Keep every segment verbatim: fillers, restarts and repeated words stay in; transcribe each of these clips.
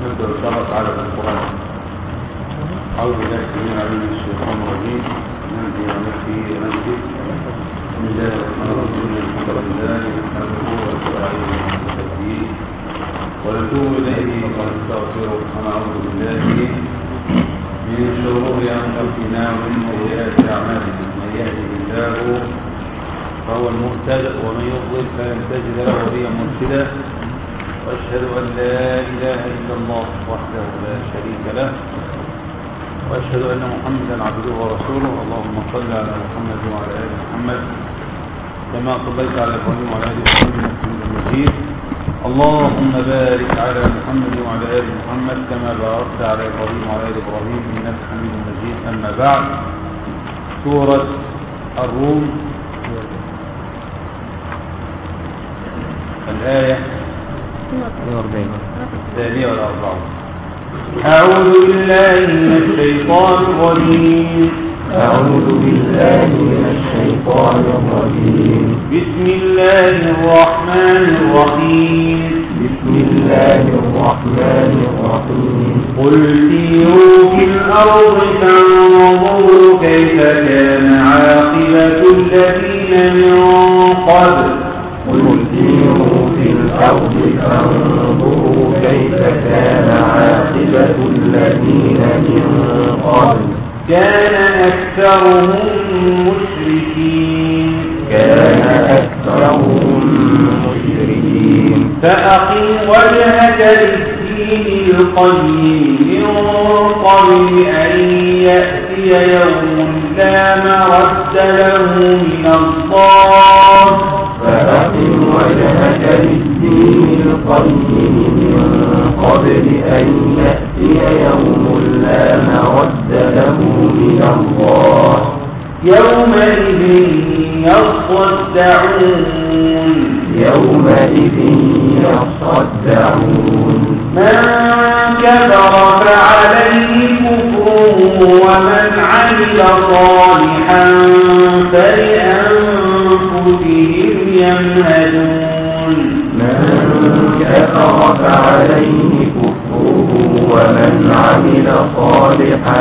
نبدأ إن شاء الله تعالى في القرآن. أعوذ بالله السميع العليم من الشيطان الرجيم. نهدي ونهدي ونهدي بسم الله الرحمن الرحيم. الحمد لله نحمده ونستعينه ونستهديه ونتوب إليه ونستغفره ونعوذ بالله من شرور أنفسنا ومن سيئات أعمالنا. من يهده الله فهو المهتد ومن يضلل فلن تجد له وليا مرشدا. وأشهد أن لا إله إلا الله وحده لا شريك له وأشهد أن محمدا عبده ورسوله. اللهم صل على محمد وعلى آل محمد كما صليت على إبراهيم وعلى آل إبراهيم إنك حميد مجيد. اللهم بارك على محمد وعلى آل محمد كما باركت على إبراهيم وعلى آل إبراهيم إنك حميد مجيد. أما بعد، سورة الروم الآية الثانية والأربعون. أعوذ بالله من الشيطان الرجيم. أعوذ بالله من الشيطان الرجيم. بسم الله الرحمن الرحيم. بسم الله الرحمن الرحيم. قل سيروا في الأرض فانظروا كيف كان عاقبة الذين من قبل. قل سيروا في الأرض فانظروا كيف كان عاقبة الذين من قبل. كان أكثرهم مشركين. كان أكثرهم مشركين. فأقم وجهك للدين القيم من قبل أن يأتي يوم لا مرد له من الله. فأقم وجهك للدين القيم من قبل أن يأتي يوم لا مرد له من الله. يومئذ يصدعون. يومئذ يصدعون. من كفر فعليه كفره ومن عمل صالحا فلأنفسهم يمهدون. من كفر فعليه كفره ومن عمل صالحا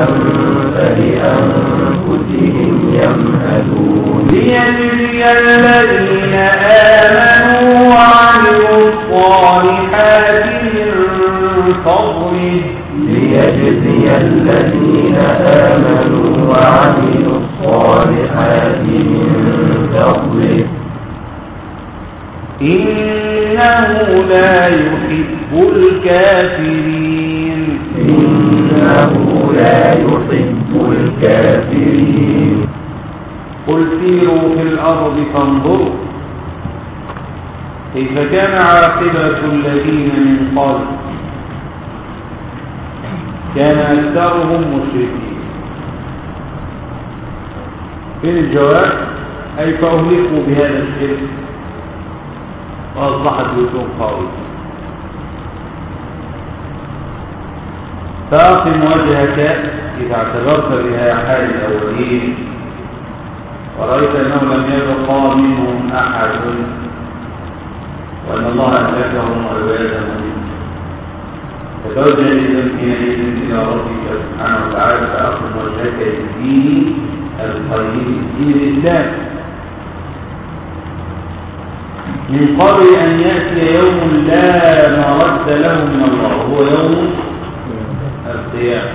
فلأنفسهم يمهدون. ليجزي الذين آمنوا وعملوا الصالحات من فضله. ليجزي الذين آمنوا وعملوا الصالحات من فضله. إنه لا يحب الكافرين. إنه لا يحب الكافرين. قل سيروا في الأرض فانظروا كيف كان عاقبة الذين من قبل. كان أكثرهم مشركين. فين الجواب؟ أي فأهلكوا بهذا الشرك وأصبحت بيوتهم خاوية. فأقم وجهك إذا اعتبرت بها حال الأولين ورأيت أنه لم يبقى منهم أحد وأن الله أهلكهم وعبادهم فترجع إذن حينئذ إلى ربك سبحانه وتعالى. فأقم وجهك للدين القيم دين الإسلام من قبل أن يأتي يوم لا مرد له من الله وهو يوم القيامة.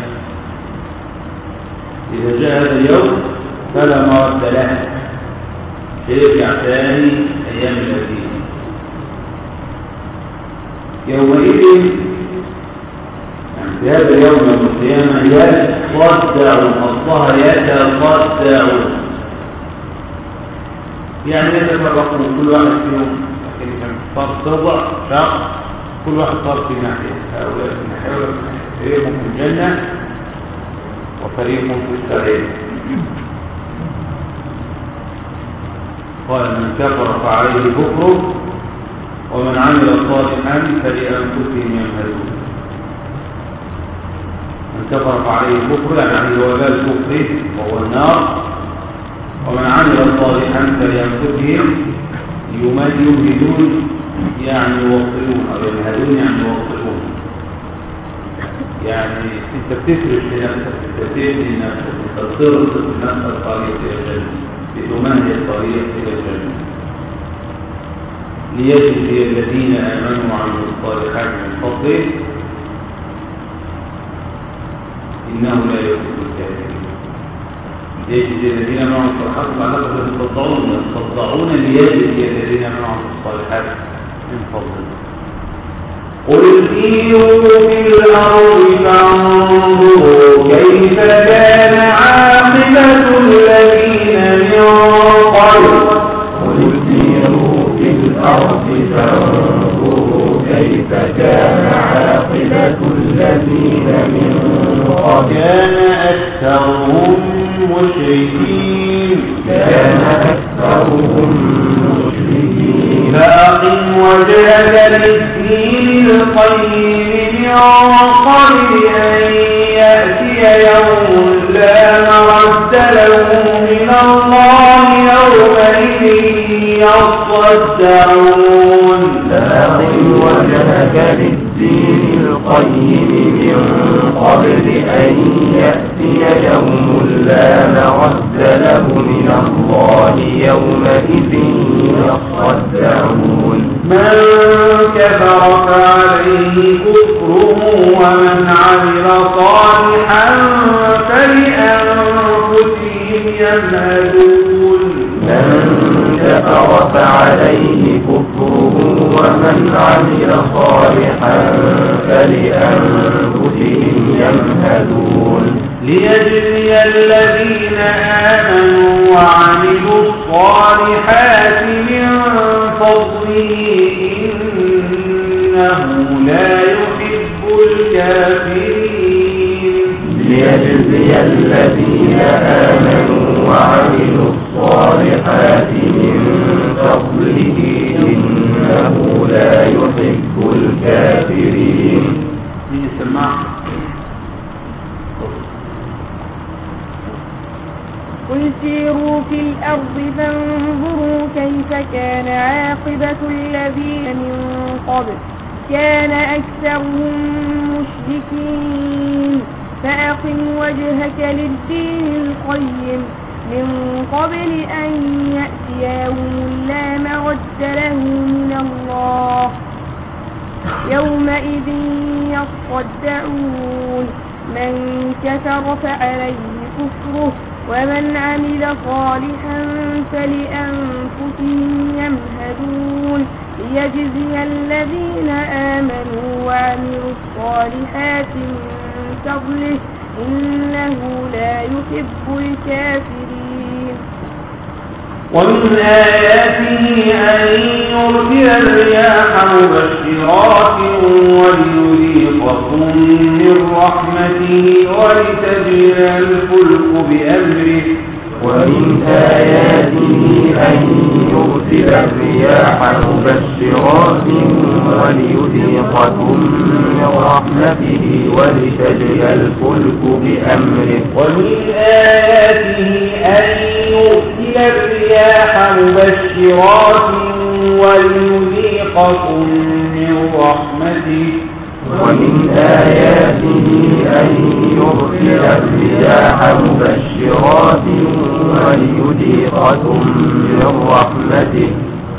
إذا جاء هذا اليوم فلا مرد له، سيرجع ثاني أيام الذين يومئذ يعني في هذا اليوم يوم القيامة يتصدعون. الله يتصدعون يعني يتفرقون كل واحد فيهم صار صدع شخص كل واحد صار في ناحية. هؤلاء في ناحية ولا في ناحية. فريق في الجنة وفريق في السعير. قال من كفر فعليه كفره ومن عمل صالحا فلأنفسهم يمهدون. من كفر فعليه كفر يعني هو لا الكفر وهو النار. ومن عمل صالحا فلأنفسهم يمهدون يعني يوصلون أو يمهدون يعني يوصلون. انت بتفرش لنفسك، بتبني نفسك، انت بترصد نفسك طريق الى الجنه، بتمهد الطريق الى الجنه. ليجزي الذين امنوا وعملوا الصالحات من فضله انه لا يحب الكافرين. ليجزي الذين امنوا وعملوا الصالحات وعلقوا يتصدعون يتصدعون ليجزي الذين امنوا وعملوا الصالحات من فضله. قل سيروا في الأرض فانظروا كيف كان عاقبة الذين من قبل. قل سيروا في الأرض فانظروا كيف كان عاقبة الذين من قبل. كان أكثرهم مشركين كان أكثرهم مشركين. فأقم وجهك للدين القيم من قبل أن يأتي يوم لا مرد له من الله يومئذ يصدعون. فأقم وجهك للدين القيم من قبل أن يأتي يوم لا مرد له من الله يومئذ يصدعون. من كفر فعليه كفره ومن عمل صالحا فلأنفسهم يمهدون. من كفر فعليه كفره ومن عمل صالحا فلأنفسهم يمهدون. ليجزي الذين آمنوا وعملوا الصالحات من فضله إنه لا يحب الكافرين. ليجزي الذين آمنوا وعملوا الصالحات من فضله إنه لا يحب الكافرين. مين يسمع؟ قل سيروا في الأرض فانظروا كيف كان عاقبة الذين من قبل كان أكثرهم مشركين. فأقم وجهك للدين القيم من قبل أن يأتي يوم لا مرد له من الله يومئذ يصدعون. من كفر فعليه كفره ومن عمل صالحا فلأنفسهم يمهدون. ليجزي الذين آمنوا وعملوا الصالحات من فضله إنه لا يحب الكافرين. ومن آياته أن يرسل الرياح مبشرات وليذيقكم من رحمته ولتجري الفلك بأمره. ومن آياته أن يرسل الرياح مبشرات وليذيقكم من رحمته ولتجري الفلك بأمره. ومن آياته أن يرسل الرياح مبشرات وليذيقكم من رحمته. ومن آياته أن يرسل الرياح مبشرات وليذيقكم من رحمته.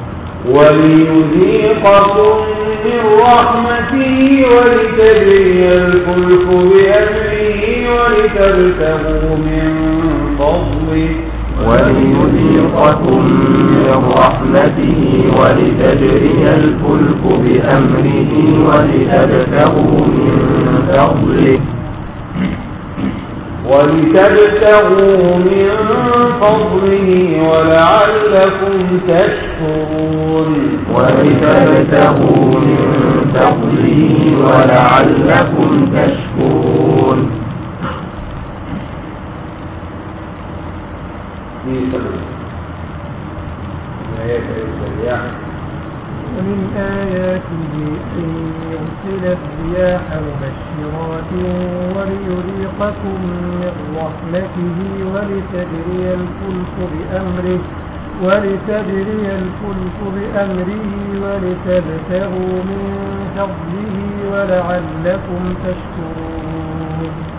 وليذيقكم من رحمته ولتجري الفلك بأمره ولتبتغوا من فضله. وليذيقكم من رحمته ولتجري الفلك بأمره ولتبتغوا من فضله. ولتبتغوا من فضله ولعلكم تشكرون. ولتبتغوا من فضله ولعلكم تشكرون. ومن آياته أن يرسل الرياح مبشرات وليذيقكم من رحمته ولتجري الفلك بأمره ولتجري الفلك بأمره ولتبتغوا من فضله ولعلكم تشكرون.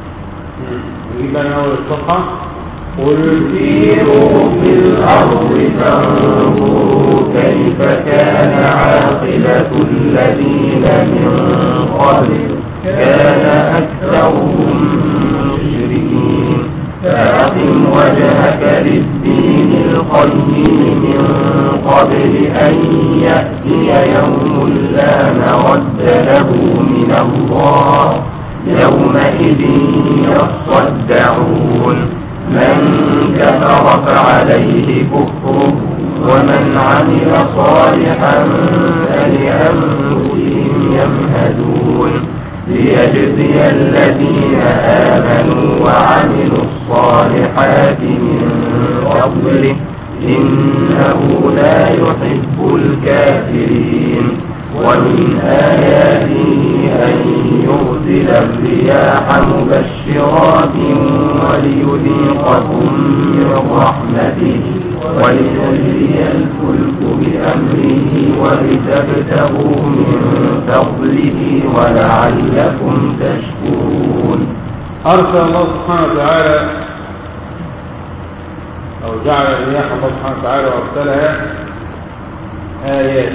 نجيب بقى من أول الصفحة. قل سيروا في الأرض فانظروا كيف كان عاقبة الذين من قبل كان أكثرهم مشركين فأقم وجهك للدين القيم من قبل أن يأتي يوم لا مرد له من الله يومئذ يصدعون من كفر فعليه كفره ومن عمل صالحا فلأنفسهم يمهدون ليجزي الذين آمنوا وعملوا الصالحات من فضله إنه لا يحب الكافرين ومن آياته أن يرسل الرياح مبشرات وليذيقكم من رحمته ولتجري الفلك بأمره ولتبتغوا من فضله ولعلكم تشكرون. أرسل الله سبحانه وتعالى أو جعل الرياح الله سبحانه وتعالى وأرسلها آيات.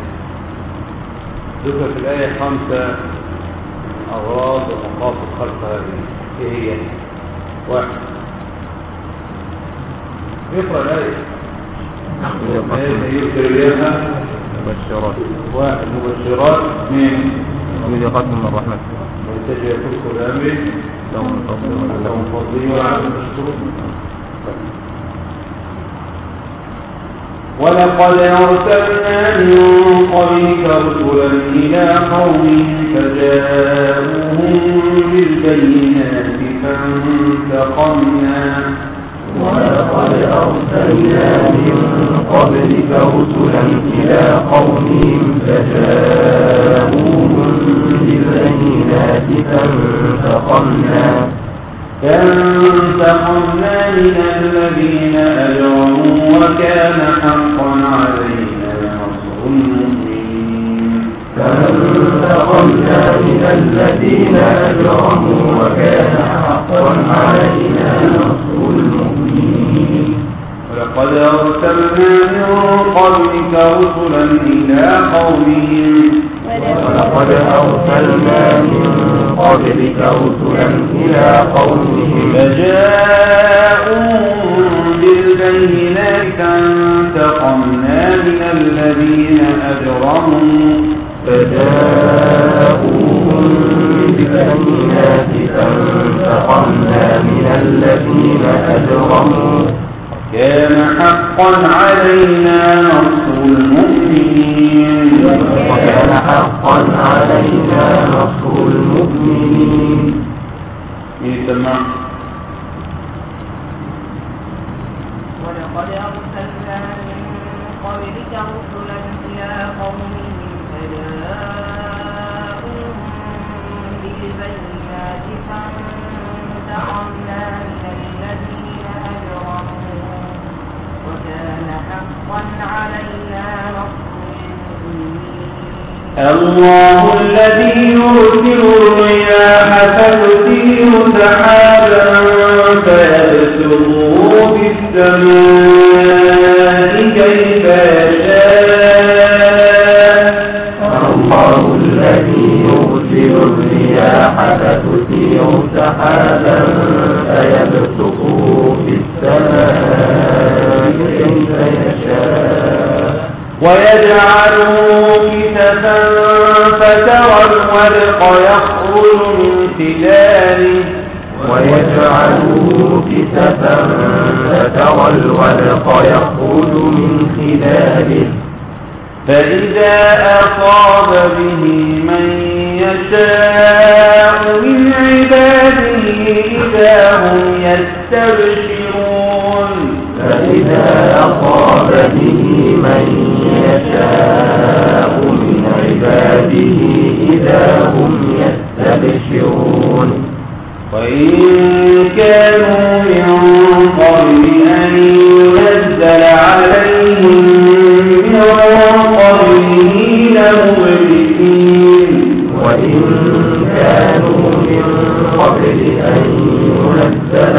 ذكر في الآية خمسة أغراض ومقاصد خلق هذه. إيه هي؟ واحد، اقرأ الآية. يذكر الرياح مبشرات. واحد، مبشرات. اثنين، ويذيقكم من رحمته ولتجري الفلك بأمره لهم فضل لهم فضله وعليكم تشكرون. ولقد أرسلنا من قبلك رسلا إلى قومهم فجاءوهم بالبينات فانتقمنا ولقد أرسلنا من قبلك رسلا إلى قومهم فجاءوهم بالبينات فانتقمنا فانتقمنا من الذين أجرموا وكان حقا علينا نصر المؤمنين. فانتقمنا من الذين أجرموا وكان حقا علينا نصر المؤمنين. ولقد أرسلنا من قبلك رسلا إلى قومهم ولقد أرسلنا من قبلك رسلا إلى قومهم فجاءوا بالبينات فانتقمنا من الذين أجرموا فجاءوهم بالبينات فانتقمنا من الذين أجرموا كان حقا علينا نصر المؤمنين. وكان حقا علينا نصر المؤمنين. يسمع. ولقد أرسلنا من قبلك رسلا إلى قومهم فجاءوهم بالبينات فانتقمنا من الذين أجرموا وكان حقا علينا نصر المؤمنين. الله الذي يرسل الرياح فتثير سحابا فيبسطه في السماء كيف يشاء. الله الذي يرسل الرياح فتثير سحابا فيبسطه في السماء كيف يشاء ويجعله كسفا فترى الودق يخرج من خلاله ويجعله كسفا فترى الودق يخرج من خلاله فإذا أصاب به من يشاء من عباده إذا هم يستبشرون. فإذا أصاب به من يشاء من عباده إذا هم يستبشرون. وإن كانوا من قبل أن ينزل عليهم من قبله لمبلسين. وإن كانوا من قبل أن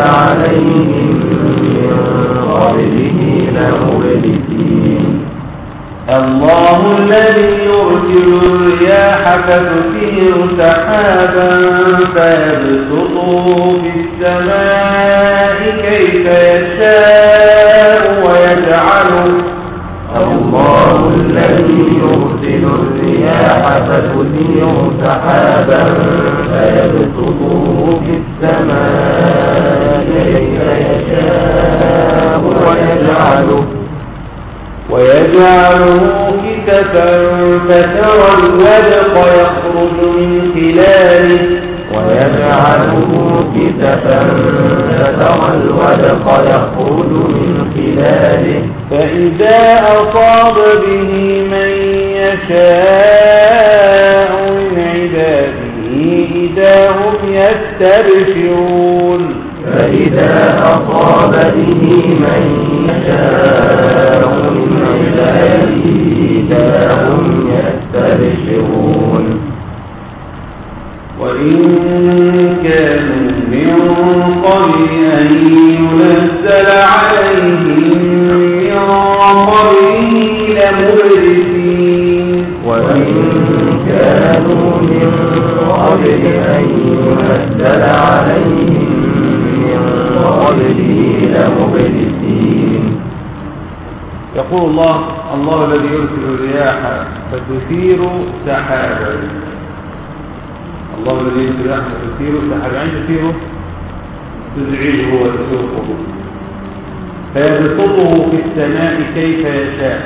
عليهم من قبله لمبلسين الله الذي يرسل الرياح فتثير سحابا فيبسطه في السماء كيف يشاء ويجعله الله الذي يرسل الرياح فتثير سحابا فيبسطه في السماء كيف يشاء ويجعله ويجعله كسفا فترى الودق يخرج من خلاله ويجعله كسفا فترى الودق يخرج من خلاله فإذا أصاب به من يشاء من عباده إذا هم يستبشرون فإذا أصاب به من يشاء من عباده إذا هم يستبشرون وإن كانوا من قبل أن ينزل عليهم من قبله لمبلسين وإن كانوا من قبل أن ينزل عليهم من قبله لمبلسين يقول الله الله الذي يرسل الرياح فتثير سحابا الله الذي يرسل الرياح فتثير سحابا عند تثيره تزعجه وتسوقه فيبسطه في السماء كيف يشاء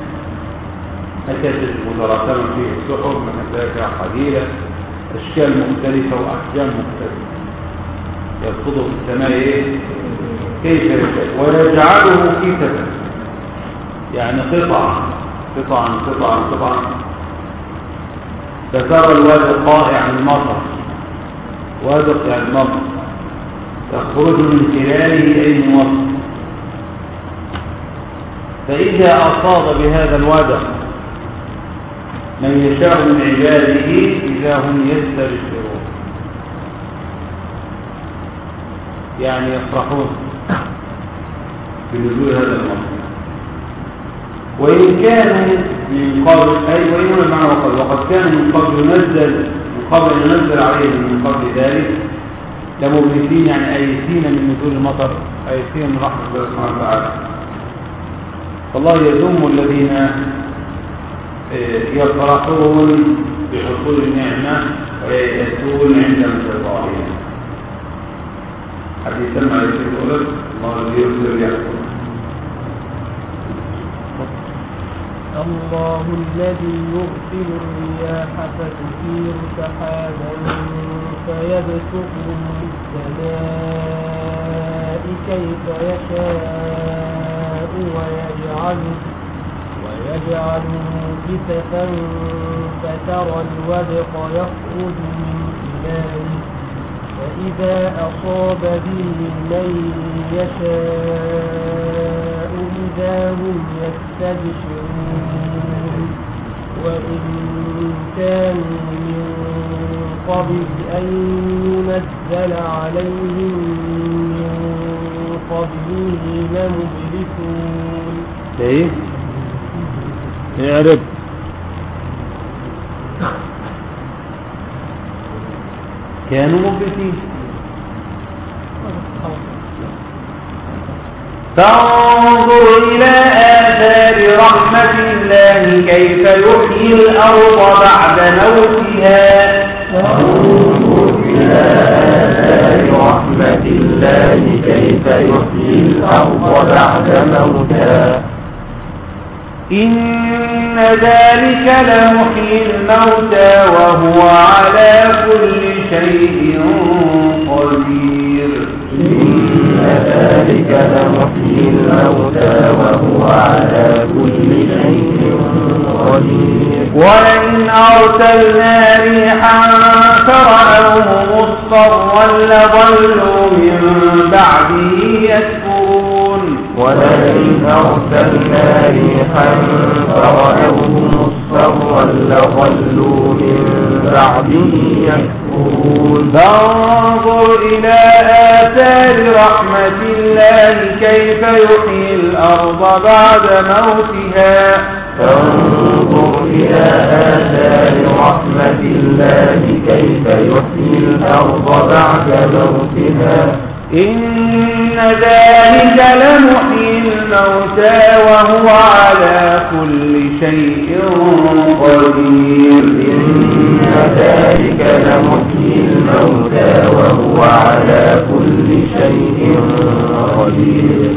أكاد متراكما فيه السحب محتاجة قليلة أشكال مختلفة وأحجام مختلفة يبسطه في السماء إيه؟ كيف يشاء ويجعله كسفا يعني قطعا قطعا قطعا قطعا فترى الوادق قائع المطر وادق يعني المطر تخرج من خلاله أي موصل فإذا أصاب بهذا الوادق من يشاء من عباده إذا هم يستبشرون يعني يفرحون بنزول هذا المطر وإن كانوا من قبل أي وإن المعنى وقد وقد كان من قبل ينزل من قبل أن ينزل عليهم من قبل ذلك لمبلسين يعني آيسين من نزول المطر آيسين من رحمة الله سبحانه وتعالى فالله يذم الذين يفرحون بحصول النعمة ويأتون عند انقضائها حديث سمع عليه الأولى الله الذي يرسل الرياح الله الذي يرسل الرياح فتثير سحابا فيبسطه في السماء كيف يشاء ويجعله ويجعله كسفا فترى الودق يخرج من خلاله فإذا أصاب به من يشاء إذا هم يستبشرون وإن كانوا من قبل أن ينزل عليهم من قبله لمبلسون ايه يا رب كانوا مبلسين فانظر إلى آثار رحمة الله كيف يحيي الأرض بعد موتها فانظر إلى آثار رحمة الله كيف يحيي الأرض بعد موتها إن ذلك لمحيي الموتى وهو على كل شيء قدير إن ذلك لمحيي الموتى وهو على كل شيء قدير ولئن أرسلنا ريحا فرأوه مصفرا لظلوا من بعده يكفرون ولئن أرسلنا ريحا فرأوه مصفرا لظلوا من بعده يكفرون يكفرون فانظر إلى آثار رحمة الله كيف يحيي الأرض بعد موتها فانظر إلى آثار رحمة الله كيف يحيي الأرض بعد موتها إن ذلك لمحيي الموتى وهو على كل شيء قدير إن ذلك لمحيي الموتى وهو على كل شيء قدير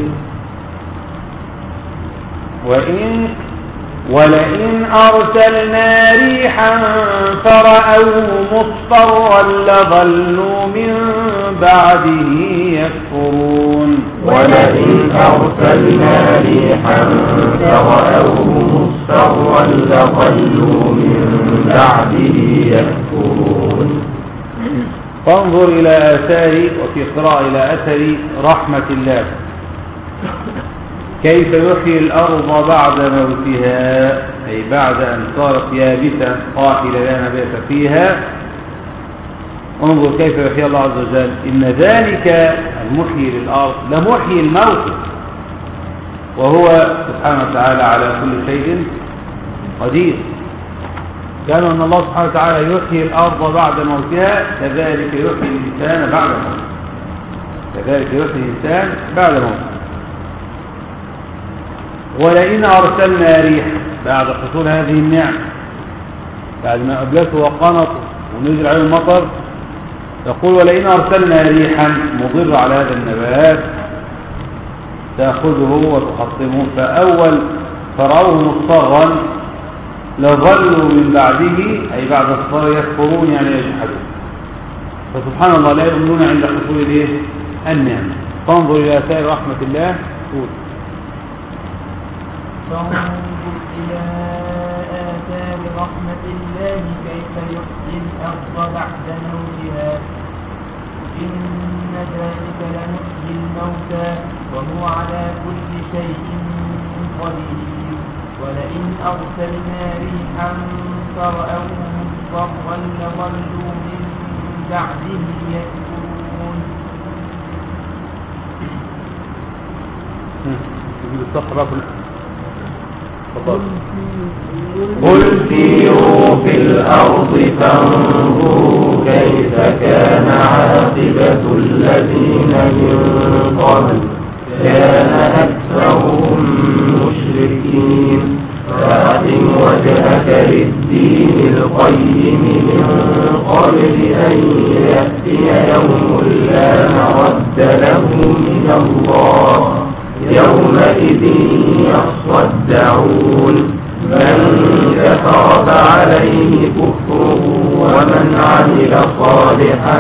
وإن ولئن أرسلنا ريحا فرأوه مصفرا لظلوا من بعده يكفرون ولئن أرسلنا ريحا فرأوه مصفرا لظلوا من بعده يكفرون فانظر إلى آثار وفي قراءة إلى أثر رحمة الله كيف يحيي الأرض بعد موتها أي بعد أن صارت يابسة قاتلة لا نبات فيها. انظر كيف يحيي الله عز وجل. إن ذلك المحيي للأرض لمحيي الموت وهو سبحانه وتعالى على كل شيء قدير. قالوا أن الله سبحانه وتعالى يحيي الأرض بعد موتها كذلك يحيي الإنسان بعد موته كذلك يحيي الإنسان بعد موته. ولئن أرسلنا ريحا بعد حصول هذه النعمة بعد ما أبلته وقنطوا ونزل عليه المطر يقول ولئن أرسلنا ريحا مضر على هذا النبات تأخذه وتحطمه فأول فرعوه مضطرا لظلوا من بعده أي بعد الصلاة يكفرون يعني يجحدون. فسبحان الله لا يؤمنون عند حصول النعمة. فانظر إلى آثار رحمة الله قول فانظر إلى آثار رحمة الله كيف يحيي الأرض بعد موتها إن ذلك لمحيي الموتى وهو على كل شيء قدير. ولئن أرسلنا ريحا فرأوه مصفرا لظلوا من بعده يكفرون. قل سيروا في الأرض فانظروا كيف كان عاقبة الذين من قبل كان أكثرهم مشركين. فأقم وجهك للدين القيم من قبل أن يأتي يوم لا مرد له من الله يومئذ يصدعون. من كفر فعليه كفره ومن عمل صالحا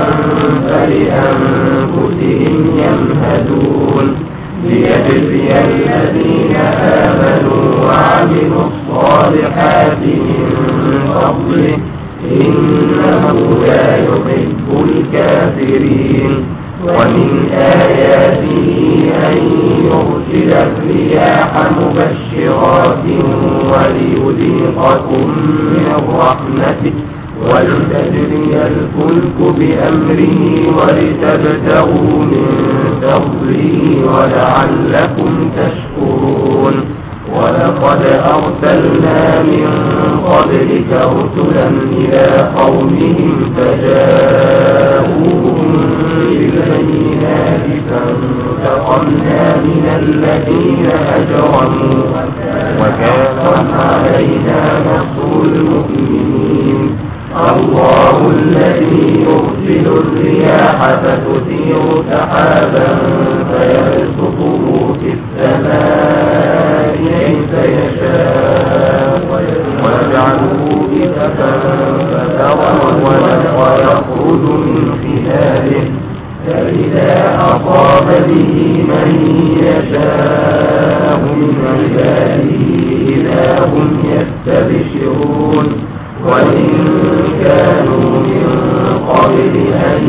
فلأنفسهم يمهدون ليجزي الذين آمنوا وعملوا الصالحات من فضله إنه لا يحب الكافرين. ومن آياته أن يرسل الرياح مبشرات وليذيقكم من رحمته ولتجري الفلك بأمره ولتبتغوا من فضله ولعلكم تشكرون. ولقد أرسلنا من قبلك رسلا إلى قومهم فجاءوهم بالبينات فانتقمنا من الذين أجرموا وكان علينا نصر المؤمنين. الله الذي يرسل الرياح فتثير سحابا فيبسطه في السماء كيف يشاء ويجعله كسفا فترى الودق يخرج من خلاله فإذا أصاب به من يشاء من عباده إذا هم يستبشرون. وإن كانوا من قبل أن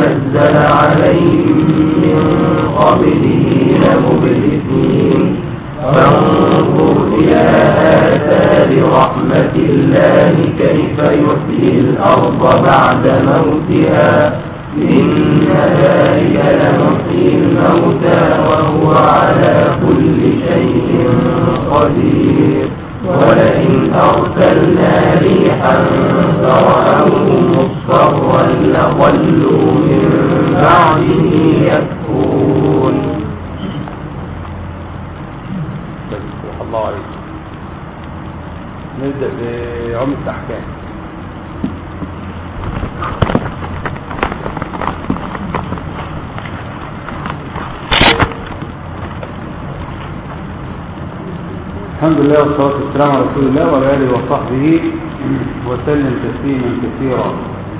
ينزل عليهم من قبله لمبلسين. فانظر إلى آثار رحمة الله كيف يحيي الأرض بعد موتها إن ذلك لمحيي الموتى وهو على كل شيء قدير ولئن أرسلنا ريحا فرأوه مصفرا لظلوا من بعده يكفرون. الله عليك. نبدأ بعمدة الأحكام. الحمد لله والصلاة والسلام على رسول الله وعلى آله وصحبه وسلم تسليما كثيرا.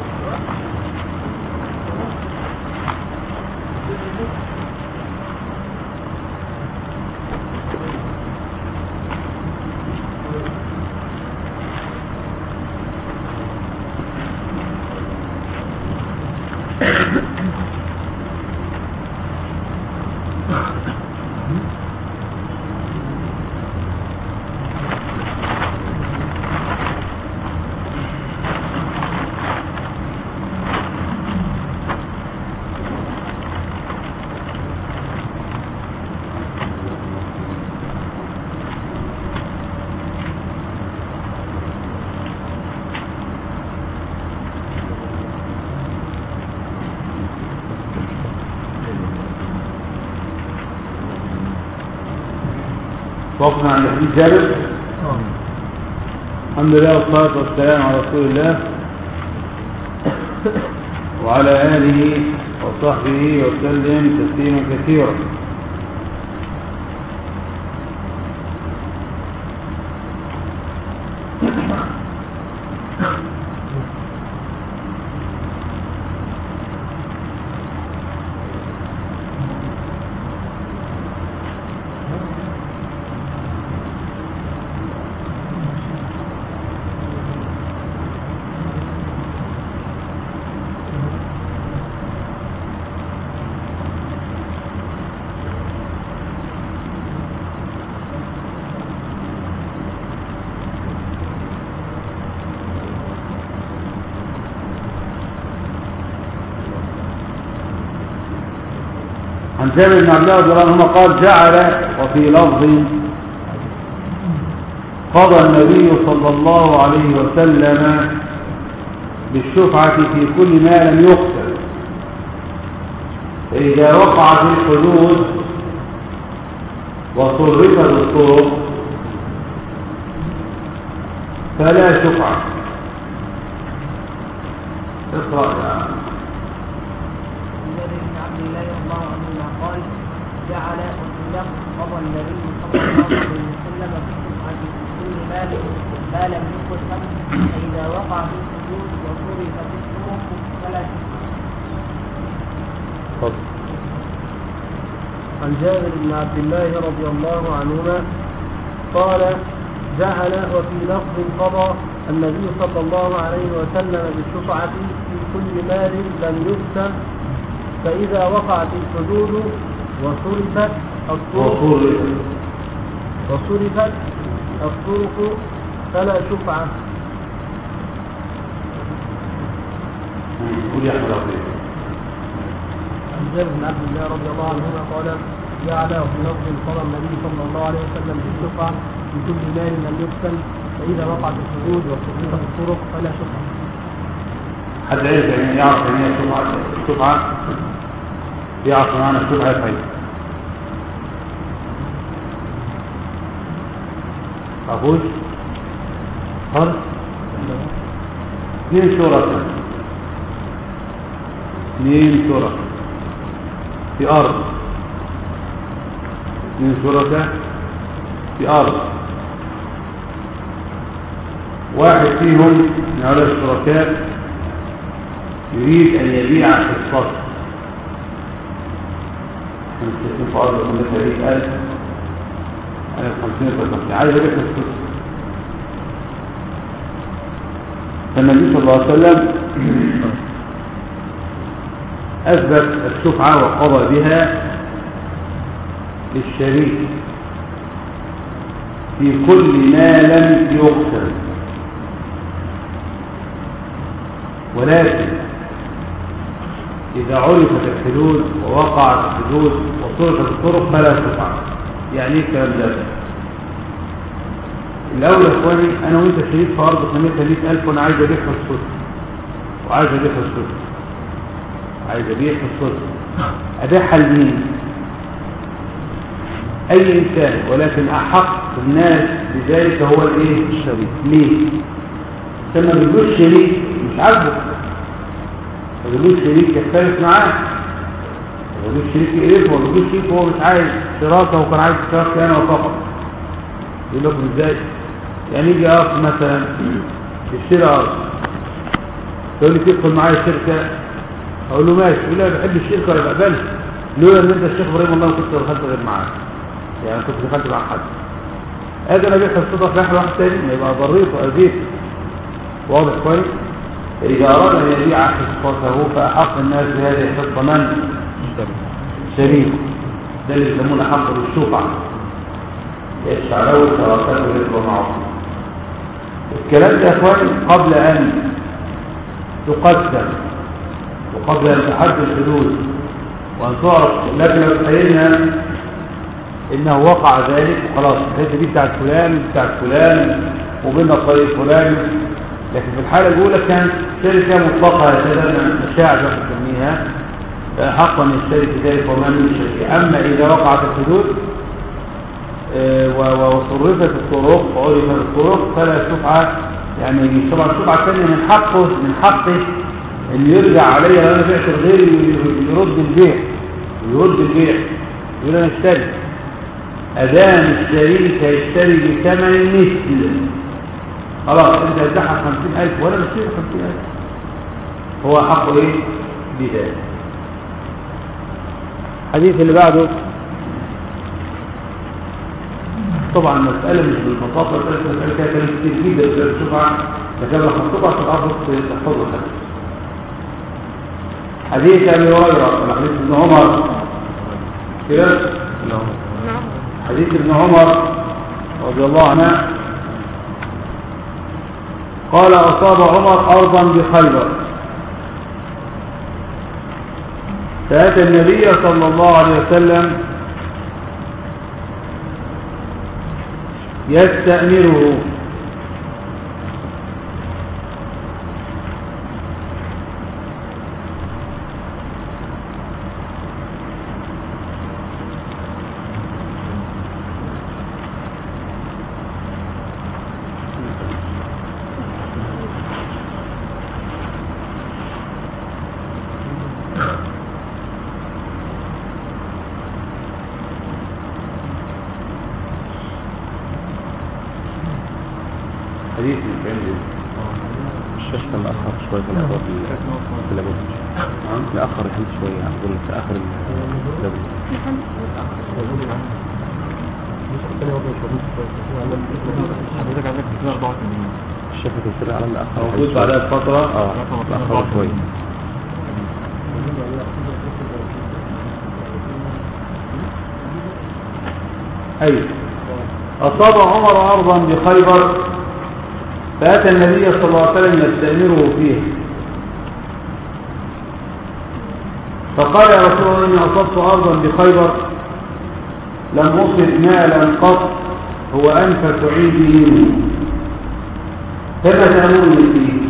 وقفنا عند حديث جابر. الحمد لله والصلاة والسلام على رسول الله وعلى آله وصحبه وسلم تسليما كثيرا. عن جابر بن عبد الله رضي الله عنهما قال جعل وفي لفظ قضى النبي صلى الله عليه وسلم بالشفعة في كل ما لم يقتل فإذا وقعت الحدود وصرفت الطرق فلا شفعة. اقرأ يا قال جعل وفي لفظ قضى النبي صلى الله عليه وسلم بالشفعة في كل مال ما لم يقسم فإذا وقع في الحدود وصرفت الطرق فلا شفعة. عن جابر بن عبد الله رضي الله عنهما قال جعل وفي لفظ قضى النبي صلى الله عليه وسلم بالشفعة في كل مال لم يقسم فإذا وقعت الحدود وصرفت الطرق وصرفت الطرق فلا شفعة. عن جابر بن عبد الله رضي الله عنهما قال جعل وفي لفظ قضى النبي صلى الله عليه وسلم بالشفعة في كل مال لم يقسم فإذا وقعت الحدود وصرفت الطرق فلا شفعة. حد يعرف يعني يعرف يعني هي شفعة شفعة يعرف معنى الشفعة فين؟ أقول فرض اثنين شركاء اثنين شركاء في أرض اثنين شركاء في أرض واحد فيهم من هؤلاء الشركاء يريد أن يبيع في الصرف خمسين في أرض وخمسين ألف ألف ألف خمسين فالخمسين عايز يبيع في الصرف. فالنبي صلى الله عليه وسلم أثبت الشفعة وقضى بها للشريك في كل ما لم يقسم، ولكن إذا عرفت الحدود ووقعت الحدود وصرفت الطرق فلا تفعل. يعني ايه الكلام ده؟ الأول يا إخواني، أنا وأنت شريك في أرض سميتها مئة ألف وأنا عايز أبيعها الصوت، وعايز أبيعها الصوت، عايز أبيعها الصوت، أبيعها لمين؟ أي إنسان، ولكن أحق الناس بذلك هو الإيه؟ الشريك. ليه؟ لما بيقول شريك مش عاجبه، بيقول شريك يختلف معاه، بيقول شريك يقرفه، بيقول شريك هو مش عايز شراكة وكان عايز شراكة أنا وفقط. يقول لكم إزاي؟ يعني يجي أقف مثلا يشتري أرض، يقول لي تدخل معايا الشركة، أقول له ماشي، يقول لي بحب الشركة ولا بقبلها، لولا إن أنت الشيخ إبراهيم والله ما كنت دخلت غير معاه، يعني كنت دخلت مع حد. أجي أنا أبيعها الصدق في واحد تاني ما يبقى ضريته أزيد. واضح كويس؟ إذا أراد أن يبيع حصته فأحق الناس بهذه الحصة من؟ شريك. ده اللي يسمونه حق بالشفعة، يشفع له شراكته رضا معصية. الكلام ده يا اخواني قبل أن تقدم وقبل أن تحدد الحدود وأن تعرف. لكن لو تخيلنا إنه وقع ذلك وخلاص الحته دي بتاعت فلان بتاعت فلان وبيننا طريق فلان، لكن في الحالة الأولى كانت شركة مطلقة هكذا مشاعر نسميها، حقا يشتري في ذلك وما من شيء. أما إذا وقعت الحدود وصرفت الطرق وعرفت الطرق فلا شفعة. يعني طبعا الشفعة الثانية من حقه من حقه أن يرجع علي لو أنا بعت الغير يرد البيع ويرد البيع يقول أنا اشتري. أدام الشريك يشتري بثمن مثل، خلاص أنت هتدفع خمسين ألف ولا بشتري خمسين ألف، هو حقه إيه بذلك. الحديث اللي بعده طبعا المسألة مش بالبساطة، المسألة كانت كتير جدا في الشفعة، فكان لو خطبها تتعرض تحفظ الحديث. حديث أبي هريرة حديث ابن عمر كده، حديث ابن عمر رضي الله عنه قال أصاب عمر أرضا بخيبر فأتى النبي صلى الله عليه وسلم يستأمره حديث الكلام الشيخ كان أخر شوية في الأخر في اللبن لأخر الحمد شوية أقول في آخر اللبن الشيخ كان سرع على الأخر موجود بعدها الفترة اه الأخر شوية. أي أصاب عمر أرضا بخيبر فأتى النبي صلى الله عليه وسلم يستأمره فيه فقال يا رسول الله إني أصبت أرضا بخيبر لم أصب مالا قط هو أنفس عندي منه فما تأمرني فيه؟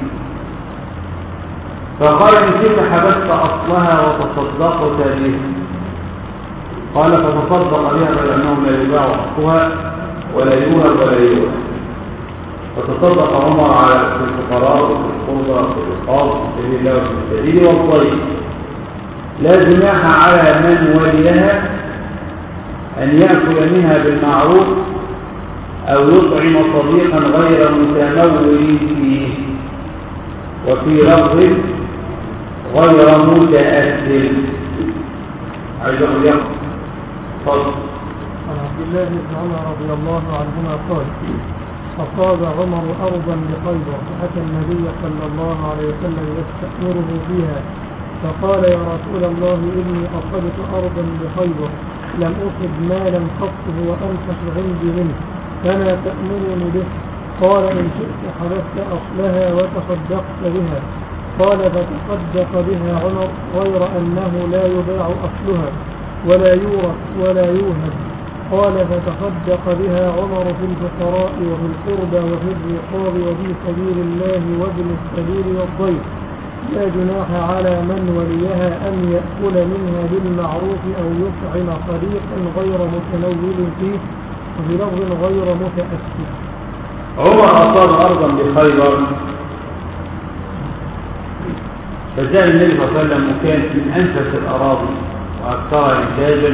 فقال إن شئت حبست أصلها وتصدقت به. قال فتصدق بها فلأنه لا يباع حقها ولا يوهب ولا يوهب. فتصدق عمر على الفقراء والقربى والرقاب في سبيل الله وفي السبيل والطريق. لا جناح على من وليها أن يأكل منها بالمعروف أو يطعم صديقا غير متمول فيه، وفي لفظ غير متأثر. عايز أقول يقف فضل. عن عبد الله بن عمر رضي الله عنهما قال أصاب عمر أرضا بخيبر فأتى النبي صلى الله عليه وسلم يستأمره فيها فقال يا رسول الله إني أصبت أرضا بخيبر لم أصب مالا قط هو أنفس عندي منه فما تأمرني به؟ قال إن شئت حبست أصلها وتصدقت بها. قال فتصدق بها عمر غير أنه لا يباع أصلها ولا يورث ولا يوهب. قال فتصدق بها عمر في الفقراء وفي القربى وفي الرقاب وفي سبيل الله وابن السبيل والضيف. لا جناح على من وليها أن يأكل منها بالمعروف أو يطعم صديقا غير متنول فيه وفي لفظ غير متأسف. عمر أصاب أرضا بخيبر فجاء النبي صلى الله عليه وسلم وكانت من أنفس الأراضي وأكثرها إنتاجا.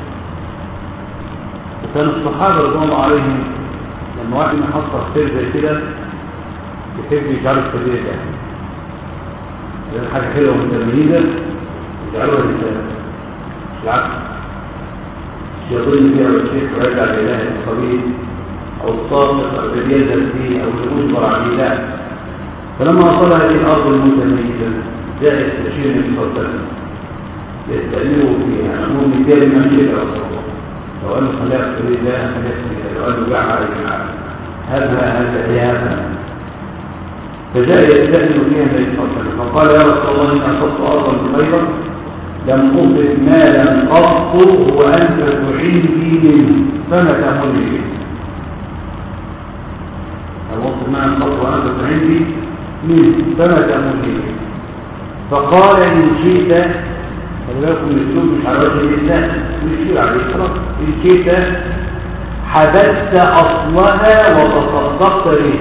وكان الصحابة رضوان الله عليهم لما واحد يحصل خير زي كده يحب يجعله السبيل ده لأن حاجة حلوة ومتميزة يجعلوها لله مش العكس مش يظن فيها الشيخ ويرجع لله الصبي أو الصادق أو ينزل فيه أو يجبر عليه لا. فلما وصل هذه الأرض المتميزة جاء يستشير النبي صلى الله عليه وسلم يستأمره فيها أنه مثال ما شئت رسول الله. لو قال له خلاف سبيل الله خلاف سبيل الله، لو قال له جعل عليه هذا هذا هي هذا. فجاء يستأمر فيها النبي صلى الله عليه وسلم فقال يا رسول الله إن أصبت أرضا بخيبر لم أصب مالا قط وأنت تعيني منه فما تأمرني به؟ لم أصب مالا قط وأنت تعيني منه فما تأمرني به؟ فقال إن شئت خلي بالكم من الاسلوب مش على وجه الإنسان مش كده عليه خلاص. إن شئت حبست أصلها وتصدقت به.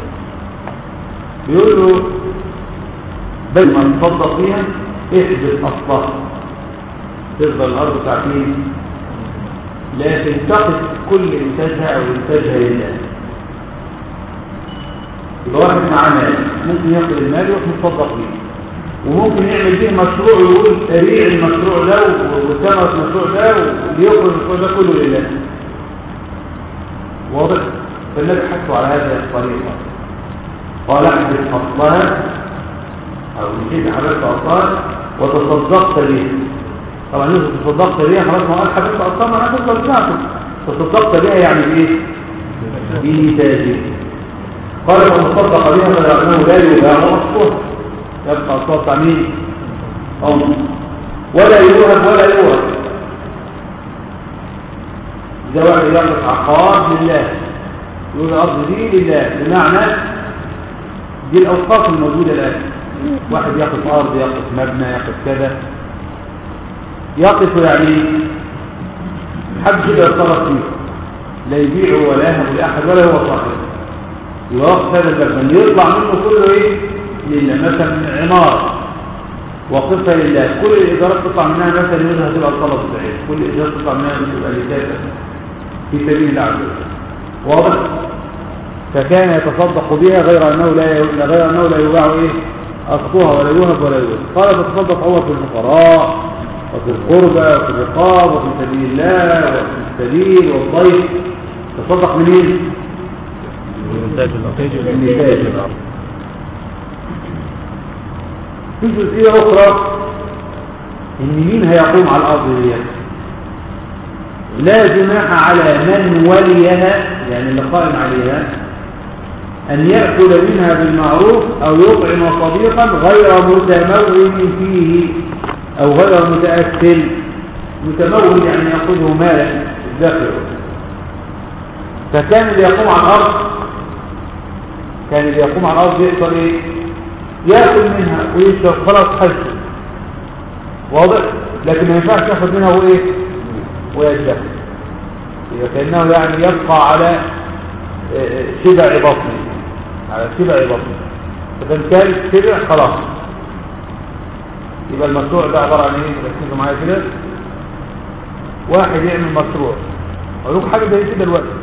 بيقول له بدل ما تصدق فيها احبس أصلها تفضل الأرض بتاعتين لا تنتقص كل إنتاجها أو إنتاجها لله. يبقى واحد معاه مال ممكن ياخد المال ويتصدق بيه وممكن يعمل به مشروع ويقول تريع المشروع ده وثمرة المشروع ده وليخرج المشروع ده كله لله. واضح؟ فالنبي حثوا على هذه الطريقة قال احبس أصلها أو نسيت حبست أصلها وتصدقت به. طبعا يوسف تصدقت بها خلاص ما قال حبست أصلها ما أنا تفضل بتاعته تصدقت بها يعني بإيه؟ بإنتاجه. قال فتصدق بها فلأنه لا يباع أصلها يبقى أصلها بتاع مين؟ أمر ولا يوهب ولا يوهب. ده واحد يقف عقار لله يقول الأرض دي لله بمعنى دي الأوقاف الموجودة الآن. واحد يقف أرض يقف مبنى يقف كذا يقف يعني حد كده يتصرف فيه لا يبيعه ولا يهب لأحد ولا هو صاحب. يبقى وقف هذا المبنى يطلع منه كله إيه؟ لله. مثلا عمارة وقفها لله كل الإدارات تطلع منها مثلا يوزها تبقى الطلب الصحيح كل الإدارات تطلع منها تبقى لله في سبيل الله عز وجل. واضح؟ فكان يتصدق بها غير أنه لا غير أنه لا يباع إيه أصلها ولا يوهب ولا يوهب. قال فتصدق هو في الفقراء وفي القربى وفي الرقاب وفي سبيل الله وفي السبيل والضيف. تصدق منين؟ من إنتاج الأرض. في جزئية أخرى إن مين هيقوم على الأرض دي؟ لا جناح على من وليها يعني اللي قائم عليها أن يأكل منها بالمعروف أو يطعم صديقا غير متمول فيه أو غير متأكل. متمول يعني يأخذه مالا داخله. فكان اللي يقوم على الأرض كان اللي يقوم على الأرض يقدر إيه؟ يأكل منها ويشرب خلاص حزه. واضح؟ لكن ما ينفعش يأخذ منها هو إيه؟ ويجدها. إذا كأنه يعني يبقى على شبع بطنه على شبع بطنه. فإذا كان شبع خلاص يبقى المشروع ده عبارة عن ايه؟ ركزوا معايا كده. واحد يعمل مشروع اقول لكم حاجه زي كده دلوقتي.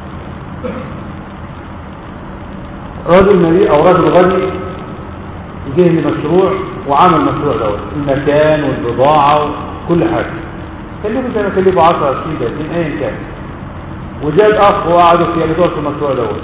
رجل مليء او رجل غني يجيه لمشروع وعمل المشروع دوت المكان والبضاعه وكل حاجه. كلفه سنه كلفه عشرة عشرين ثلاثين ايا كان. وجاب اخ وقعدوا في يدور في المشروع دوت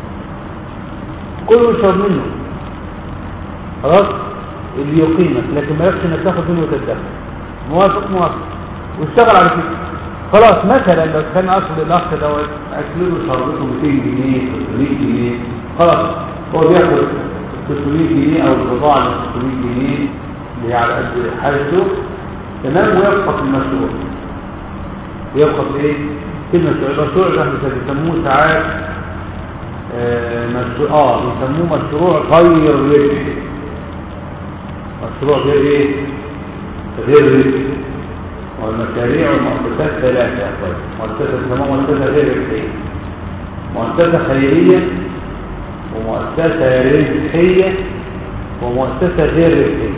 كله يشرب منه خلاص اللي يقيمك، لكن ما يكفي انك تاخد منه وتدخل. موافق موافق واشتغل على كده. خلاص مثلا لو كان اصل الاخ دوت اكله شربته مئتين جنيه ثلاثمية جنيه، خلاص هو بياخد ستمية جنيه او البضاعه ال ستمية جنيه اللي هي على قد حاجته تمام، ويبقى في المشروع. يبقى في ايه؟ في المشروع. المشروع ده بيسموه ساعات آه مشروع اه بيسموه مشروع غير ربحي. مشروع غير ايه؟ غير ربحي. والمشاريع والمؤسسات ثلاثة يا أخوان. مؤسسة اسمها مؤسسة غير ربحية، مؤسسة خيرية، ومؤسسة ربحية، ومؤسسة غير ربحية.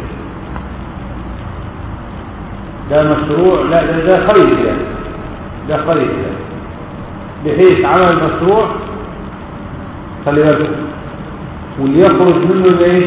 ده مشروع لا ده ده خير يعني، ده خير يعني، بحيث عمل المشروع خلي بالك واللي يخرج منه ايه؟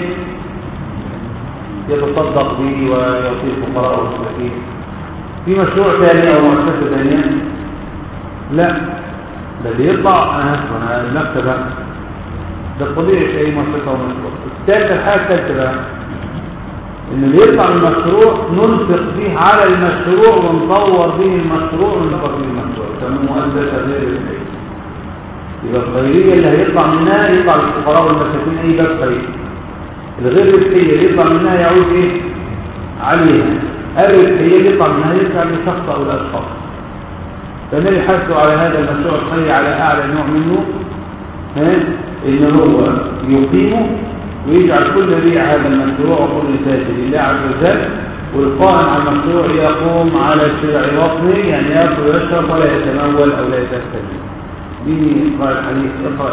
يتصدق به ويعطيه الفقراء والمساكين. في مشروع ثاني او مؤسسه ثانيه لا، ده اللي يطلع انا انا المكتبه ده طبيعي في اي مؤسسه ومشروع. الثالثه الحاجه الثالثه بقى ان اللي يطلع من المشروع ننفق به على المشروع ونطور به المشروع وننفق به المشروع، يسموه مؤسسه غير ربحيه. يبقى الخيريه اللي هيطلع منها يطلع للفقراء والمساكين اي باب خير. الغير ربحيه اللي يطلع منها يعود ايه عليها. الربحيه اللي يطلع منها يرجع لشخص او الاشخاص. فمن يحثوا على هذا المشروع الخيري على اعلى نوع منه ها ان هو يقيمه ويجعل كل بيع هذا المشروع وكل ساجد لله عز وجل، والقائم على المشروع يقوم على شرع وطنه، يعني ياكل ويشرب ولا يتمول او لا يستهزئ. دي اقرا الحديث. اقرا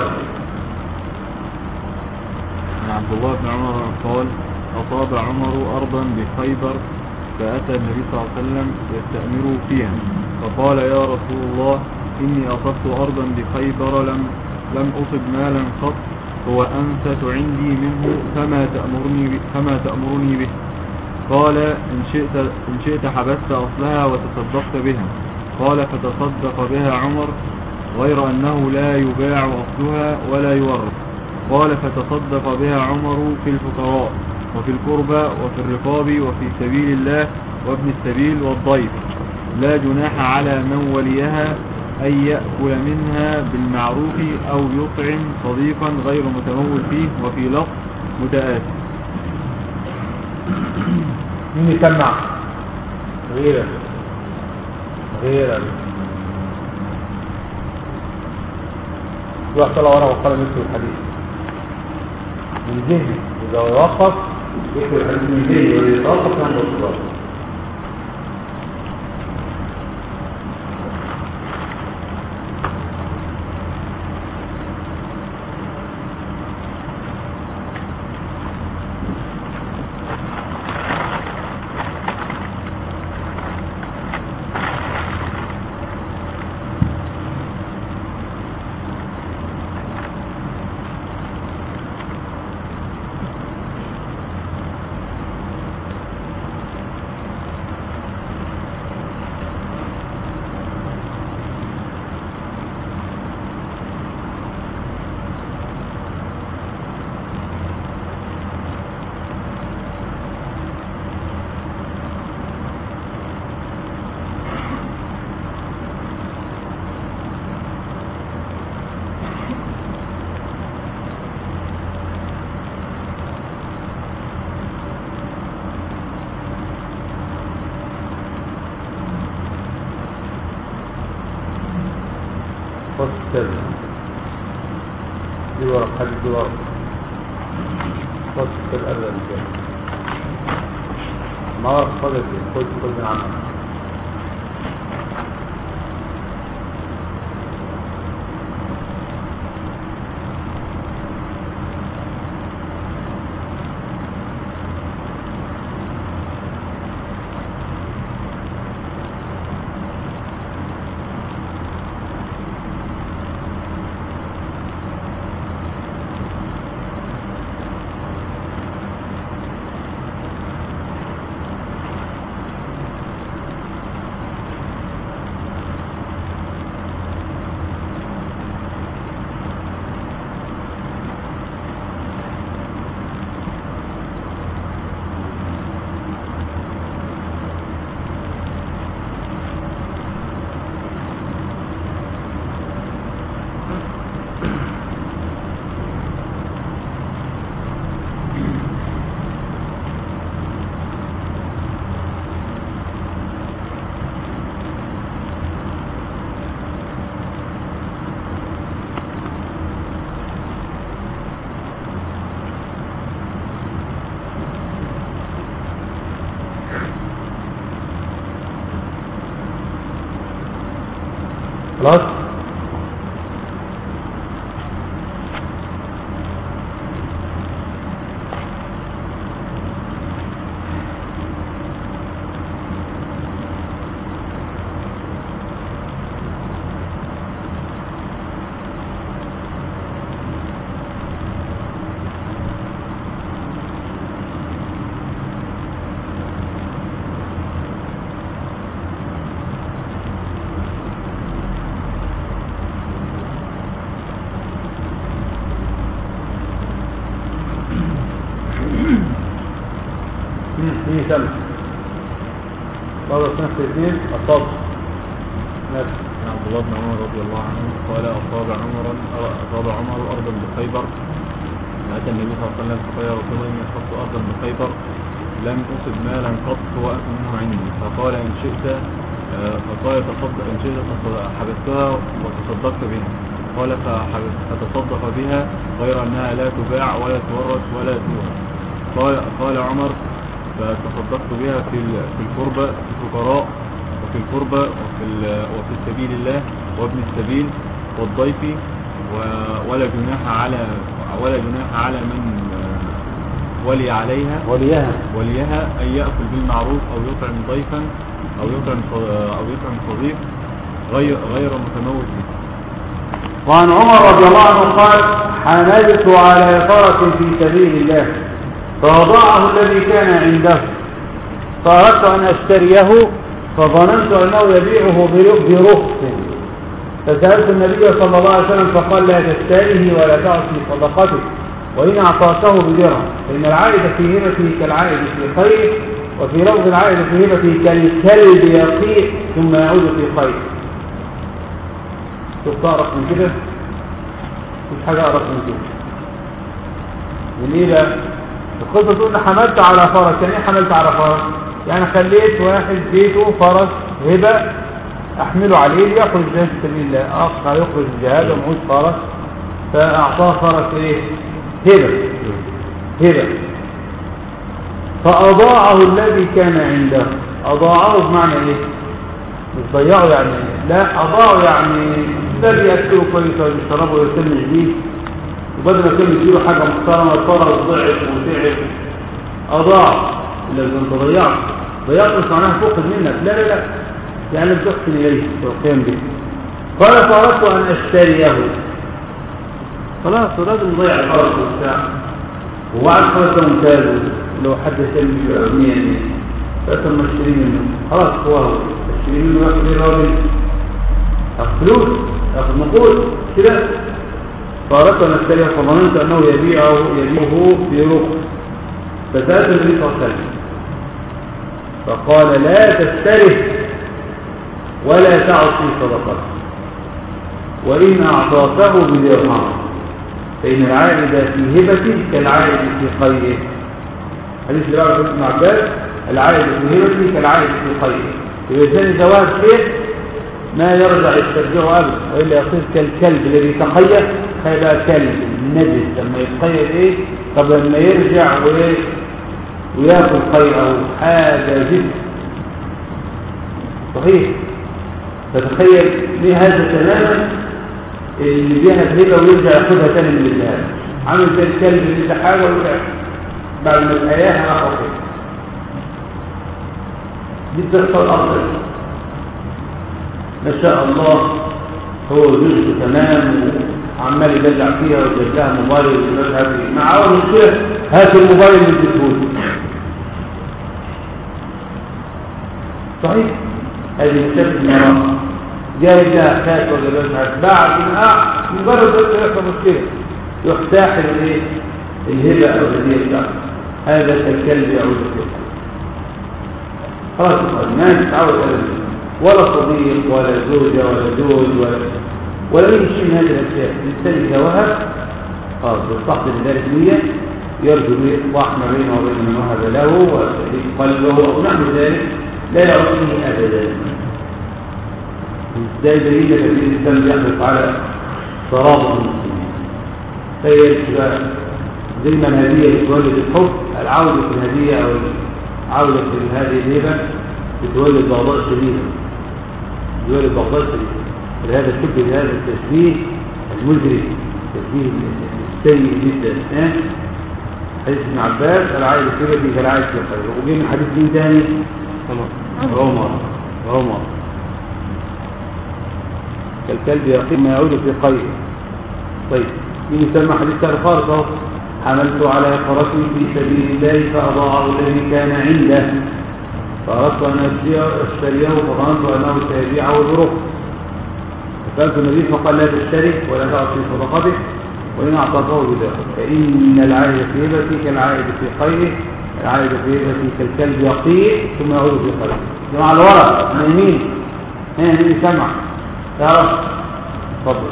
عن عبد الله بن عمر قال: أصاب عمر أرضا بخيبر فأتى النبي صلى الله عليه وسلم يستأمره فيها، فقال: يا رسول الله، إني أصبت أرضا بخيبر لم لم أصب مالا قط، هو أنفت عندي منه، فما تأمرني فما تأمرني به؟ قال: إن شئت إن شئت حبست أصلها وتصدقت بها. قال: فتصدق بها عمر، غير أنه لا يباع أصلها ولا يورث. قال: فتصدق بها عمر في الفقراء وفي القربى وفي الرقاب وفي سبيل الله وابن السبيل والضيف. لا جناح على من وليها أن يأكل منها بالمعروف أو يطعم صديقا غير متمول فيه، وفي لفظ متآتي. مين يسمع؟ غيرك غيرك واحد طلع ورا وقال مثل الحديث من ذهنه، إذا وقف يكتب الحديث من ذهنه ويتوقف عن الصلاة. دي ورق حديث دي ورق فصل الأذن ما ورق فضل فيه خذ كل من عمل. خلاص. اثنين سنة مرة سنة اثنين أصاب نفس عبد الله بن عمر رضي الله عنه قال أصاب عمر أصاب عمر أرضا بخيبر أتى النبي صلى الله عليه وسلم فقال يا رسول الله إني أصبت أرضا بخيبر لم أصب مالا قط وأكل منه عندي فقال إن شئت فقال تصدق إن شئت حبستها وتصدقت بها قال فتصدق بها غير أنها لا تباع ولا تورث ولا تورث. قال قال عمر فتصدقت بها في في القربى في الفقراء وفي القربى وفي وفي سبيل الله وابن السبيل والضيف ولا جناح على ولا جناح على من ولي عليها وليها وليها أن يأكل بالمعروف أو يطعم ضيفا أو يطعم أو يطعم صديق غير غير متموت به. وعن عمر رضي الله عنه قال حملت على فرس في سبيل الله فوضعه الذي كان عنده فأردت أن أشتريه فظننت أنه يبيعه برخص فسألت النبي صلى الله عليه وسلم فقال لا تشتريه ولا تعصي صدقته وإن أعطاته بدرهم فإن العائد في هبته كالعائد في خير وفي لفظ العائد في هبته كالكلب يقيء ثم يعود في خير. شوف أقرأ من كده مش حاجة أقرأ من كده من إيه بقى القصة تقول حملت على فرس. يعني ايه حملت على فرس؟ يعني خليت واحد بيته فرس هبة احمله عليه ليخرج جهاد في سبيل الله اخر يخرج الجهاد ومعوز فرس فاعطاه فرس ايه هبة هبة فاضاعه الذي كان عنده. اضاعه بمعنى ايه؟ مش ضيعه يعني لا اضاعه يعني الذي يأكله كويس ويشربه ويسمي جديد وبدل ما كان يديله حاجة محترمة الفرس ضعف وتعب أضاع. لازم انت ضيعت ضيعت مش معناها فقد منك لا لا لا يعني لم تحسن إليه والقيام به. قال فأردت أن أشتريه خلاص لازم نضيع الفرس والساعة وبعد فرس ممتاز لو حد يسلم بأمنية فأتم اشتري منه خلاص هو اشتري منه يأخذ ايه راجل يأخذ فلوس يأخذ نقود كده. فأردت أن أشتريه فظننت أنه يبيعه يبيعه برخص فسألت النبي صلى الله عليه وسلم فقال لا تشتره ولا تعصي صدقته وإن أعطاته بدرهم فإن العائد في هبته كالعائد في خيره. حديث رواه ابن عباس العائد في هبته كالعائد في خيره. إذا زواج شيء ما يرجع يسترجعه أبدا وإلا يصير كالكلب الذي تخيل هيبقى كلب نجس لما يتخيل إيه طب لما يرجع وإيه ويأكل خيره حاجة جد صحيح. فتخيل ليه هذا تماما اللي بيها الهبة ويرجع يأخذها تاني من الذهب عامل زي الكلب اللي ده حاجة ورجع بعد ما الحياة راح أخذ دي تحصل أفضل ما شاء الله هو جزء تمام وعمال يدلع فيها ويجلها موبايل ويجلها فيه مع أول مشكلة هات الموبايل من التليفون صحيح. هذه مشكلة المرأة جاهد لها خاك ولا بسعد بعد ما مجرد بس يحصل مشكلة يحتاحل الايه الهبة أو الهدية بتاعته هذا كالكلب يعود فيه خلاص ما يتعود أبدا ولا صديق ولا زوجة ولا زوج ولا ولا أي شيء من هذه الأشياء. الإنسان إذا وهب خلاص يستحضر ذلك نية يرجو إصلاح ما بينه وبين من وهب له وتأليف قلبه أو نحو ذلك لا يعود فيه أبدا. إزاي دليل لك أن الإنسان يحرص على ترابط المسلمين فيجب زي ما الهدية تولد الحب العودة في الهدية أو العودة في هذه الهبة بتولد بغضاء شديدة بتولد بغضاء شديدة لهذا الشبه بهذا التشبيه المزري، التشبيه السيء جدا. حديث ابن عباس العائد في بيته كالعائد في خير. وجي من حديث مين تاني؟ عمر عمر كالكلب يقيم ما يعود في قيء. طيب مين يسمى حديث ثاني خالص اهو؟ حملت على فرسي في سبيل الله فأضاعه الذي كان عنده فأردت أن أشتريه فظننت أنه سيبيعه برخص فسألت النبي فقال لا تشتري ولا تعطي صدقته وإن أعطاته بداخل فإن العائد في هبتي كالعائد في قيئه العائد في هبتي كالكلب يقيء ثم يعود في قيئه. جماعة الورق من مين؟ ها مين يسمع؟ تعرف؟ تفضل.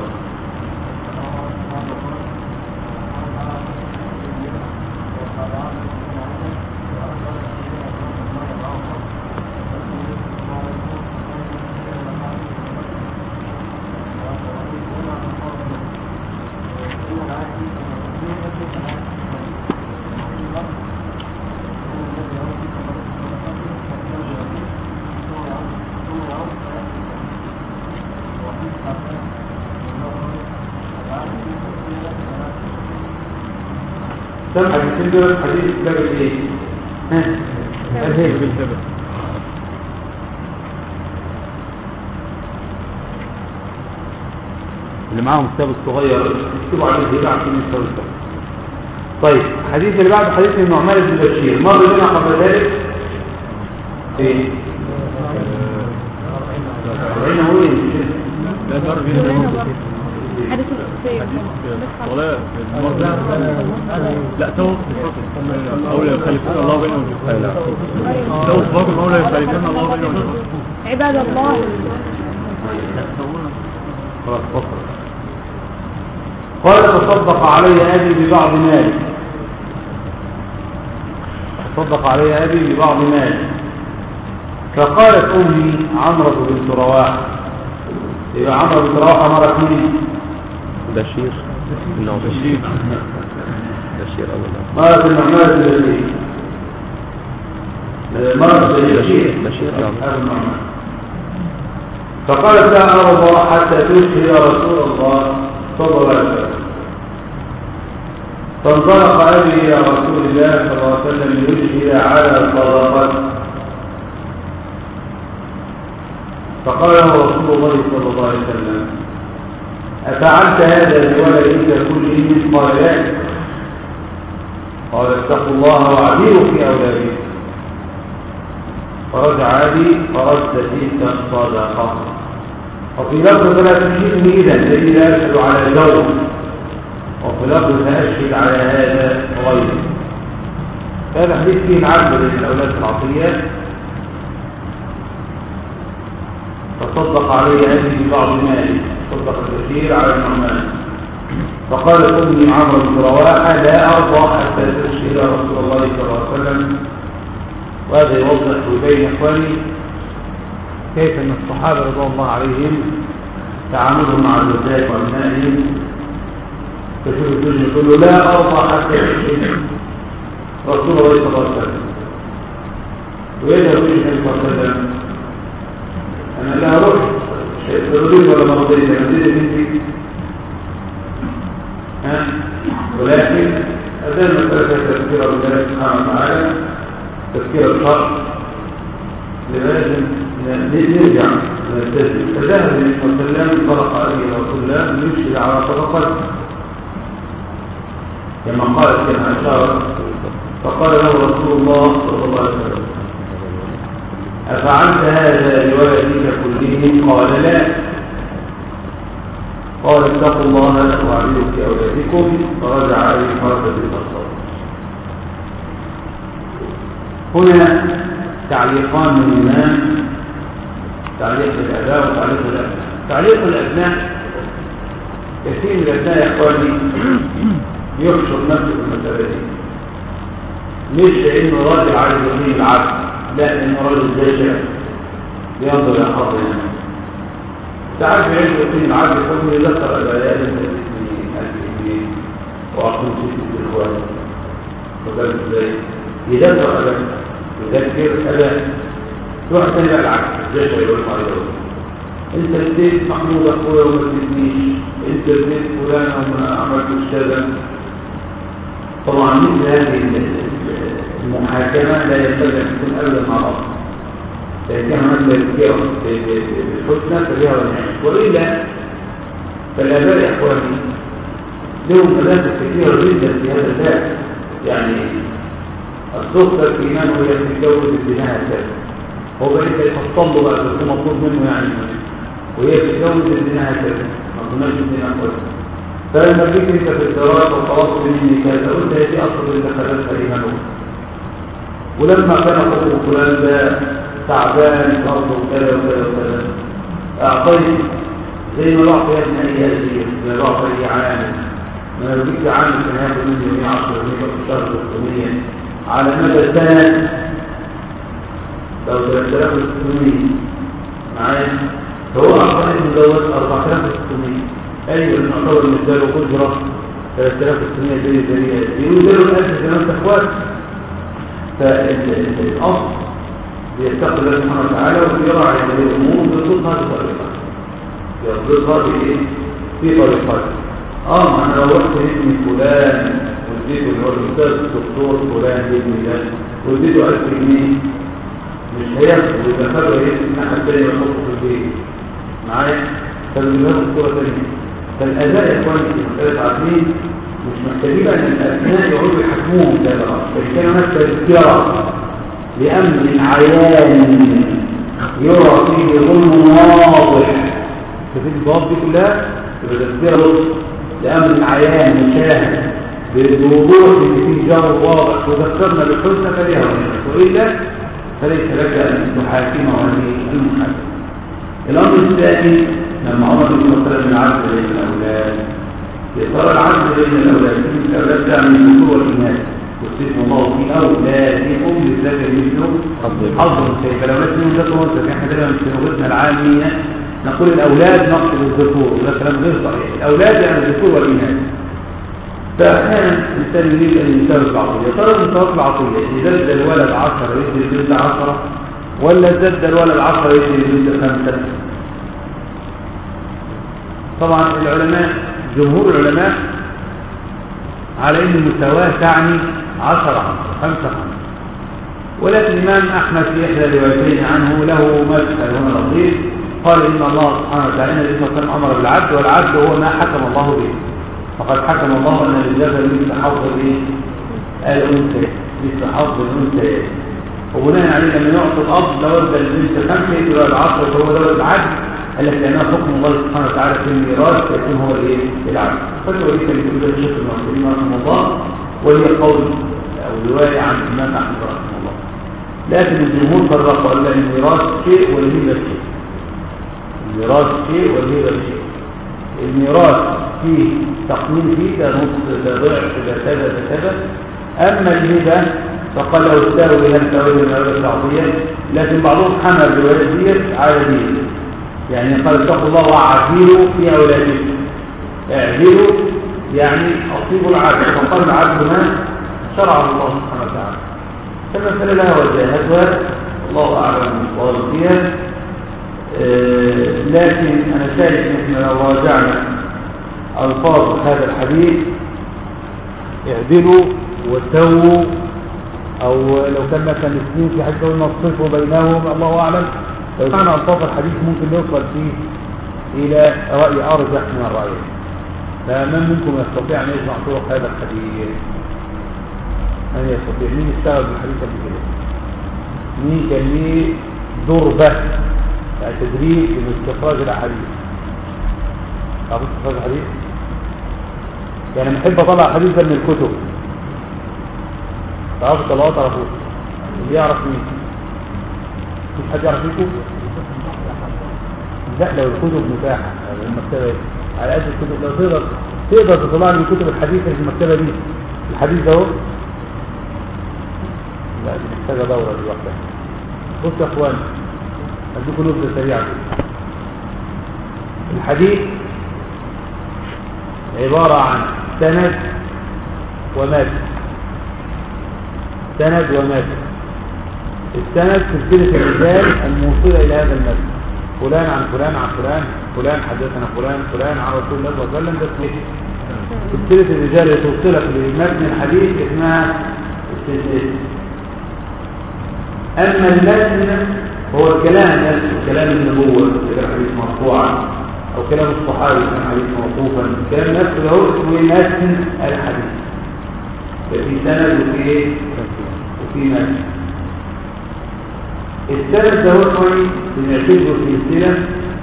سمع السندر حديث باب الايه؟ ها؟ الهيب بالهبة. اللي معاهم كتاب الصغير يكتبوا عليه الهبة عشان يستوى الكتاب. طيب الحديث اللي بعده حديث النعمان بن بشير مر بنا قبل ذلك ايه؟ أربعين هو ايه؟ لا فرق بين حديث ولا لا تو أولى يخلفون الله بينهم تو فاكم أولى يخلفون الله بينهم عباد الله. خلاص فصل. قال تصدق علي أبي ببعض مالي تصدق علي أبي ببعض مالي فقالت أمي عمرة بنت رواحة. يبقى عمرة بنت رواحة مرت مين؟ بشير انه بشير بشير الله مرت النعمان بن بشير مرت بشير بشير النعمان فقالت لا أرضى حتى تشهد رسول الله صلى الله عليه وسلم. فانطلق أبي إلى رسول الله صلى الله عليه وسلم يشهد على الصدقة فقال له رسول الله صلى الله عليه وسلم أفعلت هذا لولدك كلهم؟ قال لا. قال اتقوا الله واعدلوا في أولادكم. فرجع أبي فرد تلك الصدقة. وفي لفظ فلا تشهدني إذا الذي لا أشهد على زوج وفي لفظ لا أشهد على هذا غيره. هذا حديث فيه العدل بين الأولاد في العطيات. فصدق علي أبي ببعض مالي صدق الكثير على النعمان. فقالت أمي عمرو بن رواحة لا أرضى حتى تشهد رسول الله صلى الله عليه وسلم. وهذا يوضح بين إخواني كيف أن الصحابة رضي الله عليهم تعاملهم مع الزوجات وأبنائهم. كثير الدنيا يقولوا لا أرضى حتى تشهد رسول الله صلى الله عليه وسلم. ويذهب إلى النبي صلى الله عليه وسلم أنا لا أروح تردين ولا مرضين تردين بنتي ها ولكن أدام مسألة تذكير الله سبحانه وتعالى تذكير الشرع لازم نرجع نستجد. فذهب النبي صلى الله عليه وسلم طرق عليه رسول الله يشهد على صدقته كما قالت كما أشار. فقال له رسول الله صلى الله عليه وسلم أفعلت هذا لولدك كلهم؟ قال لا. قال اتقوا الله واعدلوا في أولادكم. فرجع عليه فرد بالبصر. هنا تعليقان من الإمام تعليق الآباء وتعليق الأبناء. تعليق الأبناء كثير من الأبناء يا إخواني يحشر نفسه في المسألة دي مش لأنه راجل على يمين العبد لا إنه راجل جاشع ينظر إلى حظه يعني. تعرف علم يقين العبد يقول يذكر الآيات التي الإبنين وأقول في الإخوان وقال إزاي يذكر أبناء يذكر أبناء يروح تاني بقى العكس جاشع يقول عليه انت اديت محمود اخويا وما اديتنيش، انت اديت فلان وما عملتش كذا. طبعا مثل هذه المحاكمه لا ينبغي ان تكون ابدا مع بعض، لان كان مثل الكثير بالحسنى فبها والنعمه. والا فالاباء يا اخواني لهم مدارس كثيره جدا في هذا الباب. يعني الزوجة الإيمان هو يتجوز البناء الثالث، هو بقى يتحصل له بقى بس مطلوب منه يعني وهي تتجوز البناء الثالث ما كناش الدنيا كويس. فلما جيت انت في الدراسة وطلبت مني كذا قلت هي دي أصل اللي خلتها إيمانه. ولما كان أخوه فلان ده تعبان برضه وكذا وكذا وكذا أعطيت زي ما بعطي يا ابن أي هذه زي ما بعطي أي عامل. ما لو جيت عامل كان هياخد مني مية وعشرة جنيه في الشهر ستمية على مدى سنة لو ثلاثة آلاف وستمية معايا، فهو أعطاني من دوت أربعة آلاف وستمية. أيوة المعتبر بالنسبة له أجرة ثلاثة آلاف وستمية دي دي يقولوا له الألف زي ما أنت إخوات. فالأصل بيتقي الله سبحانه وتعالى ويراعي هذه الأمور بيربطها بطريقة يربطها بإيه؟ في طريقات. اه انا لو رحت اسمي فلان واديته اللي هو الاستاذ الدكتور فلان ابني ده واديته ألف جنيه مش هياخد ويبقى فرق ايه الناحيه الثانيه يحطه في البيت معايا. فبياخد صوره ثانيه. فالاداء يا اخواني في مساله عارفين مش محتاجين بقى ان الابناء يقعدوا يحكموهم ده بقى، فكان هناك تذكره لامن عيان يرى فيه ظلم واضح في الضوابط دي كلها يبقى تذكره لأمر عيان مشاهد بوضوح ان في جو واضح وذكرنا بالحسنى فليها ونعمة، وإلا فليس لك أن تحاكم هذه المحاكمة. الأمر الثاني لما عمر بن الخطاب العدل بين الأولاد، يصير العدل بين الأولاد في الأولاد تعمل الذكور والإناث واستثنى الله في أولادكم للذكر مثله حظ الأنثيين. فالأولاد منهم ذكر وأنثى. احنا كده في لغتنا العامية نقول الأولاد نقصد الذكور وده كلام غير صحيح. الأولاد يعني الذكور والإناث. فأحيانا الإنسان يريد أن يساوي العطية. ترى المساواة العطية إذا زاد الولد عشرة يدي البنت عشرة ولا زاد الولد عشرة يدي البنت خمسة؟ طبعا العلماء جمهور العلماء على أن المساواة تعني عشرة عشرة خمسة خمسة. ولكن الإمام أحمد في إحدى الروايتين عنه له مدخل هنا لطيف قال إن الله سبحانه وتعالى الذي كان أمر بالعدل والعدل هو ما حكم الله به. فقد حكم الله أن للذكر مثل حظ الأنثى مثل حظ الأنثى. وبناء عليه لما يعطي الأب لو ادى للبنت خمسة يدي العشرة فهو ده العدل التي لأنها حكم الله سبحانه وتعالى في الميراث فيكون هو الإيه؟ العدل. فتوى دي كانت تقول الشيخ المسلمين رحمه الله وهي قول أو رواية عن الإمام أحمد رحمه الله. لكن الجمهور فرق قال أن الميراث شيء والهبة شيء. الميراث شيء والهبة شيء. الميراث فيه تقنين فيه ده نص ده ضعف ده كذا ده كذا. أما الهبة فقال لو استوي هل تأويل الميراث العطية. لكن بعضهم حمل الروايات ديت على دين يعني قال اتقوا الله وعدلوا في أولادكم. اعدلوا يعني أصيبوا العدل. فقال العدل ما شرع الله سبحانه وتعالى. فالمسألة لها وجهتها الله أعلم بالصواب فيها. آه لكن أنا شايف إن لو راجعنا ألفاظ هذا الحديث اعدلوا وسووا أو لو كان مثلا اثنين في حاجة قلنا الصفر بينهم الله أعلم. لو كان ألفاظ الحديث ممكن يوصل فيه إلى رأي أرجح من الرأيين. فمن منكم يستطيع أن يسمع طرق هذا الحديث؟ من يستطيع؟ مين اشتغل بالحديث قبل كده؟ مين كان ليه ضربة تدريب لاستخراج الاحاديث؟ تعرفوا استخراج الحديث؟ يعني انا بحب اطلع حديثا من الكتب. تعرفوا طلعوا تعرفوه؟ اللي يعرف مين؟ مش حد يعرف مين؟ لا لو الكتب متاحه المكتبه على قد الكتب لو تقدر تقدر تطلع من كتب الحديث في المكتبه دي الحديث ده اهو. لا دي محتاجه دوره دي واحده. بصوا يا اخوان اديكم نبذه سريعه. الحديث عباره عن سند ومتن. سند ومتن. السند سلسله الرجال الموصله الى هذا المتن فلان عن فلان عن فلان فلان حدثنا فلان فلان عن رسول الله صلى الله عليه وسلم. ده اسمه سلسلة الرجال اللي توصلك لمتن الحديث اسمها السلسلة. أما المتن هو الكلام نفسه، كلام النبوة، كلام حديث مرفوعا أو كلام الصحابي كلام حديث موقوفا، الكلام نفسه هو اسمه متن الحديث. ففي سند وفي ايه؟ وفي متن. السند ده هو اسمه بنعتبره سلسلة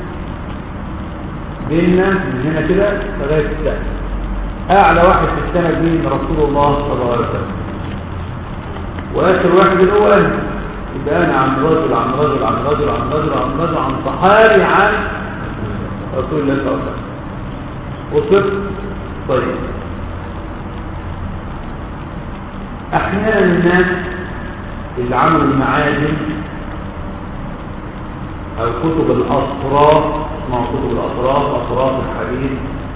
بيننا من هنا كده لغاية السند. أعلى واحد في السند مين؟ رسول الله صلى الله عليه وسلم. وآخر واحد هو أنا، يبقى أنا عن رجل عن رجل عن رجل عن رجل عن رجل عن صحابي عن رسول الله صلى الله عليه وسلم. وصف. طيب أحيانا الناس اللي عملوا المعاجم أو كتب الأطراف، اسمها كتب الأطراف، أطراف الحديث،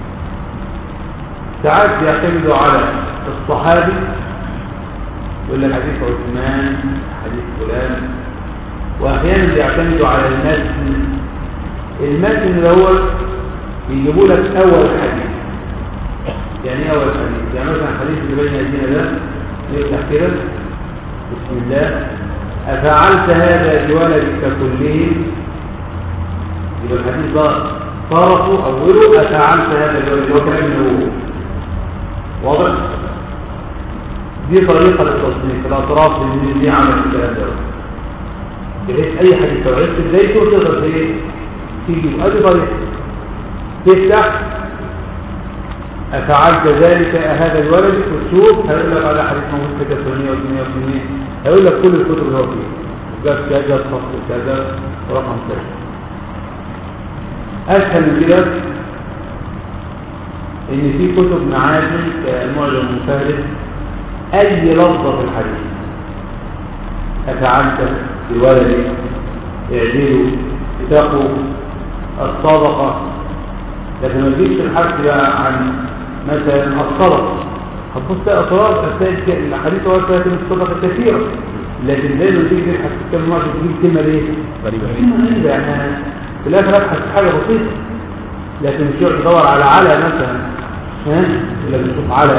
ساعات بيعتمدوا على الصحابي، يقول لك حديث عثمان حديث فلان، واحيانا بيعتمدوا على المتن. المتن اللي هو يجيبوا لك اول حديث. يعني ايه اول حديث؟ يعني مثلا الحديث اللي بين ايدينا ده يفتح كده بسم الله افعلت هذا بولدك كله، يبقى الحديث ده طرفه اوله افعلت هذا بولدك، هو كلام النبوة. واضح؟ دي طريقة للتصنيف الأطراف اللي دي عمل الكلام ده، بحيث أي حديث لو عرفت بدايته تقدر ايه تيجي بأي طريقة تفتح أفعلت ذلك هذا الولد وتشوف، هيقول لك على حديث موجود في كتابية وثمانية وثمانين، هيقول لك كل الكتب اللي هو فيها جاب كذا فصل كذا رقم كذا. أسهل من كده إن في كتب معاجم كالمعجم المفهرس أي لفظة في الحديث أفعلت بولدك اعدلوا اتقوا الصدقة، لكن ما تجيش في الحديث بقى عن مثلا الصدقة هتبص أطراف أساسية الحديث هو فيها كلمة الصدقة كثيرة، لكن دايما تيجي تبحث في كلمة واحدة تجيب كلمة ليه؟ غريبة غريبة يعني في الآخر أبحث في حاجة بسيطة، لكن مش يقعد تدور على على مثلا ها ولا بتشوف على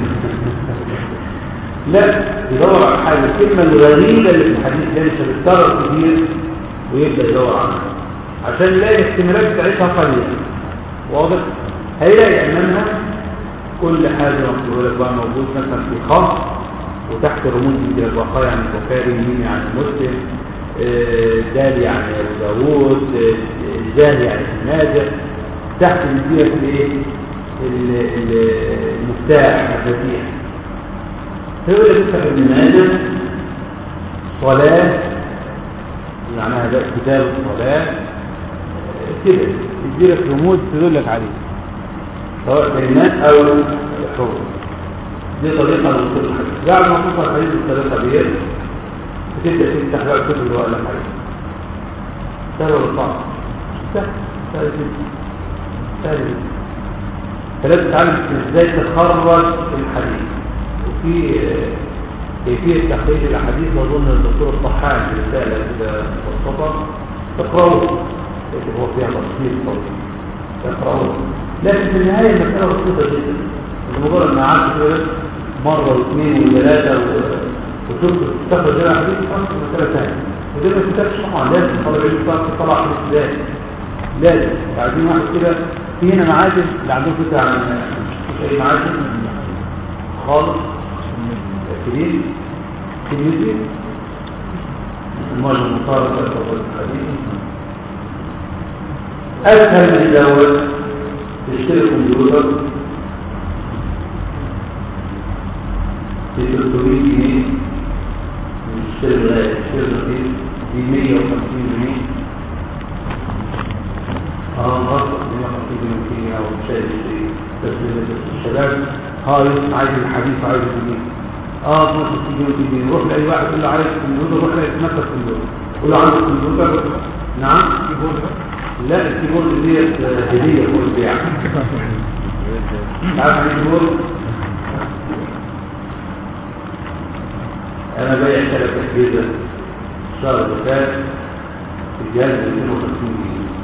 لا يدور على حاجة الكلمة الغريبة اللي في الحديث ده مش هتتكرر كتير ويبدأ يدور عنها عشان يلاقي الاحتمالات بتاعتها قليلة. واضح؟ هيلاقي أمامها كل حاجة مكتوبة لك بقى موجود مثلا في خط وتحت رموز من البقايا عن البخاري، ميم عن مسلم، دال يعني أبو داوود، زال يعني ماجه، تحت مديرة الايه المفتاح المفاتيح. فيقول لك افتح ابن ماجه صلاة يعني هذا كتاب الصلاة كده يديلك رموز تدل لك عليه سواء كلمات او حروف. دي طريقة للوصول الحديث. بعد ما توصل الحديث بالطريقة دي بتبدأ تفتح بقى الكتب اللي هو قال لك عليه. سهل ولا صعب؟ سهل سهل جدا سهل جدا. فلازم تتعلم ازاي تخرج الحديث. وفي كيفية تخريج الأحاديث أظن الدكتور الطحان رسالة كده مبسطة تقرأوه، هو فيها تصنيف طويل تقرأوه، لكن في النهاية المسألة بسيطة جدا. مجرد ما قعدت كده مرة واثنين وثلاثة وشفت تخرج الأحاديث خلاص المسألة سهلة. وده ما تكتبش طبعا لازم طلب علم طلع في الابتدائي لازم عايزين واحد كده. في هنا معاجم اللي عندهم فكرة عن أي معاجم خالص كبير كبير المعجم المطارق الحديث أسهل من الأول. تشتري كمبيوتر في ثلاثمية جنيه تشتري غاية تشتري ب مية وخمسين جنيه اه غلط مية وخمسين جنيه أو شيء بس الشباب هاي عايز الحديث عايز الجنيه اه ممكن تيجي تيجي نروح لاي واحد يقول له عايز كمبيوتر روح يتنفس كمبيوتر يقول له عندك كمبيوتر نعم كيبورد لا الكيبورد دي هديه فوق البيع عارف الكيبورد انا بايع شبكه جديده الشهر اللي فات الجهاز ب مئتين وخمسين جنيه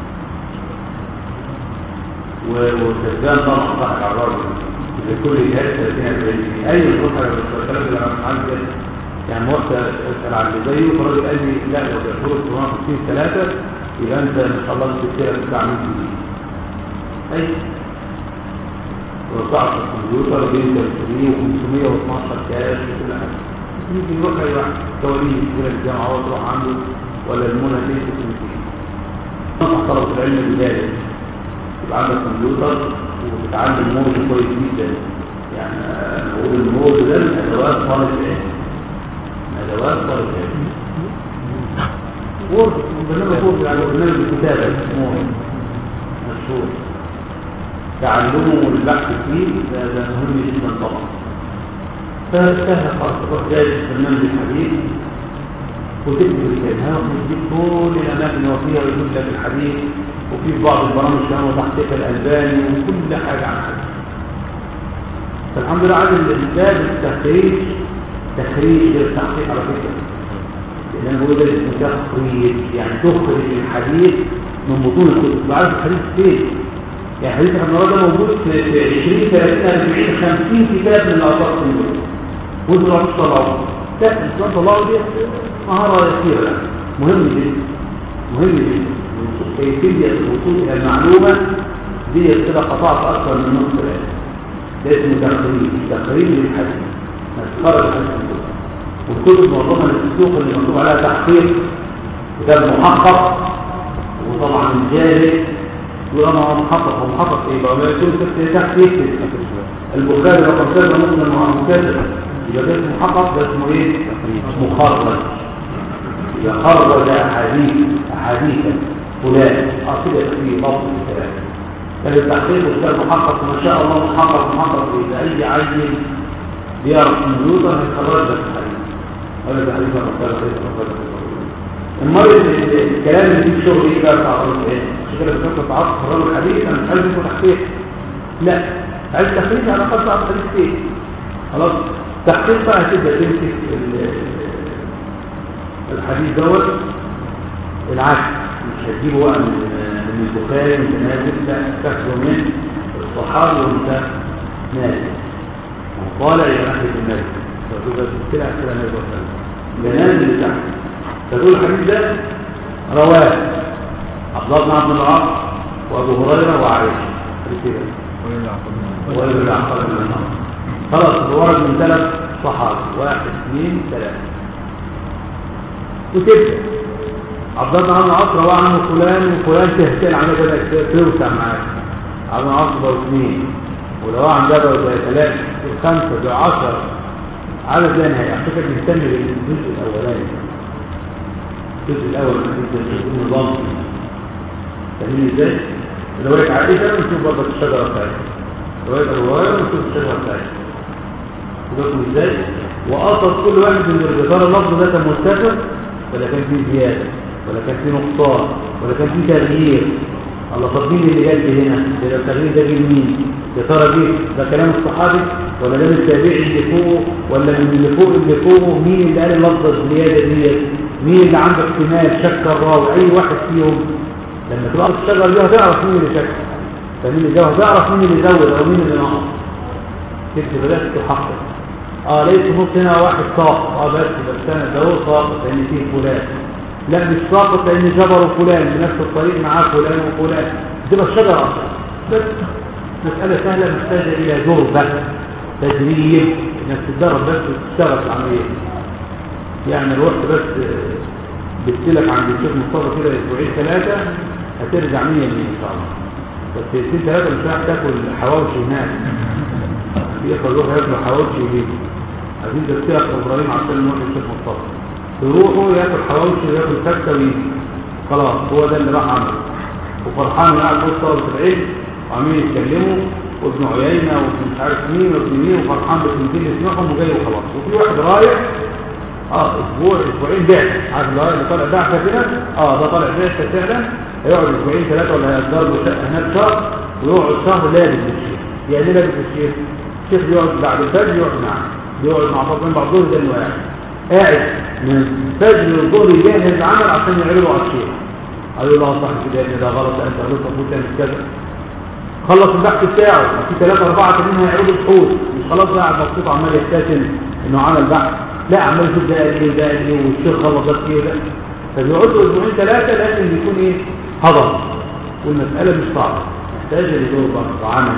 وكسبان طبعا صاحب عرار لكل جهاز ثلاثين أربعين جنيه. أي الفترة الكلام اللي أنا عندي يعني وقت أسأل عن اللي زيه فالراجل قال لي لا لو تأخذوا الصناعة خمسين ثلاثة يبقى أنت إن شاء الله بتشتري بتاع مية جنيه. أي وصعب الكمبيوتر بين ثلاثمية وخمسمية واثناشر كاش وكل حاجة. يجي يروح أي واحد تواليه يقول الجامعة وتروح عنده ولا المنى ليه تسمتين. نصح طلبة العلم بذلك يبقى عندك كمبيوتر وبتتعلم مود كويس جدا. يعني نقول المود ده من أدوات طالب العلم. أدوات طالب العلم. وورد برنامج وورد يعني برنامج الكتابة اسمه مشهور. تعلمه والبحث فيه ده, ده مهم جدا طبعا. فسهل خاص تروح جاي برنامج الحديث وتكتب الكلمات وتجيب كل الأماكن اللي هو فيها ويجيب لك الحديث وفي بعض البرامج كمان وتحقيق الألباني وكل حاجة عن حديث. فالحمد لله عاد الإنتاج التخريج تخريج غير تحقيق على فكرة. لأن هو ده اسمه تخريج يعني تخرج الحديث من بطون الكتب. بعرف الحديث فين؟ يعني حديث ابن رجب موجود في عشرين ثلاثين أربعين خمسين كتاب من الأوراق دول. وانتوا راح تطلعوا. لا تطلعوا دي مهارة يسيرة مهم جدا. مهم جدا. كيفية الوصول إلى المعلومة دي كده قطعت أكثر من نصف الآن. ده اسمه تخريج، تخريج للحديث. نتخرج الحديث. والكتب معظمها اللي في السوق اللي مكتوب عليها تحقيق كتاب محقق وطبعا جاهز وانا محقق ومحقق ايه بقى ما يكون تحقيق البخاري رقم كذا ممكن مع كذا يبقى ده محقق ده اسمه ايه؟ مخرج. يبقى خرج احاديث احاديثا فلان اصيل في ضبط الكلام. فالتحقيق والكتاب محقق ما شاء الله محقق محقق اذا اي عيل بيعرف الكمبيوتر هيخرج لك الحديث ولا ده حديث مختلف المرض الكلام اللي فيه شغل ايه بقى بتاع الرجل ايه عشان كده بتفكر تعرف تخرج الحديث انا مش عايز يكون تحقيق لا عايز تحقيق على خاصة على الحديث ايه خلاص تحقيق بقى هتبدا تمسك الحديث دوت العكس مش هتجيبه بقى من البخاري وانت نازل لا تاخده من الصحابي وانت نازل وطالع الى ناحيه النازل فتبدا تطلع كده نازل وسلم نازل تحت فتقول الحديث ده رواه عبد الله بن عبد العاص وابو هريره وعائشه كده ولا العقل من النار خلاص ورد من ثلاث صحابه واحد اثنين ثلاثه وتبدا عبد الله بن عبد العاص رواه عنه فلان وفلان تهتل عنه كده توسع معاه عبد الله بن العاص بقى اثنين ولو عن ده بقى ثلاثه خمسه بقى عشرة عدد لا نهائي على فكره بنهتم بالجزء الاولاني الجزء الاول من النظام فاهمين ازاي؟ روايه عائشه ونشوف برضه الشجره بتاعتها روايه الروايه ونشوف الشجره بتاعتها شوفوا ازاي؟ واصل كل واحد من الرجال اللفظ ده كان متفق ولا كان فيه زياده ولا كان فيه نقصان ولا كان فيه تغيير الله طب مين اللي قال لي هنا؟ ده التغيير ده جه مين؟ يا ترى جه ده كلام الصحابي ولا ده التابعي اللي فوقه ولا من اللي فوق اللي فوقه مين اللي قال اللفظه الزياده ديت؟ مين اللي عنده احتمال شك الراوي اي واحد فيهم لما تبقى تشتغل بيها تعرف مين اللي شك فمين اللي جاوب تعرف مين اللي زود او مين اللي نقص تكتب بدات تحقق اه لقيت نص هنا واحد ساقط اه بس بس انا ده هو ساقط لان فيه فلان لا مش ساقط لان جبروا فلان بنفس الطريق معاه فلان وفلان تبقى الشجره اصلا بس مساله سهله محتاجه الى جهد تدريب انك تتدرب بس وتشتغل في العمليه يعني رحت بس بتسلك عند الشيخ مصطفى كده اسبوعين ثلاثه هترجع مية بالمية ان شاء الله بس اسبوعين ثلاثه مش رايح تاكل حواوشي هناك في اخر يروح ياكل حواوشي ويجي عايزين تسلك ابراهيم عشان نروح للشيخ مصطفى يروحوا ياكل حواوشي وياكل فته ويجي خلاص هو ده اللي راح عمله وفرحان قاعد في طلبه العلم وعمالين يتكلموا وابن عيينه وابن مش عارف مين وابن مين وفرحان بالتمثيل اللي يسمعهم وجاي وخلاص وفي واحد رايح اه اسبوع اسبوعين بعث عارف اللي طالع بعثه كده اه ده طالع بعثه فعلا هيقعد اسبوعين ثلاثه ولا هيقدر له شقه هناك شهر ويقعد شهر لابس بالشيخ يعني لابس بالشيخ الشيخ بيقعد بعد الفجر يقعد معاه بيقعد مع بعض بعض دول ده انه قاعد من الفجر للظهر يجهز العمل عشان يعملوا على الشيخ قالوا له صح كده ان ده غلط انت غلطت وانت تعمل كذا خلص البحث بتاعه في ثلاثة أربعة تانيين هيعودوا البحوث، مش خلاص قاعد مبسوط عمال يستسلم إنه عمل بحث، لا عمال يشوف ده قال إيه ده قال إيه والشيخ خلص ده إيه ده، فبيقعدوا أسبوعين ثلاثة لازم بيكون إيه هضم، والمسألة مش صعبة محتاجة لدور بحث وعمل.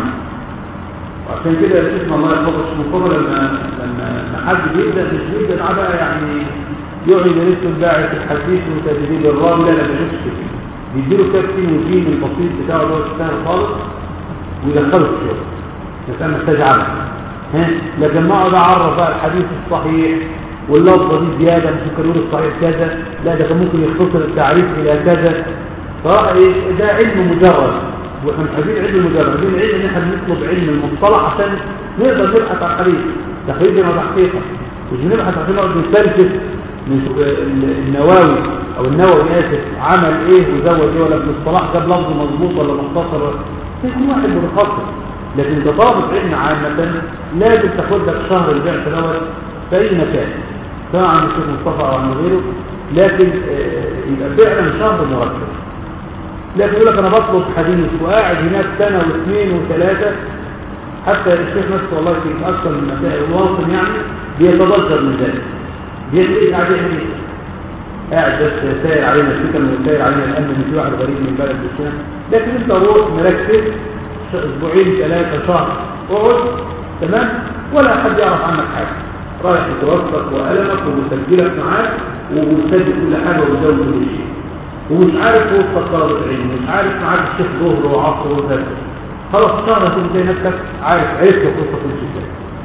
وعشان كده اسم الله يحفظه مصطفى لما لما حد بيبدأ مش بيبدأ معاه بقى يعني يقعد يلف الباعث الحديث وتجديد الراوي، لا لا بيجيبش كده، بيديله كتاب فيه وفيه من البسيط بتاعه اللي هو السهل خالص ويدخله في الشغل، مسألة محتاج عمل. ها لكن ما اقعد اعرف بقى الحديث الصحيح واللفظه دي زياده مش ممكن يقول الصحيح كذا، لا ده كان ممكن يختصر التعريف الى كذا. صراحه ايه ده علم مجرد، واحنا مش عايزين علم مجرد، عايزين علم ان احنا بنطلب علم المصطلح عشان نقدر نبحث عن الحديث تخريجا وتحقيقا، مش بنبحث عشان نقعد نستنتج من النووي او النووي اسف عمل ايه وزود ايه، ولا ابن الصلاح جاب لفظ مظبوط ولا مختصر، كل واحد متخصص. لكن كطالب علم عامة لازم تاخد لك شهر البعث الاول في اي مكان، سواء عند الشيخ مصطفى او عند غيره، لكن يبقى فعلا شهر مرتب. لكن يقول لك انا بطلب حديث وقاعد هناك سنه واثنين وثلاثه، حتى الشيخ نفسه والله في اكثر من مسائل الواصل يعني بيتضجر من ذلك، بيجي قاعد يعمل ايه؟ قاعد بس سائر علينا الفتن وسائر علينا الامن ان في واحد غريب من بلد الشام، لكن انت روح مركز اسبوعين ثلاثه شهر اقعد تمام ولا حد يعرف عنك حاجه، رايح تتوثق وقلمك ومسجلك معاك ومسجل كل حاجه ومزود كل شيء، ومش عارف وسط طالب العلم، مش عارف معاك الشيخ ظهر وعصر وفجر، خلاص شهر هتكون زي نفسك عارف عرفت وسط كل شيء،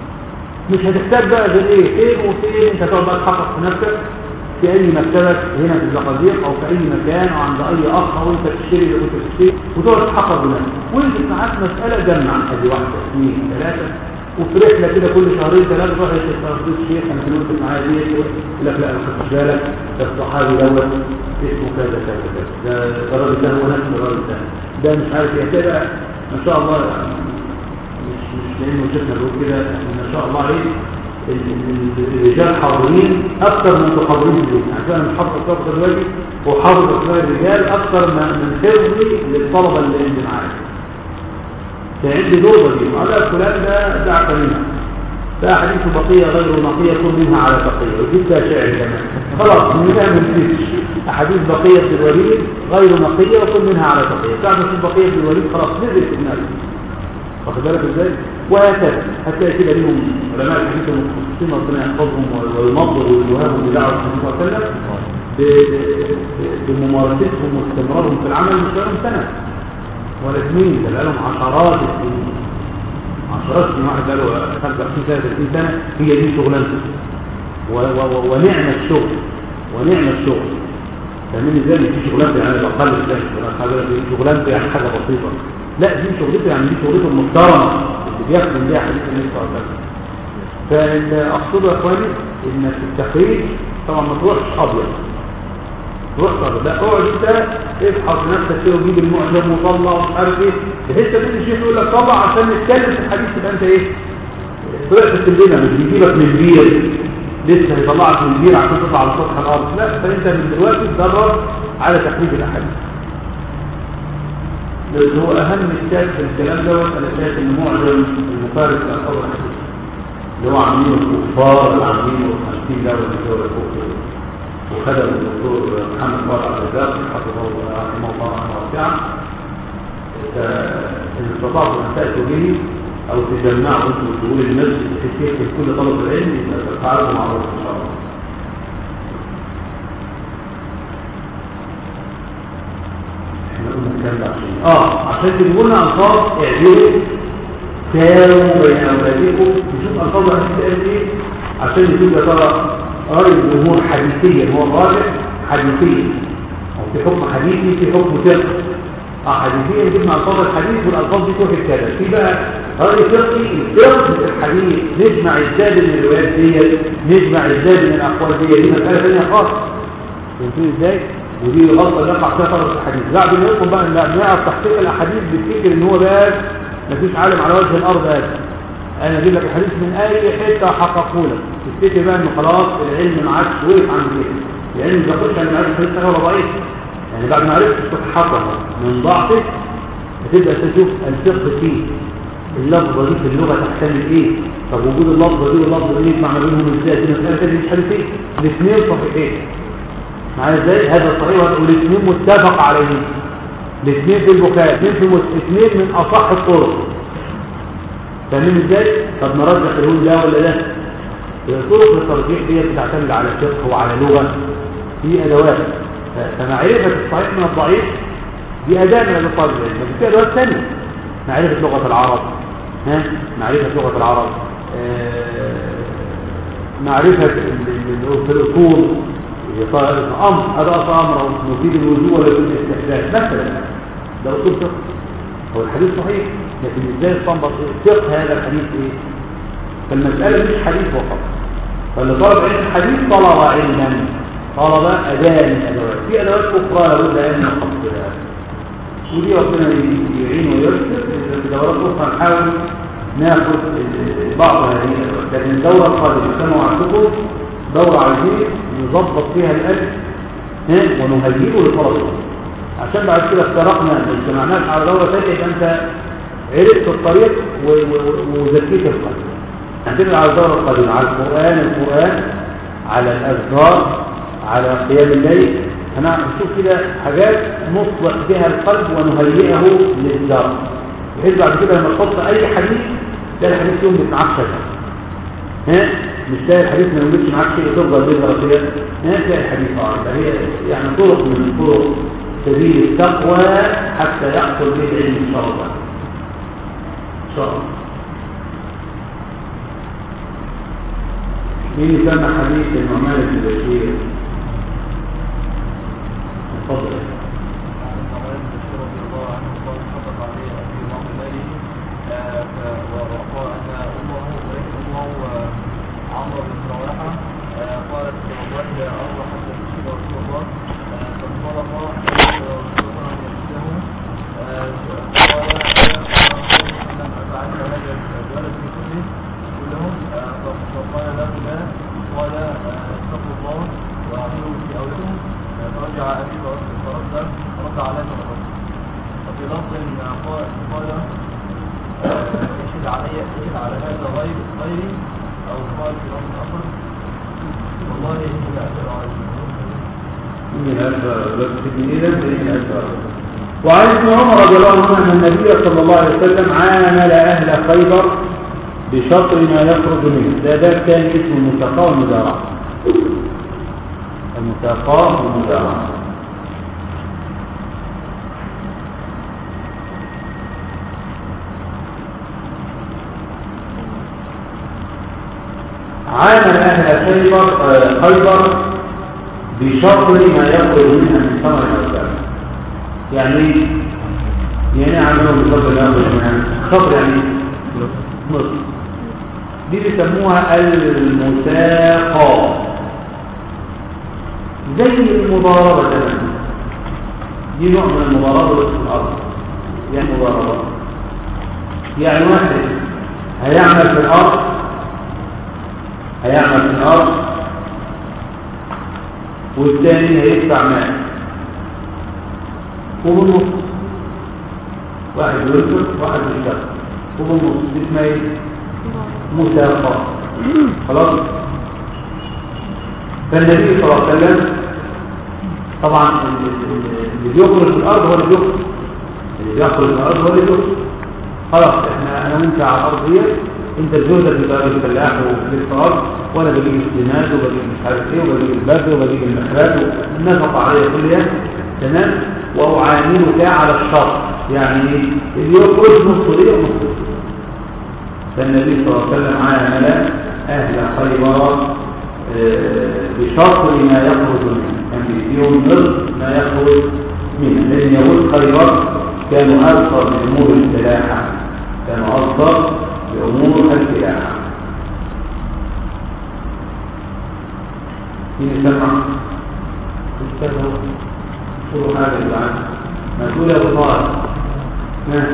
مش هتحتاج بقى غير ايه فين وفين، انت تقعد بقى تحقق في نفسك في اي مكتبه هنا في الزقازيق او في اي مكان او عند اي اخ او انت تشتري اللي كنت تشتري وتقعد تحقق بنفسك، وانت معاك مساله جمع ادي واحده اثنين ثلاثه، وفي رحله كده كل شهرين ثلاثه تروح للشيخ الشيخ انا كنت معايا دي يقول لك لا ما خدتش بالك ده الصحابي دوت اسمه كذا كذا كذا، ده الراجل ده هو نفس الراجل ده، ده مش عارف ايه كده ما شاء الله، مش مش لانه شفنا بيقول كده ما شاء الله عليه الرجال حاضرين اكثر من تحضرين اليوم، يعني انا مش حافظ اسماء دلوقتي وحافظ اسماء الرجال اكثر من حفظي للطلبه اللي عندي معايا، فعندي نوبه دي على فلان ده دعك منها، فاحاديث بقيه غير نقيه كل منها على بقيه، وجبتها شعر كمان خلاص من هنا من احاديث بقيه في الوليد غير نقيه وكل منها على بقيه، تعرف في بقيه في الوليد خلاص نزلت في الناس، واخد بالك ازاي؟ وهكذا هتلاقي كده ليهم علماء الحديث المتخصصين ربنا يحفظهم ويمضوا ويوهبوا بدعوه النبي صلى الله عليه وسلم بممارستهم واستمرارهم في العمل مش لهم سنه ولا اثنين، ده لهم عشرات السنين، عشرات السنين، واحد قال له خمسة وعشرين سنه ثلاثين سنه هي دي شغلانته، ونعم الشغل ونعم الشغل، فاهمين ازاي؟ في شغلانته يعني بقلل ازاي شغلانته يعني حاجه بسيطه، لا دي شغلته يعني دي شغلته المحترمه اللي بيخدم بيها حديث النبي صلى الله عليه وسلم. فاقصد يا اخواني ان في التخريج طبعا ما تروحش ابيض، تروح ابيض، لا اقعد انت افحص نفسك كده وجيب المعجم وطلع ومش عارف ايه، بحيث ان الشيخ يقول لك طلع عشان نتكلم في الحديث تبقى انت ايه؟ طلعت السلمه مش بيجيبك من بير لسه هيطلعك من بير عشان تطلع على سطح الارض، لا فانت من دلوقتي تدرب على تخريج الاحاديث. لأن هو أهم الشيء في الكلام دوت الأساس المعجم المفارق للأول الحديث اللي هو عاملين الكفار اللي عاملين الخمسين دولة الدول الكفر، وخدم الدكتور محمد فرع الرزاق حفظه الله رحمه الله رحمه واسعة. فإن استطعتم أن تأتوا به أو تجمعوا أنتم وتقولوا للناس بحيث يكتب كل طلب العلم يبقى تفعلوا معروف إن شاء الله. اه عشان تقول لنا الفاظ اعجبوا ساووا بين اولادكم، نشوف الفاظ الحديث ايه عشان نشوف يا ترى راي الجمهور حديثيا هو الراجح حديثيا او في حكم حديثي في حكم فقهي. اه حديثيا جبنا الفاظ الحديث والالفاظ دي توحي كذا، في بقى راي فقهي الفقه الحديث نجمع ازاي من الروايات دي، نجمع ازاي من الاقوال دي، دي مساله ثانيه خالص. فهمتوا ازاي؟ ودي غلطه اللي يقع فيها طلبه الحديث، بعد ما يقوم بقى نعرف تحقيق الاحاديث بتفكر ان هو بس مفيش عالم على وجه الارض قال انا اجيب لك الحديث من اي حته احققه لك، تفتكر بقى انه خلاص العلم ما عادش وقف عند كده، العلم ما بياخدش عن الحديث الحديث هو ضعيف، يعني بعد ما عرفت تتحقق من ضعفك فتبدأ تشوف الفقه فيه اللفظة دي في اللغة تحتمل ايه. طب وجود اللفظة دي واللفظة دي معنى بينهم ازاي؟ دي مسألة تانية مش عارف ايه. الاثنين صحيحين معايا ازاي؟ هذا صحيح والاثنين متفق عليه. الاثنين في البخاري، اثنين في مسلم، اثنين من اصح الطرق. فاهمين ازاي؟ طب نرجح الهون ده ولا ده؟ الطرق الترجيح دي بتعتمد على فقه وعلى لغة في ادوات. فمعرفة الصحيح من الضعيف دي اداة من الطالب العلم، لكن في ادوات ثانية. معرفة لغة العرب، ها؟ معرفة لغة العرب، آه... معرفة في الأصول، أمر هذا أمر أو مفيد الوجوه ولا يفيد الاستحلال مثلا، ده أصول فقه. هو الحديث صحيح لكن ازاي استنبط فقه هذا الحديث ايه؟ فالمسألة مش حديث فقط. فاللي طلب علم الحديث طلب علما، طلب أداة من أدوات. في أدوات أخرى لابد أن نقصدها، ودي ربنا يعين ويرسل. في دورات أخرى نحاول ناخذ بعض هذه الأدوات، لكن الدورة القادمة كما وعدتكم دورة عايزين نظبط فيها الأجر ونهيئه للطلبة، عشان بعد كده افترقنا ما اجتمعناش على دورة ثانية يبقى أنت عرفت الطريق وزكيت القلب. هنتبع على الدورة القادمة على القرآن القرآن على الأذكار على قيام الليل. أنا نشوف كده حاجات نصلح بها القلب ونهيئه للدار، بحيث بعد كده لما تحط أي حديث تلاقي الحديث يوم معاك ها مش تلاقي الحديث ما يوجدش معاك شيء تفضل بالدرجات. ها تلاقي الحديث اه فهي يعني طرق من طرق سبيل التقوى حتى يحصل به العلم ان شاء الله. ان شاء الله. مين سمع حديث النعمان بن بشير؟ تفضل. وعن ابن عمر رضي الله عنه أن النبي صلى الله عليه وسلم عامل أهل خيبر بشطر ما يخرج منه. ده ده كان اسمه المساقاة والمدارعة. المساقاة والمدارعة. عامل أهل خيبر خيبر بشطر ما يخرج منها من ثمر الأوزان. يعني يعني عملوا بشطر ما يخرج منها شطر يعني نصف. دي بيسموها المساقاة، زي المضاربة تماما. دي نوع من المضاربة في الأرض. يعني مضاربة يعني واحد هيعمل في الأرض هيعمل في الأرض والثاني هيدفع مال وبالنص. واحد يرسل واحد يشتغل وبالنص. دي اسمها ايه؟ مساقاة. خلاص. فالنبي صلى الله عليه وسلم طبعا اللي بيخرج في الارض هو اللي بيخرج اللي بيخرج في الارض هو اللي بيخرج. خلاص احنا انا وانت على الارض دي، انت الجهد بتاع الفلاح وفي الارض، وانا بجيب السناد وبجيب مش عارف ايه وبجيب البرد وبجيب المخرات والنفقه عليا كلها تمام، واعاملك على الشر. يعني اللي يخرج نص ليه ونص. فالنبي صلى الله عليه وسلم عامل اهل خيبر بشطر ما يخرج منه، كان بيديهم نصف ما يخرج منه، لان يهود خيبر كانوا اكثر من امور الفلاحه، كانوا اكثر بامور الفلاحه. مين سمع؟ استاذ شو هذا الآن؟ ما تقول يا أبو طارق؟ ها؟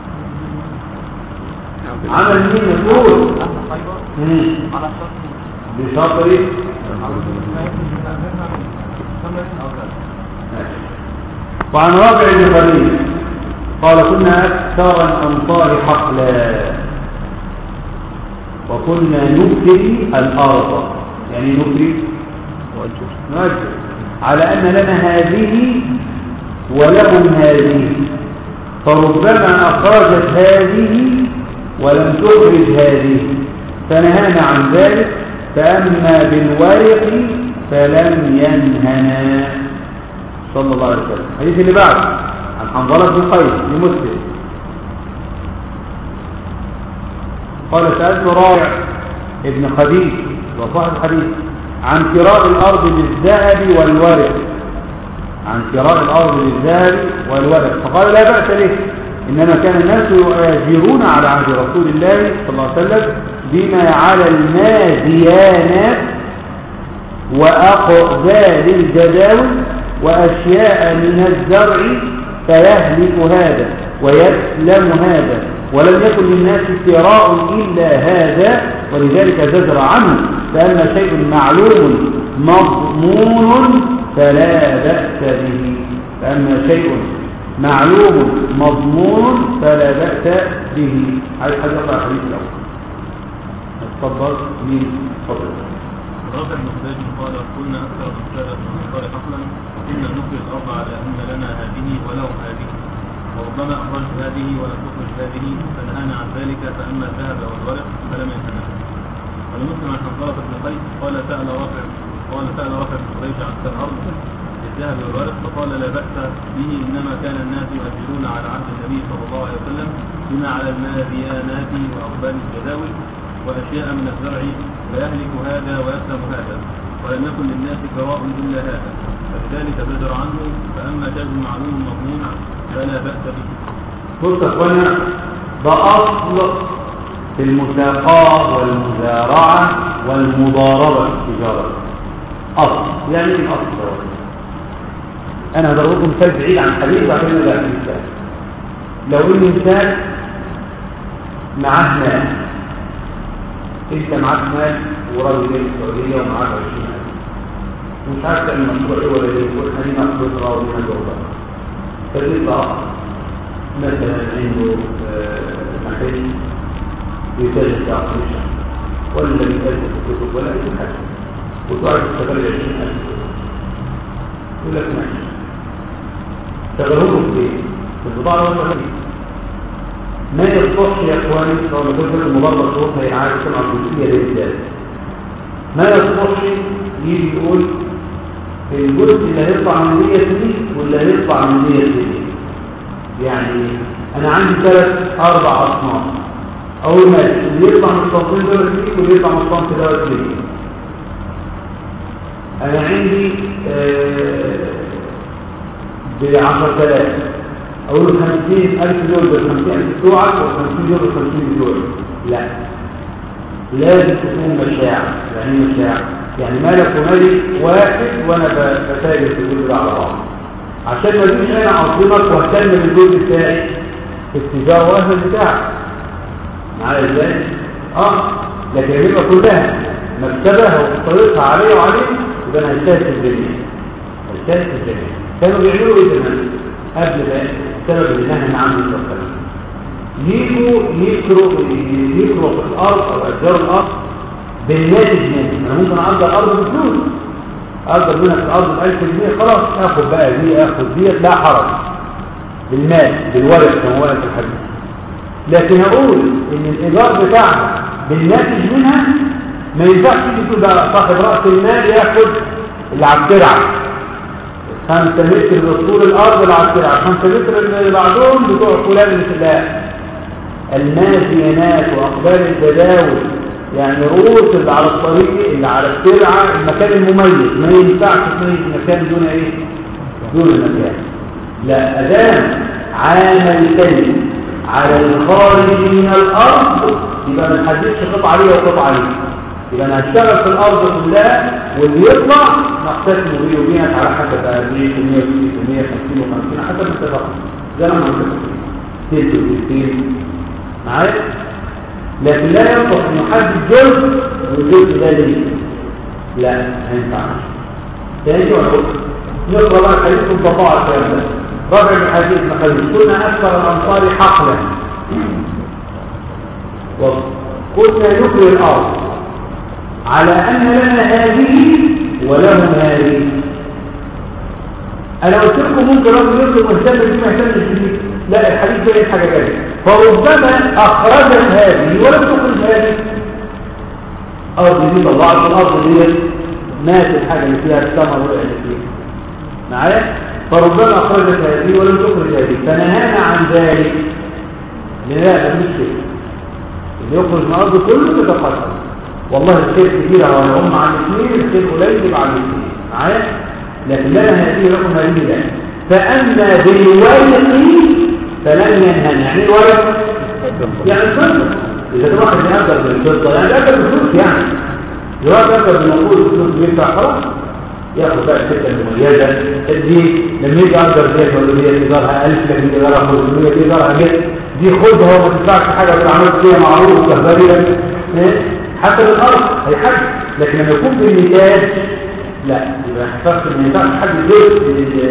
عمل مين يقول؟ على بشطر وعن رافع بن خديج قال كنا أكثر الأمطار حقلا وكنا نكري الأرض يعني نكري نؤجر على أن لنا هذه ولهم هذه فربما أخرجت هذه ولم تخرج هذه فنهانا عن ذلك فأما بالورق فلم ينهنا صلى الله عليه وسلم. الحديث اللي بعد عن حنظلة بن قيس لمسلم قال سألت رافع ابن خديج وصاحب الحديث عن كراء الأرض بالذهب والورق عن كراء الأرض بالذهب والورق فقال لا بأس به إنما كان الناس يؤاجرون على عهد رسول الله صلى الله عليه وسلم بما على الماديانات وأقبال الجداول وأشياء من الزرع فيهلك هذا ويسلم هذا ولم يكن للناس كراء إلا هذا ولذلك زجر عنه فأما شيء معلوم مضمون فلا بأس به فأما شيء معلوم مضمون فلا بأس به. عايز حاجة أقرأ الحديث الأول اتفضل مين اتفضل. رافع بن خديج قال كنا أكثر من الأمطار حقلا وكنا نكري الأرض على أن لنا هذه ولهم هذه وربما أخرجت هذه ولم تخرج هذه فنهانا عن ذلك فأما الذهب والورق فلم ينهنا. ولمسلم عن حنظلة بن قيس قال سأل رافع قال سأل رافع بن خديج عن الأرض بالذهب والورق فقال لا بأس به إنما كان الناس يؤجرون على عهد النبي صلى الله عليه وسلم بما على الماديانات وأقبال الجداول وأشياء من الزرع فيهلك هذا ويسلم هذا ولم يكن للناس كراء إلا هذا فلذلك زجر عنه فأما شيء معلوم مضمون فلا بأس به. بص يا اخوانا ده أصل في المساقاة والمزارعة والمضاربة في التجارة أصل يعني ايه الأصل؟ أنا هضربكم مثال بعيد عن حديث وعشان نرجع في المثال. لو إن إنسان معاه مال انت معاك مال وراجل جاي السعوديه ومعاك عشرين ألف ومش عارف تعمل مشروع ايه ولا ايه تقول خلينا ناخد راوي من الوضع فبيطلع مثلا عنده محل يتاجر في عقلية ولا يتاجر في كتب ولا اي حاجه وتعرف تشتغل عشرين ألف يقول لك ماشي تغيرهم في ايه؟ في البضاعه ولا ايه؟ ما يصلحش يا اخواني لو نقول لك المبادره صوتها يعرف سمعه الجزئيه للذات ما يصلحش يجي يقول الجزء اللي هيطلع من مية دي واللي هيطلع من مية دي يعني انا عندي ثلاث اربع اصناف اول ما اللي يطلع من الصنفين دول فيك واللي يطلع من الصنف دوت فيك انا عندي بعشرة آلاف أقول له خمسين ألف دول بالخمسين ألف بتوعك وخمسين دول بالخمسين بتوعك لا لازم تكون مشاعر يعني مشاعر يعني مالك ومالي واحد وأنا بتاجر في الجزء ده على بعض عشان ما تجيش أنا أعظمك واهتم بالجزء بتاعي في التجارة واحد بتاعك معايا إزاي؟ أه لكن يبقى كلها مكتبة وطريقها عليه وعليه يبقى أنا هجتهد في الدنيا هجتهد في الدنيا كانوا بيعملوا إيه زمان؟ قبل ذلك سبب النهي عن الصلاة يجوا يكروا يكروا في الارض او اشجار الارض بالناتج منه انا ممكن اعرض الارض بفلوس اقدر منها في الارض ب ألف جنيه خلاص اخد بقى دي اخد دي لا حرج بالمال بالورق كما هو في الحديث لكن اقول ان الايجار بتاعها بالناتج منها ما ينفعش تقول ده صاحب راس المال ياخد اللي على الترعه خمسة متر بطول الأرض العسكرة خمسة متر اللي بعدهم بتوع فلان الفلاح الماديانات وأقبال الجداول يعني رؤوس اللي على الطريق اللي على الترعة المكان المميز ما ينفعش تميز المكان دون ايه؟ دون المكان لا أدام عاملتين على الخارج من الأرض يبقى ما نحددش قطعة عليه وقطعة عليه يبقى انا هشتغل في الارض كلها واللي يطلع نقتسم بيه وبينك على حسب أربعين بالمية وستين بالمية خمسين وخمسين حسب الاتفاق زي ما قلت تلت وتلتين معايا لكن لا ينطق ان يحدد جزء والجزء ده ليه لا ما ينفعش. ثاني ولا نقرا بقى حديث الضباع الكلام ده. رابع من حديث مخلوق كنا اكثر الانصار حقلا وكنا نكر الارض على ان لنا هذه ولهم هذه. انا قلت لكم ممكن رجل يطلب مهتم بيه ما يهتمش بيه، لا الحديث ده حاجه ثانيه. فربما اخرجت هذه ولم تخرج هذه. ارض دي طلعت الارض دي مات الحاجه اللي فيها الثمر وقعت فيها معايا، فربما اخرجت هذه ولم تخرج هذه فنهانا عن ذلك. لا مش كده، اللي يخرج من الارض كله تتقسم. والله الخير كتير وانا هم عن اثنين، الخير قليل يبقى عن اثنين معايا، لكن لنا هذه لكم هذه لا. فاما بالورق فلن ينهى. يعني ايه ورق؟ يعني الفضه. اذا كان واحد يقدر بالفضه يعني يقدر بالفلوس، يعني الواحد يقدر بالنقود الفلوس بيدفع خلاص ياخد بقى السكه المميزه دي. لما يجي اقدر زيت ولا دي ايجارها ألف لكن ايجارها خمسمية دي ايجارها مية، دي خدها وما تدفعش حاجه ولا عملت فيها معروف كهبريه حتى بالارض هيحج. لكن لما يكون بالنتاج لا، يبقى حفظت ان ما ينفعش حد جزء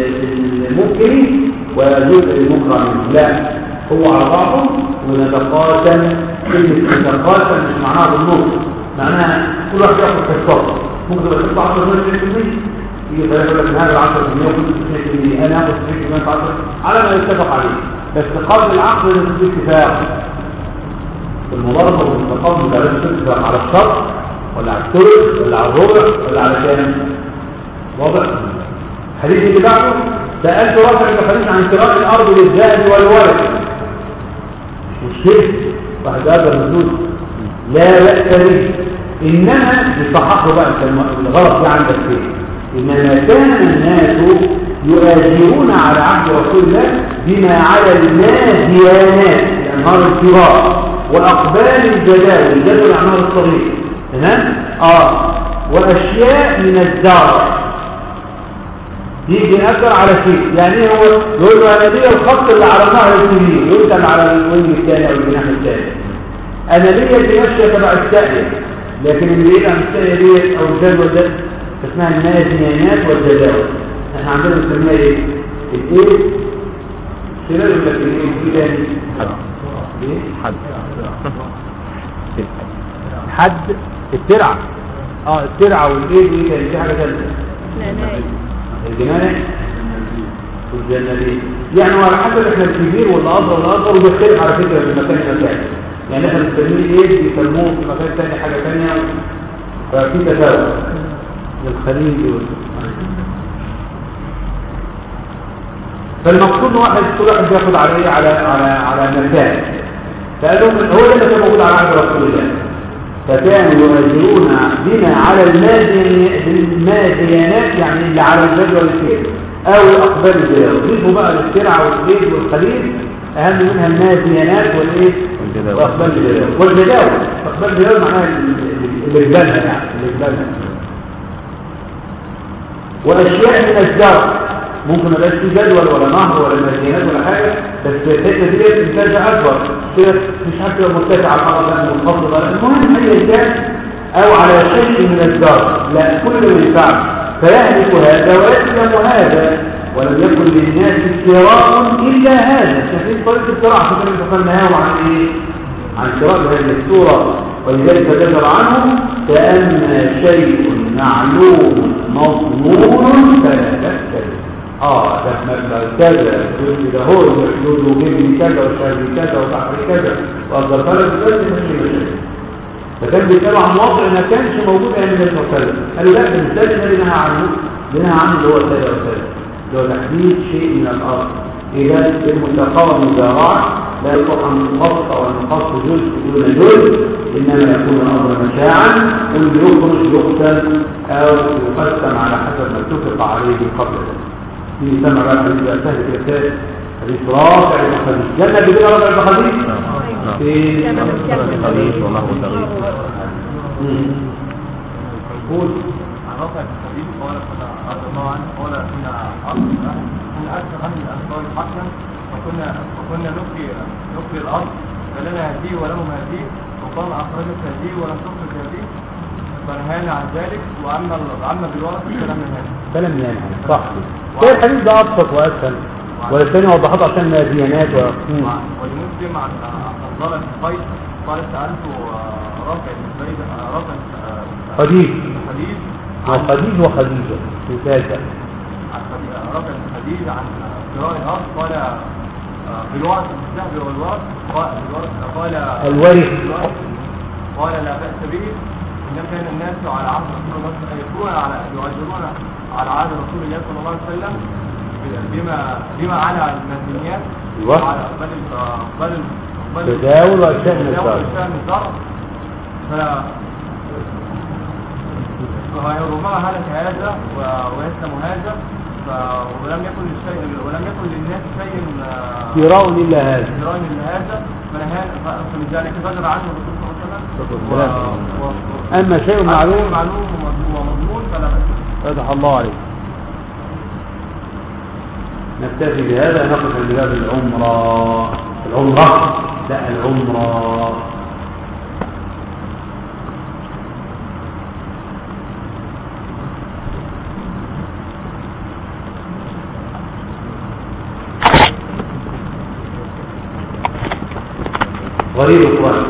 للممكن وجزء للمكره منه، لا هو على بعضه. ونتقاسم، كلمه نتقاسم مش معناها بالنص، معناها كل واحد ياخد حصته. ممكن تبقى تطلع عشرة بالمية يجي يقول لك هذا عشرة بالمية وكل تسعين بالمية انا اخد تسعين بالمية في عشرة على ما يتفق عليه. بس قبل العقد لازم في اتفاق. المضاربه والتقابل ده لازم تتفق على الشرط ولا على الثلث ولا على الربع ولا على كام. واضح؟ الحديث اللي بعده سالت رافع بن خديج عن شراء الارض للذهب والورق. مش كده واحد هذا الردود لا بأس به، انما يصححوا بقى الغلط ده عندك فيه. انما كان الناس يؤاجرون على عهد رسول الله بما على الماديانات الانهار الكبار واقبال الجداول الجدول الاعمار الصغيره تمام اه واشياء من الزرع يجي يأثر على شيء. يعني هو يقول له انا ليا الخط اللي على النهر الكبير يقدم على الوجه الثاني او الجناح الثاني، انا ليا اللي ماشيه تبع الساقيه، لكن اللي يبقى من الساقيه ديت او الجدول ده اسمها الماديانات والجداول. احنا عندنا بنسميها ايه؟ الايه؟ خلال المسؤولين في تاني حد ايه؟ حد حد الترعه. اه الترعه والايه دي كانت دي حاجه ثالثه. الجنانه والجنانيه يعني على حسب احنا الكبير والاصغر والاصغر وبيختلف على فكره في مكان المكان. يعني احنا بنسميه ايه بيسموه في مكان ثاني حاجه ثانيه، ففي تفاوت للخليج. فالمقصود واحد كل واحد بياخد على ايه على على على مكان. فقالوا هو ده اللي كان موجود على عهد رسول الله. فكانوا يؤجرون بما على الماديانات يعني اللي على الجدول الخير او اقبال الجداول. يضيفوا بقى للسرعه والخير والخليل اهم منها الماديانات والايه واقبال الجداول والجداول. اقبال الجداول معناها اللي جبالها يعني اللي جبالها. واشياء من الزرع ممكن ما يبقاش في جدول ولا نهر ولا مدينات ولا حاجه، بس الحته دي انتاجها اكبر كده مش عارف لو مرتفع على الارض ولا منخفض ولا المهم اي انتاج او على شيء من الزرع لا كل ما ينفع. فيهلك هذا ويسلم هذا ولم يكن للناس اشتراء الا هذا. شايفين طريقه الزراعه فكره تفهمناها عن ايه؟ عن شراء بهذه الصوره. ولذلك ذكر عنه كأن شيء معلوم مضمون فلا تكتب. اه ده كذا ده هو يحدود وجيب كذا وشهد كذا وبحر كذا وأفضل فرق بس مش مشاكل. فكان بيتكلم عن واقع ما كانش موجود ايام النبي صلى الله عليه وسلم. قالوا لا بالذات النبي نهى عنه نهى عنه اللي هو كذا وكذا اللي هو تحديد شيء من الارض. اذا المتقاوم المزارع لا يطلق عن القصد او القصد جزء دون جزء، انما يكون الامر مشاعا واللي يخرج يقتل او يقسم على حسب ما اتفق عليه قبل ذلك. في سمع بقى حديث بقى سهل كده حديث رافع بن خديج. جنة بكده رافع بن خديج في خديج وما هو تغيير. قول عن رافع بن خديج قال رضي الله عنه قال كنا أرضنا كنا أكثر من الأنصار حقا وكنا وكنا نبقي نبقي الأرض فلنا هذه ولهم هذه وقال أخرجت هذه ولم تخرج هذه. فنهانا عن ذلك، واما اما بالورثه فلم نهانا. كلام يعني صح. ده الحديث ده ابسط واسهل، والثاني وضحته عشان ديانات و والمسلم عن عبد الله بن قيس قال سالت رافع بن زيد رافع خديج خديج وخديج وخديجه ممتازه عن رافع بن خديج عن قراء الارض قال بالورث الذهب والورث قال بالورث قال الورث قال لا باس به إنما كان الناس على عهد رسول الله يكون على يؤجرون على عهد رسول الله صلى الله عليه وسلم بما بما على المدنيات وعلى بل بل بل تداول واشياء من الزرع فربما هلك هذا ويسلم هذا ولم يكن للشيء ولم يكن للناس شيء يرون الا هذا يرون الا هذا فلذلك زجر عنه الرسول صلى الله عليه وسلم. اما شيء معلوم معلوم ومضمون فلا بأس. فتح الله عليك. نكتفي بهذا. نقف عند باب العمره. العمره لا العمره. غريب القرآن.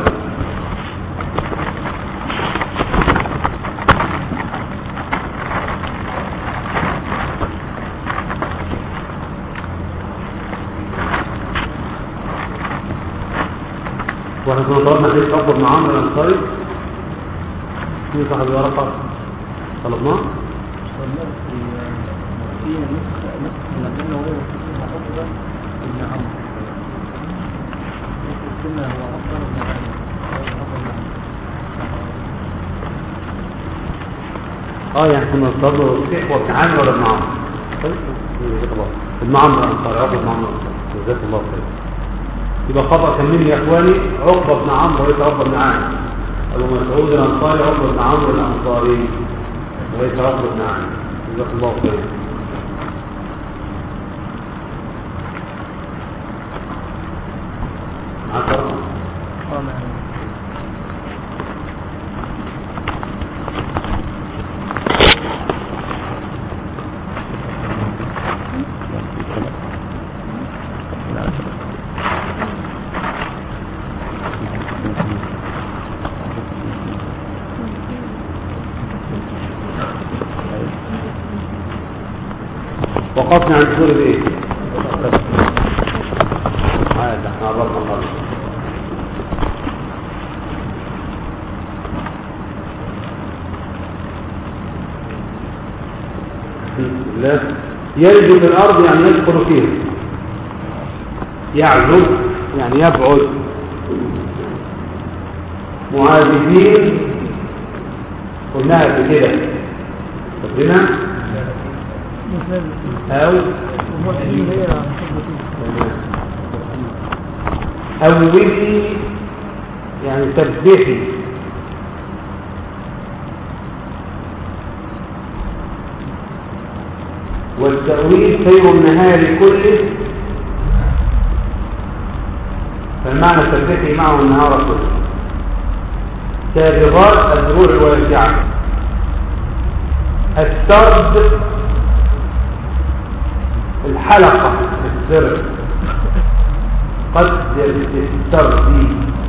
واحنا كنا طلبنا حديث عقبة بن عمرو الأنصاري في صاحب الورقة طلبناه في نسخ نسخ المدينة وهي وصفها عقبة بن عمرو نسخ السنة هو عقبة بن عمرو اه يعني كنا نصدر هو ابن عمرو ولا ابن عمرو؟ ابن عمرو الأنصاري عقبة بن عمرو الأنصاري جزاك الله خير. يبقى خطأ كان مني يا اخواني عقبة بن عمرو وليس عقبة بن عامر. ابو مسعود الانصاري عقبة بن عمرو الانصاري وليس عقبة بن عامر. جزاك الله خير. عشرة وقفنا عن سورة ايه؟ عاد احنا عرفنا خالص. لا يلج في الارض يعني يدخل فيها. يعزب يعني يبعد. معاذبين قلناها بكده فاكرينها أو أولي يعني تسبحي والتأويل سير النهار كله فالمعنى تسبحي معه النهار كله. سابغات الزروع والشعب. السرد الحلقة الزرع قد السرد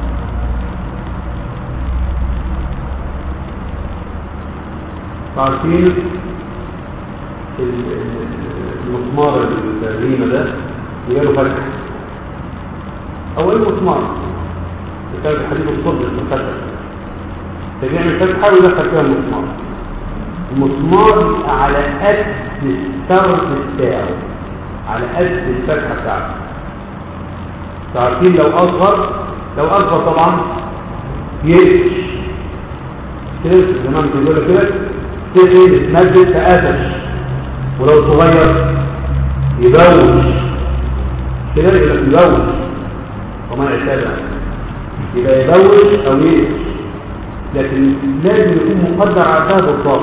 عارفين المسمار الريمة ده يجاله فتح او المسمار كان حديث الصدر الفتح فبيعمل فتحة ويدخل فيها المسمار. المسمار على قد السرد بتاعه على قد الفتحة بتاعته. تعرفين لو اصغر لو اصغر طبعا يقش كده زمان بيقول لك كده تقل تمدد تقاسش ولو صغير يبوش كده يبقى يبوش وما يعتبر يبقى يبوش او يقش لكن لازم يكون مقدر على هذا الضغط.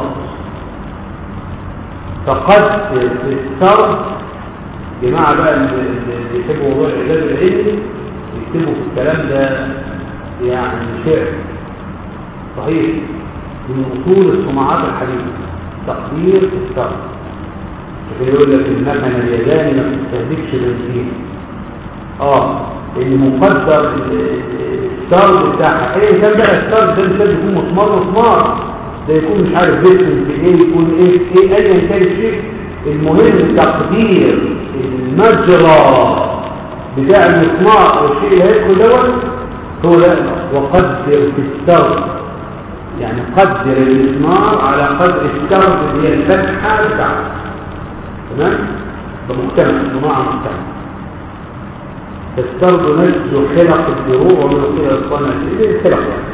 فقد السرد جماعة بقى اللي يحبوا موضوع الإعجاز العلمي يكتبوا في الكلام ده يعني شعر صحيح من أصول الصناعات الحديثة تقدير السرد. لكن يقول لك المكنة الياباني ما بتستهلكش بنزين. اه اللي مقدر السرد بتاعها ايه كان بقى السرد ده مش لازم يكون مسمار مسمار، ده يكون مش عارف بيتم في ايه، يكون ايه في ايه، ايا كان الشيء. المهم تقدير المجرى بتاع المسمار والشيء اللي هيدخل دوت هو ده. وقدر في السرد يعني قدر المسمار على قدر السرد اللي هي الفتحه بتاعته. تمام؟ ده مكتمل صناعه مكتمله. السرد نفسه خلق الدروع ومن خلق الصنع ايه الخلق يعني.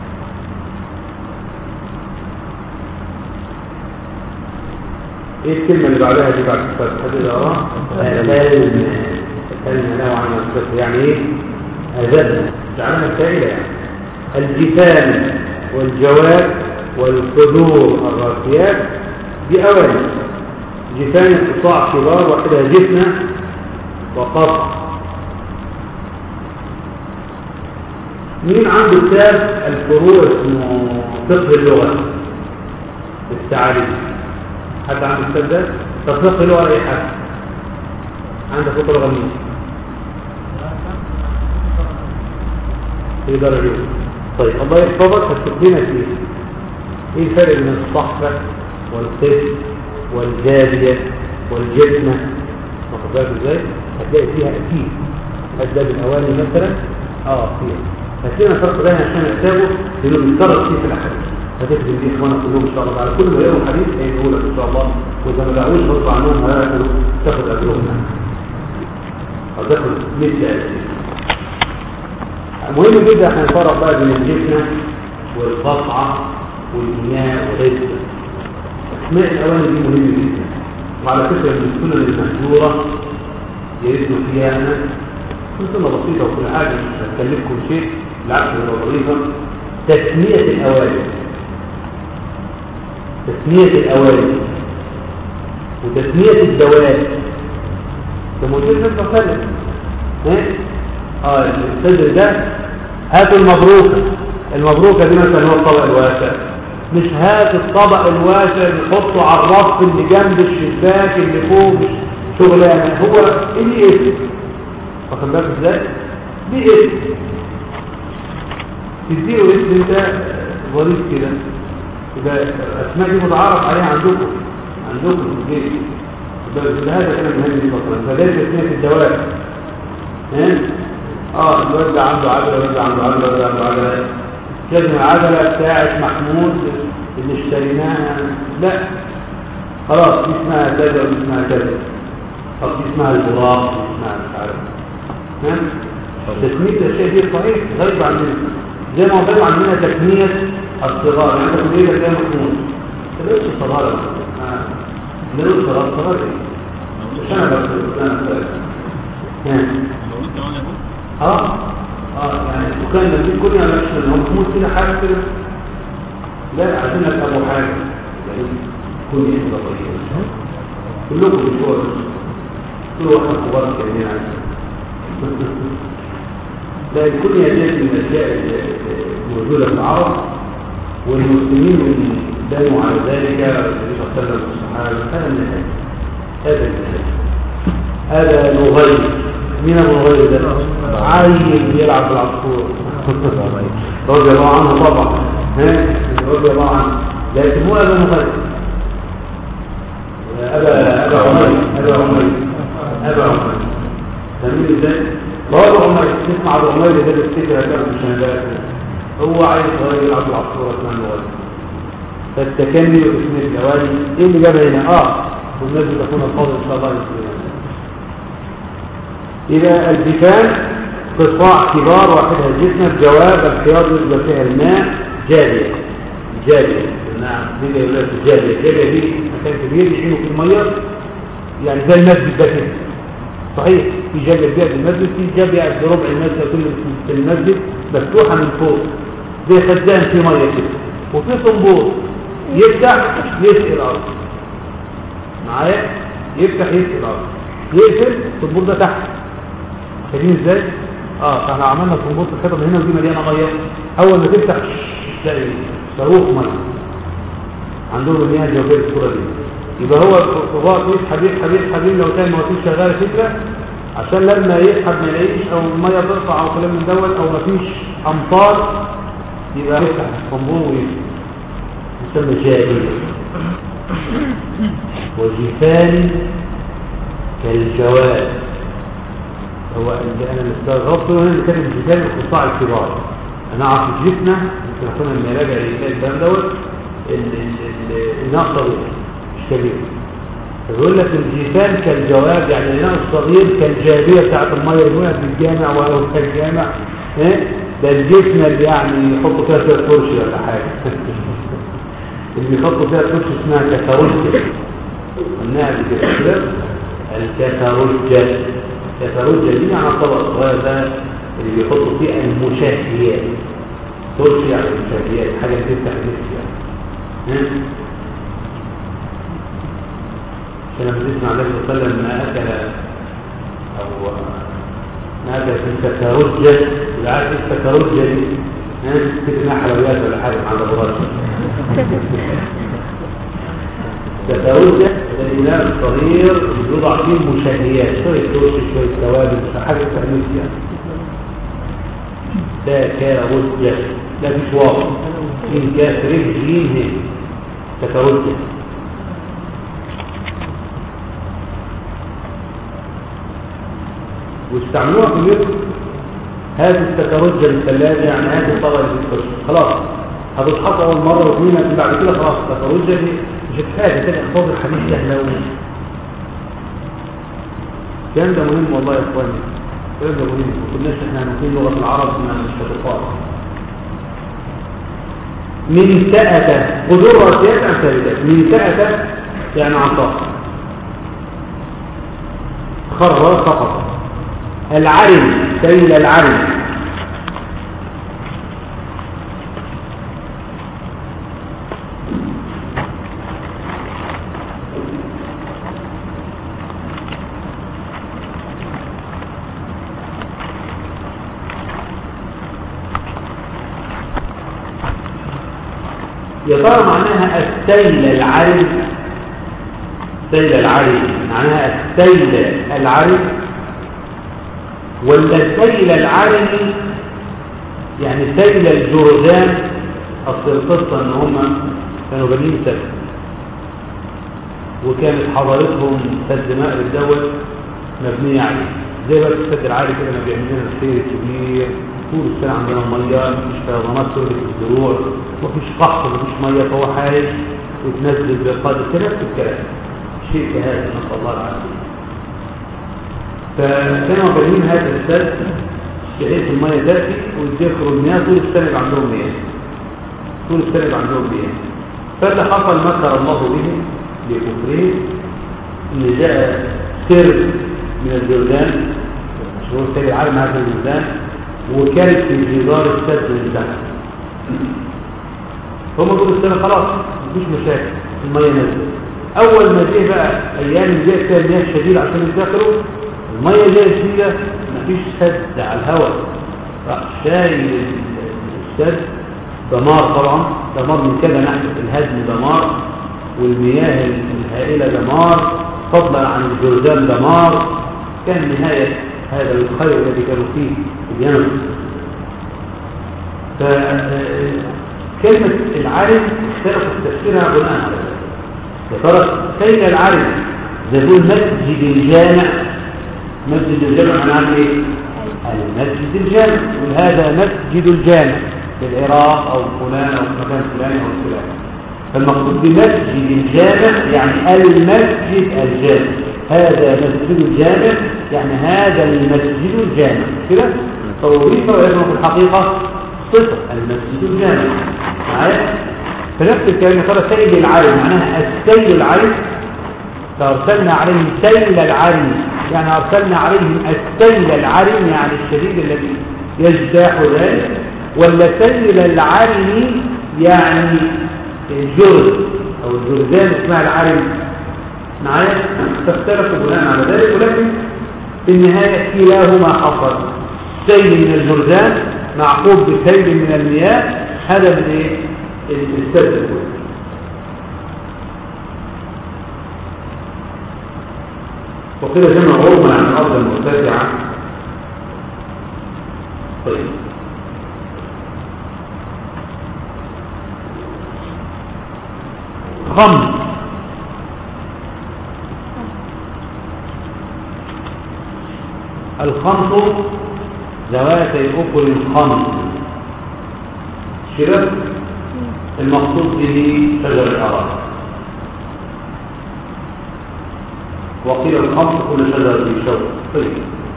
ايه الكلمه اللي بعدها دي بعد السرد؟ حد يقراها؟ لازم كلمه نوعا ما يعني ايه؟ أذن جعلنا سائلة يعني. الجفان والجواب والقدور الراسيات دي أولا. جفان قطاع كبار وحدها جفنة وقطع. مين عنده كتاب الفروع اسمه فقه اللغة التعريف؟ حد عنده كتاب ده؟ فقه اللغة أي حد عنده فقه اللغة مين؟ في درجة. طيب الله يحفظك هتكتبنا فيه ايه الفرق بين الصحفة والقسم والجارية والجسمة؟ واخد بالك ازاي؟ هتلاقي فيها اكيد اسباب الاواني مثلا اه فيها هتلاقينا الفرق ده عشان احتاجه لانه بيتكرر فيه في الاحاديث. هتكتب دي اخوانا كلهم ان شاء الله على كل ما يقروا الحديث هيقولوا لك ان شاء الله، واذا ما لقوش برضه عنهم هياخدوا تاخد اجرهم معاك. هتاخد مثل اسئله. مهم جدا احنا نفرق بقى بين الجفنة والقطعة والإناء وغيره. اسماء الأواني دي مهمة جدا. وعلى فكرة من السنن المهجورة يريدنا فيها أنا سنة بسيطة وكل حاجة مش هتكلفكم شيء بالعكس لو ضريفة. تسمية الأواني تسمية الأواني وتسمية الدواب ده موجود في المسألة. اه الصدر ده هاتوا المبروكة. المبروكة دي مثلا هو الطبق الواسع، مش هات الطبق الواسع نحطه على الرف اللي جنب الشباك اللي فوق شغلانه. هو ايه اسم؟ واخد بالك ازاي؟ دي اسم تديله اسم انت ظريف كده يبقى الاسماء دي متعارف عليها عندكم عندكم في الجيش. هذا كلام مهم جدا. فده تسمية الدواب. ها اه الواد ده عنده عجله، الواد ده عنده عجله، الواد ده عنده عجله. لازم العجله بتاعت محمود اللي اشتريناها لا خلاص دي اسمها كذا ودي اسمها كذا. طب دي اسمها البراق دي اسمها مش عارف. ها تسميه الاشياء دي صحيح غايب عننا زي ما غايب عننا تسميه الصغار. يعني انت تقول ايه ده محمود ده ليش الصغار اه ده ليش الصغار الصغار ايه مش انا بس انا ها اه اه يعني وكان النبي كلنا نفس ان هو محمود كده حاجه كده لا عايزين لك ابو حاجه يعني كل اسم طريقه كلكم بتقولوا كل واحد كبار كده يعني لا الكل يجب من الاشياء الموجوده في العرب والمسلمين دانوا على ذلك النبي صلى الله عليه وسلم والصحابه. هذا من هذا هذا نغير مين ابو الغير ده؟ عيل بيلعب بالعصفور رضي الله عنه طبعا. ها رضي الله عنه لكن هو ابو مغير ابا ابا عمير ابا عمير ابا عمير فاهمين ازاي؟ برضه عمير تسمع ابو عمير ده بيفتكر كده مش هنلاقي هو عايز صغير يلعب بالعصفور اسمه الغير. فالتكني واسم الجواري ايه اللي جاب هنا؟ اه والنبي تكون الفاضل ان شاء الله يسلمنا. إلى الجفان قطاع كبار واحدها الجسم. الجواب الحياض يصدر فيها الماء جارية جارية نعم دي يقول جارية جارية دي مكان كبير يحينه في المية يعني زي المسجد ده كده صحيح. في جارية كبيرة في المسجد، في جارية بربع المسجد كل في المسجد مفتوحة من فوق زي خزان في مية كده، وفي صنبور يفتح يسقي الأرض معايا يفتح يسقي الأرض يقفل الصنبور ده تحت. فاهمين ازاي؟ اه فاحنا عملنا صنبور في الحيطه من هنا ودي مليانه ميه. اول ما تفتح تلاقي صاروخ ميه عندهم المياه الجوفيه بالصوره دي. يبقى هو هو كويس حبيب حبيب حبيب لو كان مواتير شغاله فكره عشان لما يسحب ما يلاقيش او الميه تقطع او كلام من دوت او مفيش امطار يبقى يفتح الصنبور ويسمى جائزه. وجفان كالجواب. هو اللي انا استغربت هنا اللي كان الجفان القطاع الكبار. انا اعرف الجفنه ممكن اكون لما راجع الكلام دوت الناقصه مش كبير. فبيقول لك الجفان كالجواب يعني الناقص الصغير كالجابيه بتاعت الميه اللي هنا في الجامع ولا في الجامع. ايه ده الجفنه اللي يعني يحطوا فيها شويه فرش ولا حاجه اللي بيحطوا فيها فرش اسمها كتاروجة. قلناها قبل كده الكتاروجة. الكتاروجة دي يعني الطبق الصغير ده اللي بيحطوا فيه المشهيات. فرش يعني المشهيات حاجه بتفتح النفس يعني. لما تسمع النبي صلى الله عليه وسلم ما اكل او ما اكل في الكتاروجة ولا عارف الكتاروجة دي كده حلويات ولا حاجه مع الابراج. كتاروجة الاناء الصغير يوضع فيه مشهيات شويه فرش شويه توابل حاجه تفتح النفس يعني. ده كتاروجة لا مش واضح من كاسرين جين هي كتاروجة. واستعملوها في اليوم هذه التكرجة للثلاجة يعني هذه الطبقة اللي بتخش خلاص هتتحط اول مرة واثنين بعد كده خلاص التكرجة دي مش هتحتاج تاني اخبار الحديث سهلة كان ده مهم والله يا اخواني. كان ده مهم ما كناش احنا هنقول لغة العرب من الشرطات. من تأتى قدور راسيات عن ثالثات. من تأتى يعني عطاء خرر فقط. العرم سيل العرم يا ترى معناها السيل العرم. سيل العرم معناها السيل العرم ولا السيل العرمي يعني سيل الجرذان. اصل القصه ان هم كانوا بنين سد وكانت حضارتهم سد مأرب الدول مبنيه عليه زي بقى السد العالي كده ما بيعمل لنا الخير الكبير طول السنه عندنا ميه مفيش فيضانات تربط الزروع مفيش قحط مفيش ميه فهو حايش وتنزل بالقدر نفس الكلام شيء كهذا نسال الله العافيه. فكانوا بنين هذا السد بحيث الميه دافي ويدخلوا المياه طول السنه يبقى عندهم مياه طول السنه يبقى عندهم مياه. فاللي حصل مكر الله بهم لكفرهم ان جاء سر من الجرذان مشهور سيل العالم هذا الجرذان وكانت في جدار السد من الزمن. هم طول السنه خلاص مفيش مشاكل الميه نزلت. اول ما جه بقى ايام جاء فيها المياه الشديده عشان يدخلوا الميه جايه شديده مفيش سد على الهواء شايل السد دمار طبعا دمار من كذا ناحيه الهدم دمار والمياه الهائله دمار فضلا عن الجرذان دمار. كان نهايه هذا الخير الذي كانوا فيه في اليمن. فكلمه العرم اختلفوا في تفسيرها بناء على ذلك. يا ترى سيل العرم زي دول مسجد الجامع. مسجد الجامع معناه ايه؟ المسجد الجامع وهذا مسجد الجامع في العراق او فلان او مكان فلان او فلان. فالمقصود بمسجد الجامع يعني المسجد الجامع. هذا مسجد الجامع يعني هذا المسجد الجامع كده توظيفه ويبنى في الحقيقه صفه المسجد الجامع معايا. فنفس الكلام ترى سيل العرم معناها السيل العرم. فارسلنا عليهم سيل العرم يعني ارسلنا عليهم السيل العرم يعني الشديد الذي يجتاح ذلك. ولا سيل العرم يعني الجرذ او الجرذان اسمها العرم معايا. فاختلفوا بناء على ذلك ولكن في النهايه كلاهما حصل. سيل من الجرذان معقوب بسيل من المياه هذا من ايه السد. وقيل جمع غرمة عن الأرض المرتفعة. طيب خمس الخمس ذواتي أكل خمس شرب المقصود به شجر الأراضي، وقيل الخمس كل شجرة ذي شوك. طيب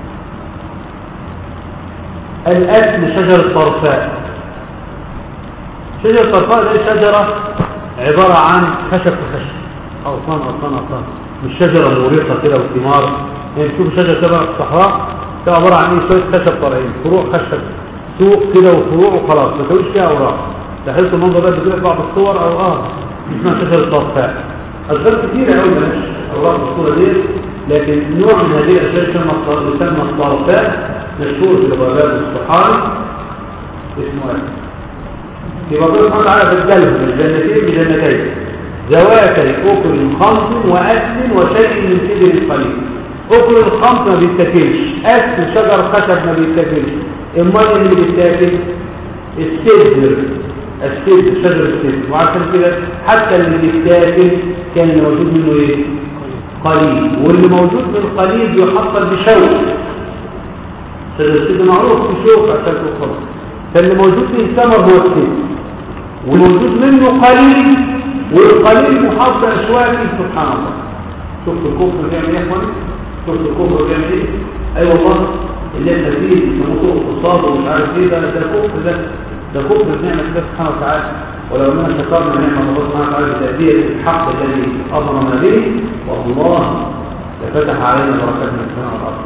الأسل شجر الطرفاء. شجر الطرفاء دي شجرة عبارة عن خشب خشب أغصان أغصان أغصان، مش شجرة مورقة كده وثمار. يعني تشوف شجرة شجرة في الصحراء ده عبارة عن ايه؟ شوية خشب طالعين، فروع خشب سوق كده وفروع وخلاص، ما تقولش فيها أوراق. تحس المنظر ده بتلاقي في بعض الصور أو اه اسمها شجرة الطرفاء. أشجار كتيرة أوي مالهاش أوراق في الصورة دي، لكن نوع من هذه الأشجار يسمى الطرفاء، مشهور في الغابات والصحاري اسمه ايه؟ يبقى ربنا سبحانه وتعالى بدلهم الجنتين بجنتين ذواتي أكل خمس وأسل وشيء من سدر قليل. أكل الخمس ما بيتاكلش، أسل شجر خشب ما بيتاكلش، امال اللي بيتاكل السدر، السدر شجر السدر. وعشان كده حتى اللي بيتاكل كان اللي موجود منه ايه؟ قليل، واللي موجود من القليل بيحصل بشوك. شجر السدر معروف بشوك عشان تخلص، فاللي موجود فيه الثمر هو السدر، والموجود منه قليل، والقليل محاط بأشواك. سبحان الله. شفت الكفر بيعمل ايه يا اخواني؟ شفت الكفر بيعمل ايه؟ اي أيوة والله اللي احنا فيه نموتوه اقتصاد ومش عارف ايه، ده ده كفر، ده ده كفر بنعمة الله سبحانه وتعالى. ولو اننا شكرنا نعمة الله سبحانه وتعالى بتأدية الحق الذي أمرنا به، والله لفتح علينا بركات من السماء والأرض.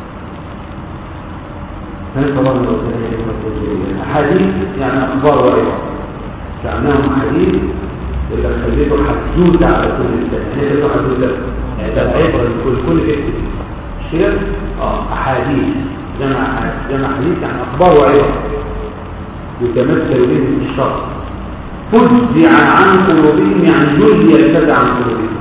نسأل الله من الوسائل. أحاديث يعني أخبار وإيه كأنهم حديث يبقى خليته حدوثة على كل إنسان. يعني خليته حدوثة يعني ده عبرة لكل كل كتب الشيء. اه أحاديث جمع جمع حديث يعني أخبار وعبرة يتمثل به الشر. فزع عن قلوبهم يعني جزء يرتدع عن قلوبهم،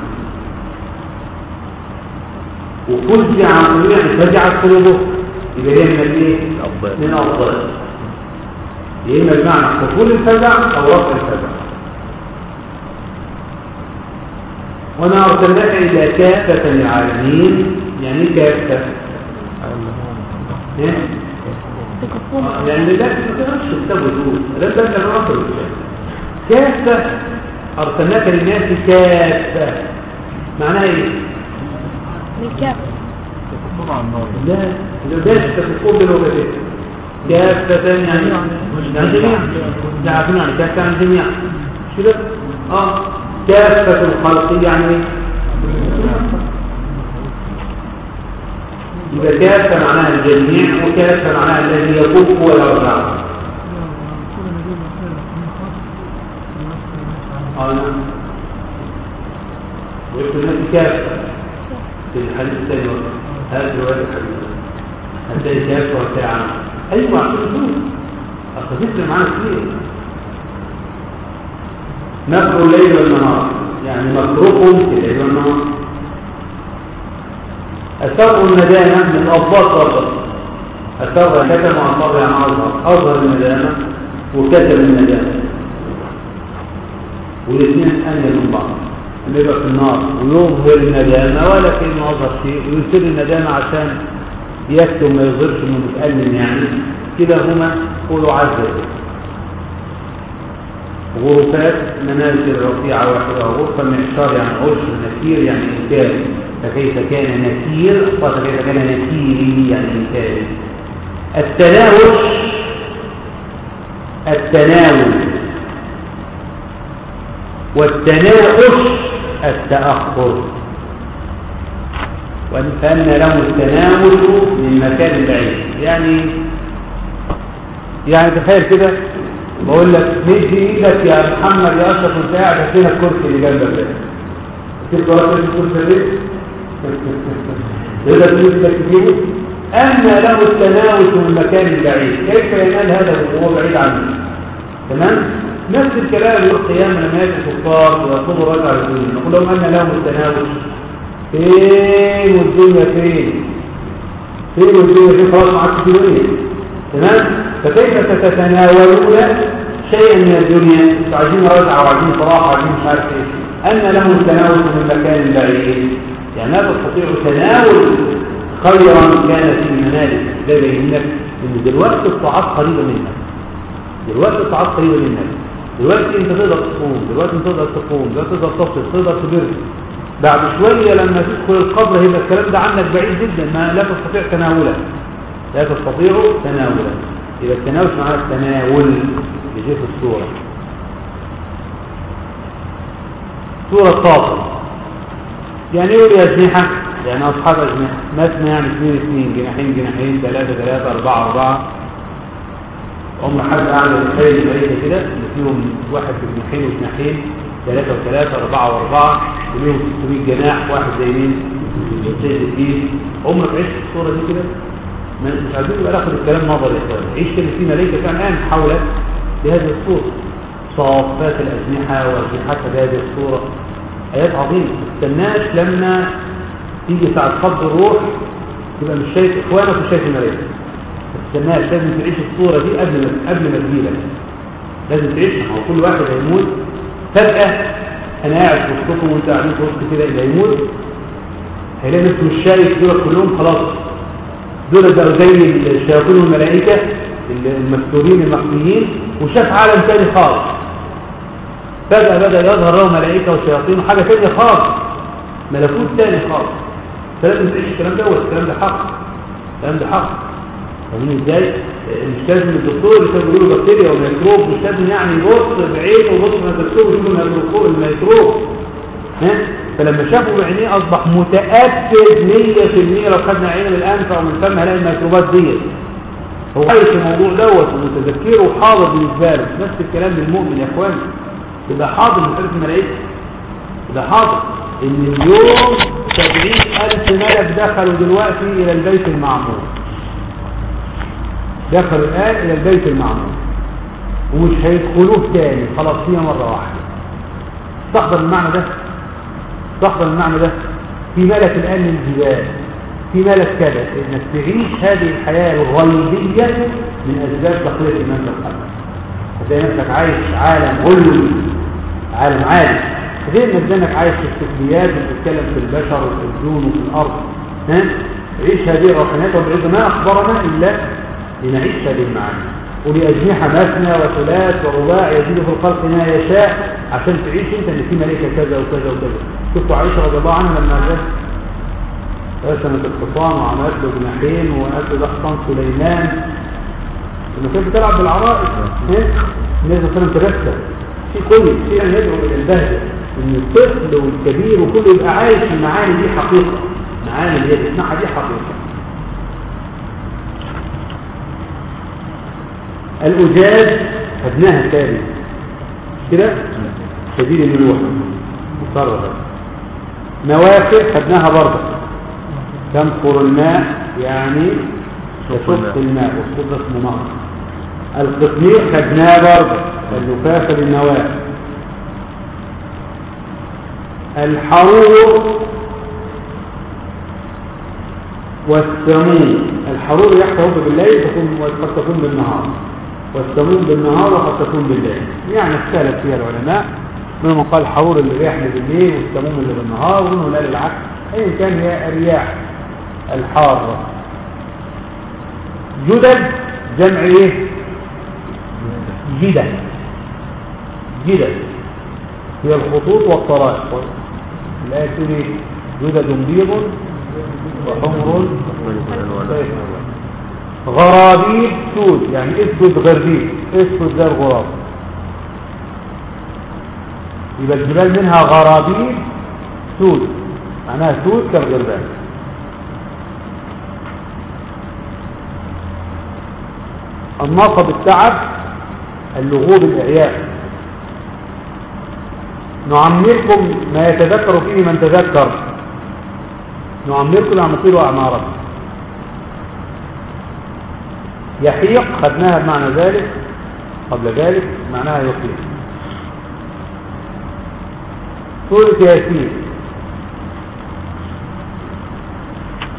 وفزع عن قلوبهم يعني فزعت قلوبهم. يبقى هي من الايه؟ من أفضل. يا إما بمعنى حصول الفزع أو رفع الفزع. وما أرسلناك إلى كافة العالمين. يعني كافة إيه؟ يعني لا تقدرش تكتبه دول، لا تبدأ الرفع كافة. أرسلناك للناس كافة معناها إيه؟ بالكافة لا لو داش تقول بلغة كافة يعني يعني جميع، لا عارفين يعني كافة يعني جميع شو ده؟ اه كافة الخلق يعني يبقى كافة معناها الجميع، وكافة معناها الذي يكف ويرجع. اه نعم. ويقول الناس كافة في الحديث الثاني هذا رواية الحديث هتلاقي كافة وهتلاقي عام. أيوة عشان تقول أصل تفرق معانا كتير. مكر الليل والنهار يعني مكركم في الليل والنهار. أثر الندامة من أضباط ربط. أثر كتم وأثر يعني أظهر أظهر الندامة وكتم الندامة، والاثنين أنهى من بعض. اللي يبقى في النار ويظهر الندامة ولا كأنه أظهر شيء، ويصير الندامة عشان يكتم ما يظهرش انه متألم. يعني كده هما قولوا عزة غرفات منازل رفيعة واحدة، غرفة معشار يعني عرش، نكير يعني إنكار. فكيف كان نكير فكيف كان نكيري يعني إنكار. التناوش التناول والتناوش التأخر، فأن له التناول من مكان بعيد. يعني يعني تخيل كده بقول لك مد ايدك يا محمد يا اشرف وانت قاعد هنا الكرسي اللي جنبك ده، كيف تقول الكرسي ده تقدر تمسك تجيبه. أن له التناول من مكان بعيد، كيف ينال هذا وهو بعيد عنه؟ تمام؟ نفس الكلام يوم القيامة لما يأتي الكفار ويطلبوا رجع الدنيا نقول لهم أن لهم التناول فين والدنيا فين فين والدنيا فين خلاص ما عادش دنيا تمام. فكيف تتناولون شيئا من الدنيا انتوا عايزين رجعه وعايزين صراحه وعايزين مش عارف ايه ان لهم تناول من مكان بعيد يعني لا تستطيع تناول خيرا كان في منالك ده يهمك ان دلوقتي الطاعات قريبه منك دلوقتي الطاعات قريبه منك دلوقتي انت تقدر تصوم دلوقتي انت تقدر تقوم دلوقتي تقدر تصل تقدر تبر بعد شويه لما تدخل القبر هيبقى الكلام ده عنك بعيد جدا ما لا تستطيع تناوله لا تستطيع تناوله يبقى التناول معناه التناول بجهه الصوره صوره طاقه يعني ايه يا أجنحة يعني اصحاب أجنحة مثنى يعني اثنين اثنين جناحين جناحين ثلاثه ثلاثه اربعه اربعه عمر حد اعمل الخيل ملائكه كده اللي فيهم واحد بجناحين وجناحين ثلاثه وثلاثه اربعه واربعه وليهم ستمائة جناح واحد زي مين زي الدين عمرك عشت الصوره دي كده مش عايزين يبقى ناخد الكلام نظري عيش كده في ملائكه كان الان حولك بهذه الصوره صافات الاجنحه واجنحتها بهذه الصوره ايات عظيمه ما تستناش لما تيجي ساعه قبض الروح تبقى مش شايف اخوانك ومش شايف الملائكه ما تستناش لازم تعيش الصوره دي قبل ما قبل ما تجيلك لازم تعيشها هو كل واحد هيموت فجاه انا قاعد في وسطكم وانت قاعدين في وسط كده اللي هيموت هيلاقي نفسه مش شايف دول كلهم خلاص دول بقوا زي الشياطين والملائكه المستورين المخفيين وشاف عالم ثاني خالص فجأة بدأ يظهر له ملائكة وشياطين وحاجة ثانيه خالص ملكوت ثاني خالص فلازم تعيش الكلام ده والكلام ده حق الكلام ده حق فاهمين ازاي؟ مش لازم الدكتور اللي كان بيقولوا بكتيريا وميكروب مش لازم يعني يبص بعينه ويبص من الدكتور ويشوف الميكروب ها فلما شافوا بعينيه اصبح متاكد مية في المية لو خدنا عينه من الانف او من فم هنلاقي الميكروبات دي هو عايش الموضوع دوت ومتذكره وحاضر بالنسبه له نفس الكلام للمؤمن يا اخوان يبقى حاضر مساله الملائكه يبقى حاضر ان اليوم سبعين ألف ملك دخلوا دلوقتي الى البيت المعمور دخلوا الان الى البيت المعمور ومش هيدخلوه تاني خلاص فيها مره واحده تحضر المعنى ده تحضر المعنى ده في ملك الان للجبال في ملك كذا انك تعيش هذه الحياه الغيبيه من اسباب تقويه ايمان القلب هتلاقي نفسك عايش عالم علوي عالم عالي غير انك عايش في السفليات بتتكلم في البشر وفي الدون وفي الارض ها عيش هذه الروحانيات والعز ما اخبرنا الا لنعيش هذه المعاني ولأجنحة مثنى وثلاث ورباع يزيد في الخلق ما يشاء عشان تعيش انت ان في ملائكه كذا وكذا وكذا شفتوا عائشه رضي الله عنها لما جت رسمت الحصان وعملت له جناحين وقالت له ده حصان سليمان لما كانت بتلعب بالعرائس ايه الناس كانت ترسل في كل شيء يدعو الى البهجه ان الطفل والكبير وكله يبقى عايش المعاني دي حقيقه المعاني اللي هي بتسمعها دي حقيقه الأجاز خدناها تاني كده شديد الملوحة مصرفة نوافذ خدناها برضه تنقر الماء يعني يشق الماء والصدر اسمه نهر القطمير خدناها برضه اللفافة للنوافذ الحرور والسموم الحرور يحتوي بالليل تكون وقد تكون بالنهار والسموم بالنهار وقد تكون بالليل يعني اختلف فيها العلماء منهم قال الحرور اللي رياح بالليل والسموم اللي بالنهار ومنهم قال العكس اي كان هي الرياح الحاره جدد جمع ايه جدد جدد هي الخطوط والطرائق الايه تقول ايه جدد بيض وحمر غرابيب سود يعني اسود غربيب اسود زي الغراب يبقى الجبال منها غرابيب سود معناها سود كالغربان النصب التعب اللغوب الإعياء نعمركم ما يتذكر فيه من تذكر نعمركم لعمطير أعماركم يحيق خدناها بمعنى ذلك قبل ذلك معناها يحيق سورة ياسين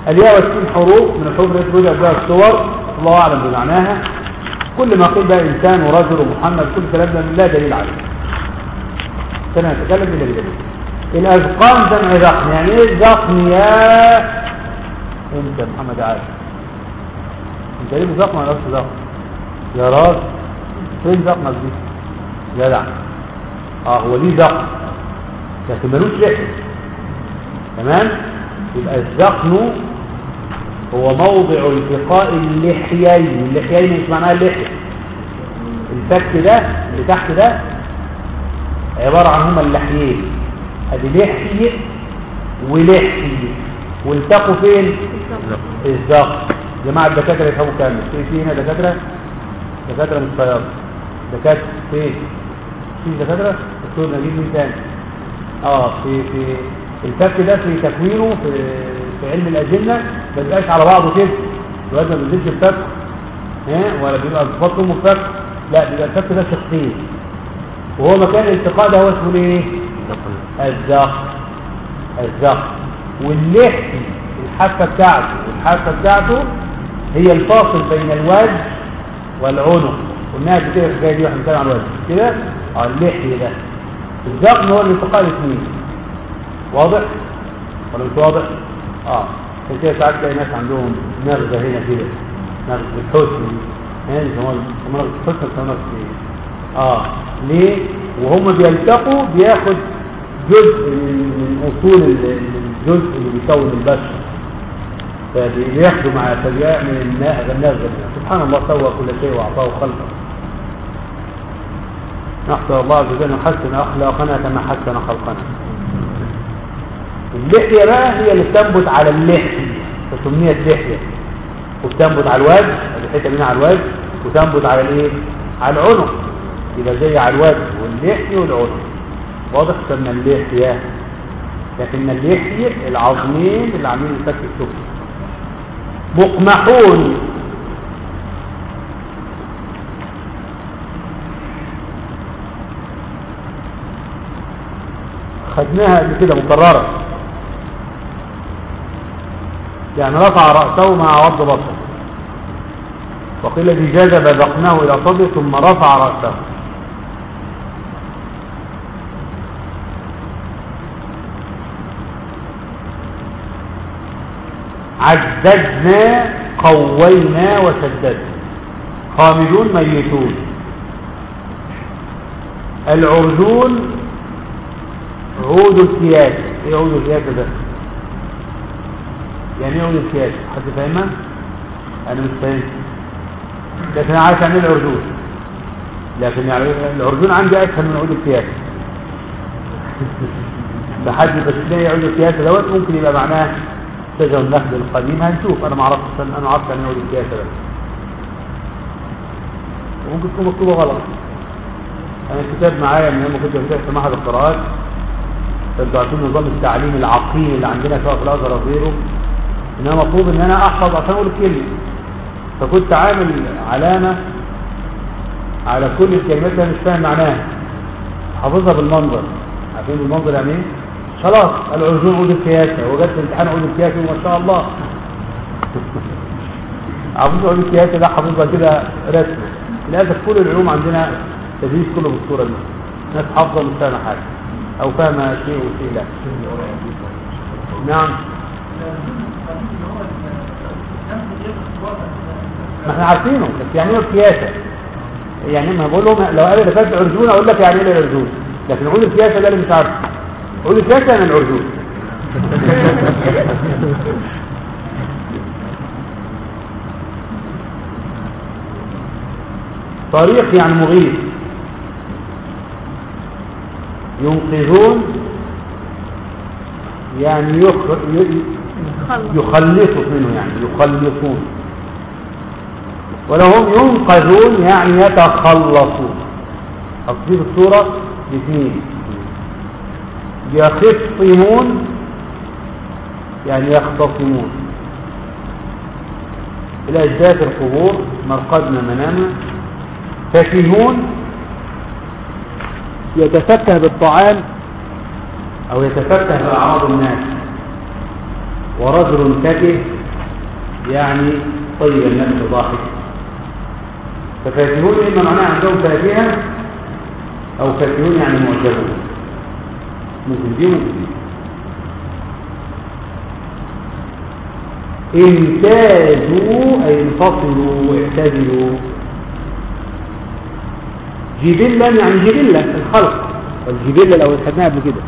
الياء والسين حروف من الحروف التي توجد بها الصور، الله أعلم بمعناها. كل ما قيل بقى إنسان ورجل ومحمد كل كلام ده لا دليل عليه، كان نتكلم بلا دليل. الأذقان جمع ذقن، يعني إيه ذقن يا أنت محمد عارف أنت ليه ذقن ولا نفس ذقن يا راس؟ فين ذقنك دي؟ جدع. اه هو ليه ذقن لكن ملوش لحية، تمام؟ يبقى الذقن هو موضع التقاء اللحيين. اللحيين مش معناها اللحية، الفك ده اللي تحت ده عبارة عن هما اللحيين، ادي لحية ولحية، والتقوا فين؟ الذقن. جماعة الدكاترة يفهموا كامل. في في هنا دكاترة دكاترة مش طيارة، دكاترة فين؟ في دكاترة دكتور نجيب مين تاني؟ اه في في الفك ده في تكوينه في في علم الأجنة ما بيبقاش على بعضه كده، الواد ما بينزلش الفك ها ولا بيبقى بفضل امه الفك، لا بيبقى الفك ده شقين، وهو مكان الالتقاء ده هو اسمه ايه؟ الذقن. الذقن واللحي الحافة بتاعته والحافة بتاعته هي الفاصل بين الوجه والعنق، قلناها كده في الحكايه دي واحنا بنتكلم عن الوجه كده. اه اللحي ده الذقن هو الالتقاء الاثنين. واضح ولا مش واضح؟ اه كده ساعات تلاقي ناس عندهم نغزه هنا كده، نغزه الحسن يعني كمان نغزه الحسن كمان اه ليه؟ وهم بيلتقوا بياخد جزء من اصول الجزء اللي بيكون البشر، فبياخدوا مع فبيعمل النغزه. سبحان الله سوى كل شيء واعطاه خلقه. نحصل الله عز وجل نحسن اخلاقنا كما حسن خلقنا. اللحية بقى هي اللي بتنبت على اللحي فسميت لحية، وبتنبت على الوجه الحته منها على الوجه، وتنبت على الايه؟ على العنق، يبقى زي على الوجه واللحي والعنق. واضح؟ سمى اللحية. لكن اللحية العظمين اللي عاملين الفك السفلي. مقمحون خدناها قبل كده مكررة، يعني رفع رأسه مع عض بصره، وقيل الذي جذب ذقنه إلى صدره ثم رفع رأسه. عززنا قوينا وسددنا. خامدون ميتون. العرجون عود الكياس. ايه عود الكياس ده؟ يعني ايه عود الكياس؟ حد فاهمها؟ انا مش فاهم، لكن انا عارف يعني ايه العرجون، لكن يعني العرجون عندي اسهل من عود الكياس. لحد بس تلاقي عود الكياس دوت ممكن يبقى معناه شجر النخل القديم، هنشوف. انا ما اعرفش، انا عارف يعني ايه عود الكياس ده، وممكن تكون مكتوبه غلط. انا الكتاب معايا من يوم ما كنت بشتغل في معهد القراءات، انتوا عارفين نظام التعليم العقيم اللي عندنا سواء في الازهر او غيره، ان انا مطلوب ان انا احفظ عشان اقول الكلمه، فكنت عامل علامه على كل الكلمات اللي مش فاهم معناها، حافظها بالمنظر. عارفين بالمنظر يعني ايه؟ خلاص العرجون عود الكياسه، وجدت امتحان عود الكياسه ما شاء الله. حافظ عود الكياسه ده حافظها كده رسم. للاسف كل العلوم عندنا تدريس كله بالصوره دي، ناس حافظه مش فاهمه حاجه او فاهمه شيء وشيء لا. نعم ما احنا عارفينه، بس يعني ايه الكياسه؟ يعني ما بقول لهم لو قال لي فات عرجون اقول لك يعني ايه العرجون، لكن عود الكياسه ده اللي مش عارف. عود الكياسه يعني العرجون. طريق يعني مغيث. ينقذون يعني يخ... يخلصوا منه، يعني يخلصون. ولهم ينقذون يعني يتخلصون. أصدق الصورة باثنين. يخصمون يعني يختصمون. الأجداث القبور مرقدنا مناما. فكهون يتفكه بالطعام أو يتفكه بأعراض الناس. ورجل فكه يعني طيب النفس ضاحك. ففاكهون إما معناها عندهم فاكهة أو فاكهون يعني معجبون، ممكن دي ممكن دي. امتازوا أي انفصلوا واعتدلوا. جبلا يعني جبلة الخلق، والجبلة لو خدناها قبل كده،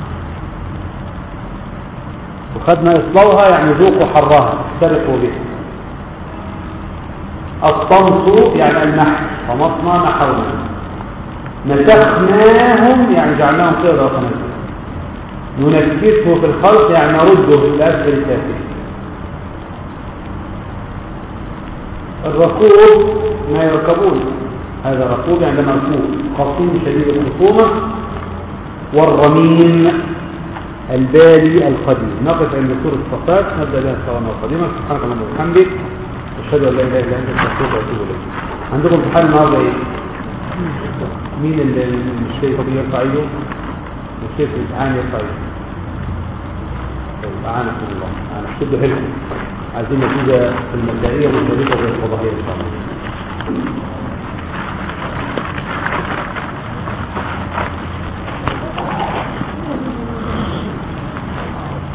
وخدنا إصلوها يعني ذوقوا حرها احترقوا بها. الطمس يعني المحك، طمسنا نحونا. نسخناهم يعني جعلناهم قيادة وخنازير. ننكسه في الخلق يعني نرده في الأسفل التافه. الركوب ما يركبون، هذا ركوب يعني مركوب خصوم شديد الخصومة. والرميم البالي القديم. نقف عند سورة الصفات نبدأ بها الصوامع القديمة. سبحانك اللهم وبحمدك أشهد أن لا إله إلا أنت أستغفرك وأتوب إليك. عندكم امتحان النهارده إيه؟ مين اللي مش شايف يرفع ايده؟ مش شايف الامتحان يرفع ايده. طيب أعانكم الله، أنا شدوا حيلكم، عايزين نتيجة في المبدئية والشريفة غير الفضائية إن شاء الله.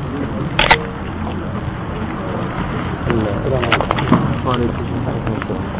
السلام عليكم.